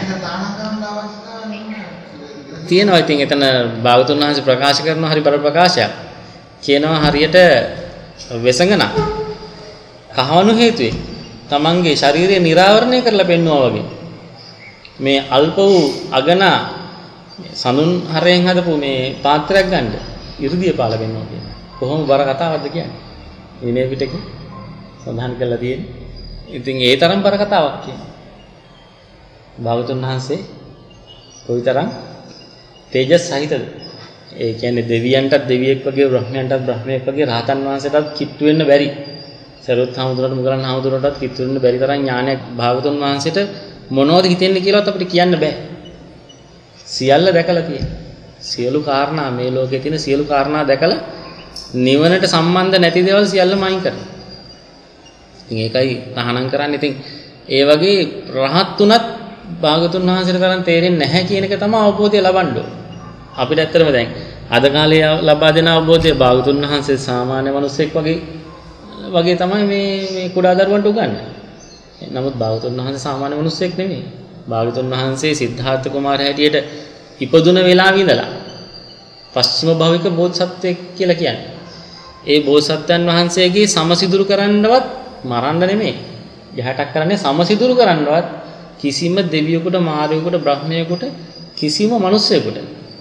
තියෙනවා ඉතින් එතන භාගතුන් වහන්සේ ප්‍රකාශ කරනවා හරි බර ප්‍රකාශයක්. කියනවා හරියට වෙසඟන කහවණු හේතුවේ තමන්ගේ ශරීරය නිරාවරණය කරලා පෙන්වුවා වගේ. මේ අල්ප වූ අගනා සඳුන් හරයෙන් හදපු මේ පාත්‍රයක් ගන්න 이르දිය පාලා වෙනවා කියන්නේ. කොහොම බර කතාවක්ද කියන්නේ. මේ පිටකේ සඳහන් කරලා තියෙන්නේ. ඉතින් ඒ තරම් බර කතාවක් කියන්නේ. භාගතුන් වහන්සේ කොයිතරම් තේජස් සහිතද? ඒ කියන්නේ දෙවියන්ටත් දෙවියෙක් වගේ බ්‍රහ්මයන්ටත් බ්‍රහ්මයෙක් වගේ රහතන් වහන්සේටත් කිට්ටු වෙන්න බැරි. සරුවත් හාමුදුරන්ට මුගලන් හාමුදුරන්ටත් කිට්ටු වෙන්න බැරි තරම් ඥානයක් භාගතුන් වහන්සේට මොනවද හිතෙන්නේ කියලාත් අපිට කියන්න බෑ. සියල්ල දැකලා තියෙනවා. සියලු කාරණා මේ ලෝකයේ තියෙන සියලු කාරණා දැකලා නිවනට සම්බන්ධ නැති දේවල් සියල්ලම අයින් කරනවා. ඉතින් ඒකයි තහනම් කරන්නේ. ඉතින් ඒ වගේ රහත් උනත් භාගතුන් වහන්සේට තරම් තේරෙන්නේ නැහැ කියන එක තමයි අවබෝධය ලබන්න ඕනේ. අපිට ඇත්තටම දැන් අද කාලේ ලබා දෙන අවබෝධය භාගතුන් වහන්සේ සාමාන්‍ය මිනිසෙක් වගේ වගේ තමයි මේ මේ කුඩා දරුවන්ට උගන්වන්නේ. නමුත් භාගතුන් වහන්සේ සාමාන්‍ය මිනිසෙක් නෙමෙයි. භාගතුන් වහන්සේ සිද්ධාර්ථ කුමාරයා හැටියට ඉපදුන වෙලාව ඉඳලා පස්චිම භවික බෝධිසත්වයෙක් කියලා කියන්නේ. ඒ බෝධිසත්වයන් වහන්සේගේ සමසිදුරු කරන්නවත් මරන්න නෙමෙයි. යහටක් කරන්නේ සමසිදුරු කරන්නවත් කිසිම දෙවියෙකුට මාරයෙකුට බ්‍රහ්මයෙකුට කිසිම මිනිසෙකුට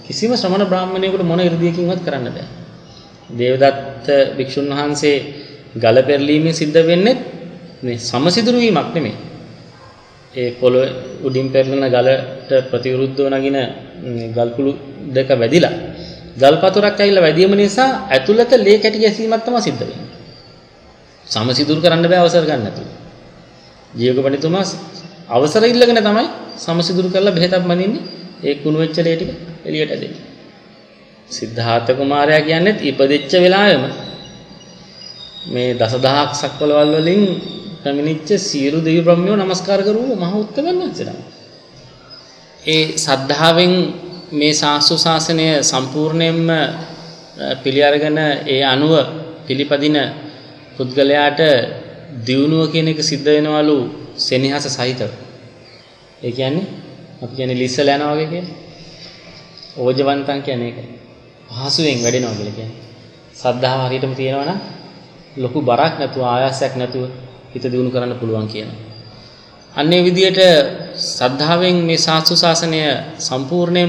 කිසිම ශ්‍රමණ බ්‍රාහ්මණයෙකුට මොන 이르දියකින්වත් කරන්න බෑ. දේවදත්ත භික්ෂුන් වහන්සේ ගල පෙරලීමෙන් සිද්ධ වෙන්නේ මේ සමසිදුරු වීමක් නෙමෙයි. ඒ පොළොව උඩින් පෙරලන ගලට ප්‍රතිවිරුද්ධව නගින ගල්කුළු දෙක වැදිලා ගල් පතුරක් ඇවිල්ලා වැදීම නිසා ඇතුළත ලේ කැටි ගැසීමක් තමයි සිද්ධ වෙන්නේ. සමසිදුරු කරන්න බෑ අවසර ගන්න නැතුව. ජීවකපණිතුමා අවසර ඉල්ලගෙන තමයි සමසිදුරු කරලා බෙහෙතක් බඳින්නේ. ඒ කුණු වෙච්ච ලේ ටික එළියට ඇදෙන්නේ. සිද්ධාර්ථ කුමාරයා කියන්නේ ඉපදෙච්ච වෙලාවෙම මේ දසදහක් සක්වලවල් වලින් පැමිණිච්ච සියලු දෙවි බ්‍රහ්මයෝ නමස්කාර කරුවෝ මහ උත්තමයන් වහන්සේලා. ඒ සද්ධාවෙන් මේ ශාස්ත්‍ර ශාසනය සම්පූර්ණයෙන්ම පිළි අරගෙන ඒ අනුව පිළිපදින පුද්ගලයාට දියුණුව කියන එක සිද්ධ වෙනවලු සෙනෙහස සහිතව. ඒ කියන්නේ අපි කියන්නේ ලිස්සල යනවා වගේ කියන්නේ. ඕජවන්තං කියන්නේ ඒක. පහසුවෙන් වැඩෙනවා කියලා කියන්නේ. සද්ධාව හරියටම තියෙනවා නම් ලොකු බරක් නැතුව ආයාසයක් නැතුව හිත දියුණු කරන්න පුළුවන් කියනවා. අන්නේ විදියට සද්ධාවෙන් මේ ශාස්ත්‍ර ශාසනය සම්පූර්ණයෙන්ම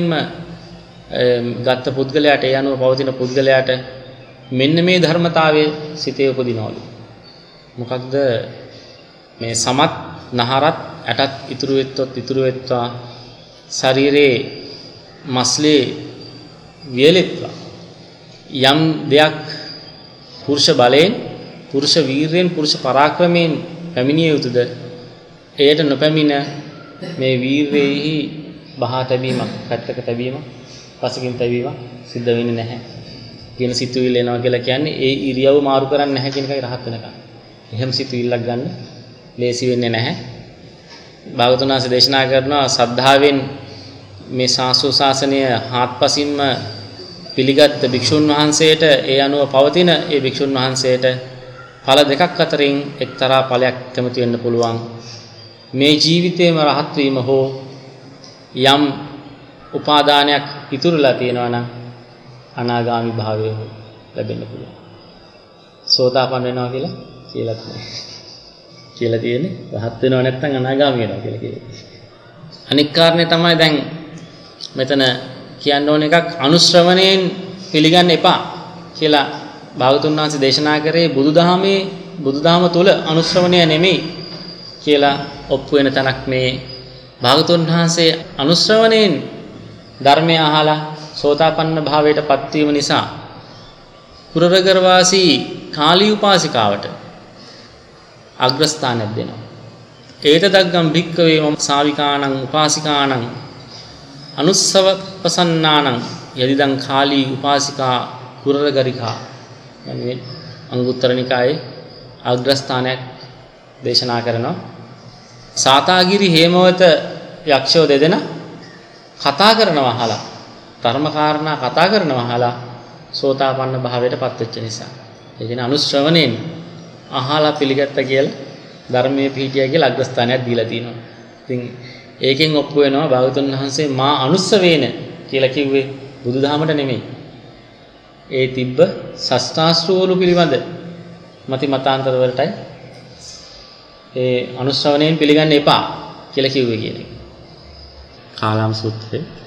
ගත්ත පුද්ගලයාට ඒ අනුව පවතින පුද්ගලයාට මෙන්න මේ ධර්මතාවයේ සිතේ උපදිනවලු. මොකක්ද මේ සමත් නහරත් ඇටත් ඉතුරු වෙත්තොත් ඉතුරු වෙත්වා ශරීරේ මස්ලේ වියලෙත්වා යම් දෙයක් පුරුෂ බලයෙන් පුරුෂ වීරයෙන් පුරුෂ පරාක්‍රමයෙන් පැමිණිය යුතුද එයට නොපැමිණ මේ වීරයෙහි බහා තැබීමක් පැත්තක තැබීමක් පසකින් තැබීමක් සිද්ධ වෙන්නේ නැහැ කියන සිතුවිල්ල එනවා කියලා කියන්නේ ඒ ඉරියව් මාරු කරන්නේ නැහැ කියන එකයි රහත් වෙනකම්. එහෙම සිතුවිල්ලක් ගන්න ලේසි වෙන්නේ නැහැ. භාගතුන් වහන්සේ දේශනා කරනවා සද්ධාවෙන් මේ ශාස්ත්‍ර ශාසනය හාත්පසින්ම පිළිගත් භික්ෂුන් වහන්සේට ඒ අනුව පවතින ඒ භික්ෂුන් වහන්සේට ඵල දෙකක් අතරින් එක්තරා ඵලයක් කැමති වෙන්න පුළුවන්. මේ ජීවිතේම රහත් වීම හෝ යම් උපාදානයක් ඉතුරුලා තියෙනවා නම් අනාගාමි භාවය ලැබෙන්න පුළුවන්. සෝතාපන්න වෙනවා කියලා කියලා තමයි. කියලා තියෙන්නේ රහත් වෙනව නැත්නම් අනාගාමී වෙනවා කියලා කියන්නේ. අනික් කාරණේ තමයි දැන් මෙතන කියන්න ඕන එකක් අනුශ්‍රවණයෙන් පිළිගන්න එපා කියලා භාගතුන් වහන්සේ දේශනා කරේ බුදුදහමේ බුදුදහම තුල අනුශ්‍රවණය නෙමෙයි කියලා ඔප්පු වෙන තැනක් මේ භාගතුන් වහන්සේ අනුශ්‍රවණයෙන් ධර්මය අහලා සෝතාපන්න භාවයට පත්වීම නිසා කුරරගර වාසී කාලී උපාසිකාවට අග්‍රස්ථානයක් දෙනවා. ඒත දග්ගම් භික්කවේ මම සාවිකාණං උපාසිකාණං අනුස්සව ප්‍රසන්නාණං යදිදං කාලී උපාසිකා කුරරගරිකා යන්නේ අංගුත්තර නිකායේ අග්‍රස්ථානයක් දේශනා කරනවා. සාතාගිරි හේමවත යක්ෂයෝ දෙදෙනා කතා කරනවා අහලා ධර්ම කාරණා කතා කරනවා අහලා සෝතාපන්න භාවයට පත් වෙච්ච නිසා. ඒ කියන්නේ අනුශ්‍රවණයෙන් අහලා පිළිගත්ත කියලා ධර්මයේ පිහිටියා කියලා අග්‍රස්ථානයක් දීලා තිනවා. ඉතින් ඒකෙන් ඔප්පු වෙනවා භාගතුන් වහන්සේ මා අනුස්සවේන කියලා කිව්වේ බුදුදහමට නෙමෙයි. ඒ තිබ්බ ශස්ත්‍රාස්ත්‍රවල පිළිබඳ මති මතාන්තර වලටයි ඒ අනුශ්‍රවණයෙන් පිළිගන්න එපා කියලා කිව්වේ කියන එක. කාලාම සූත්‍රයේ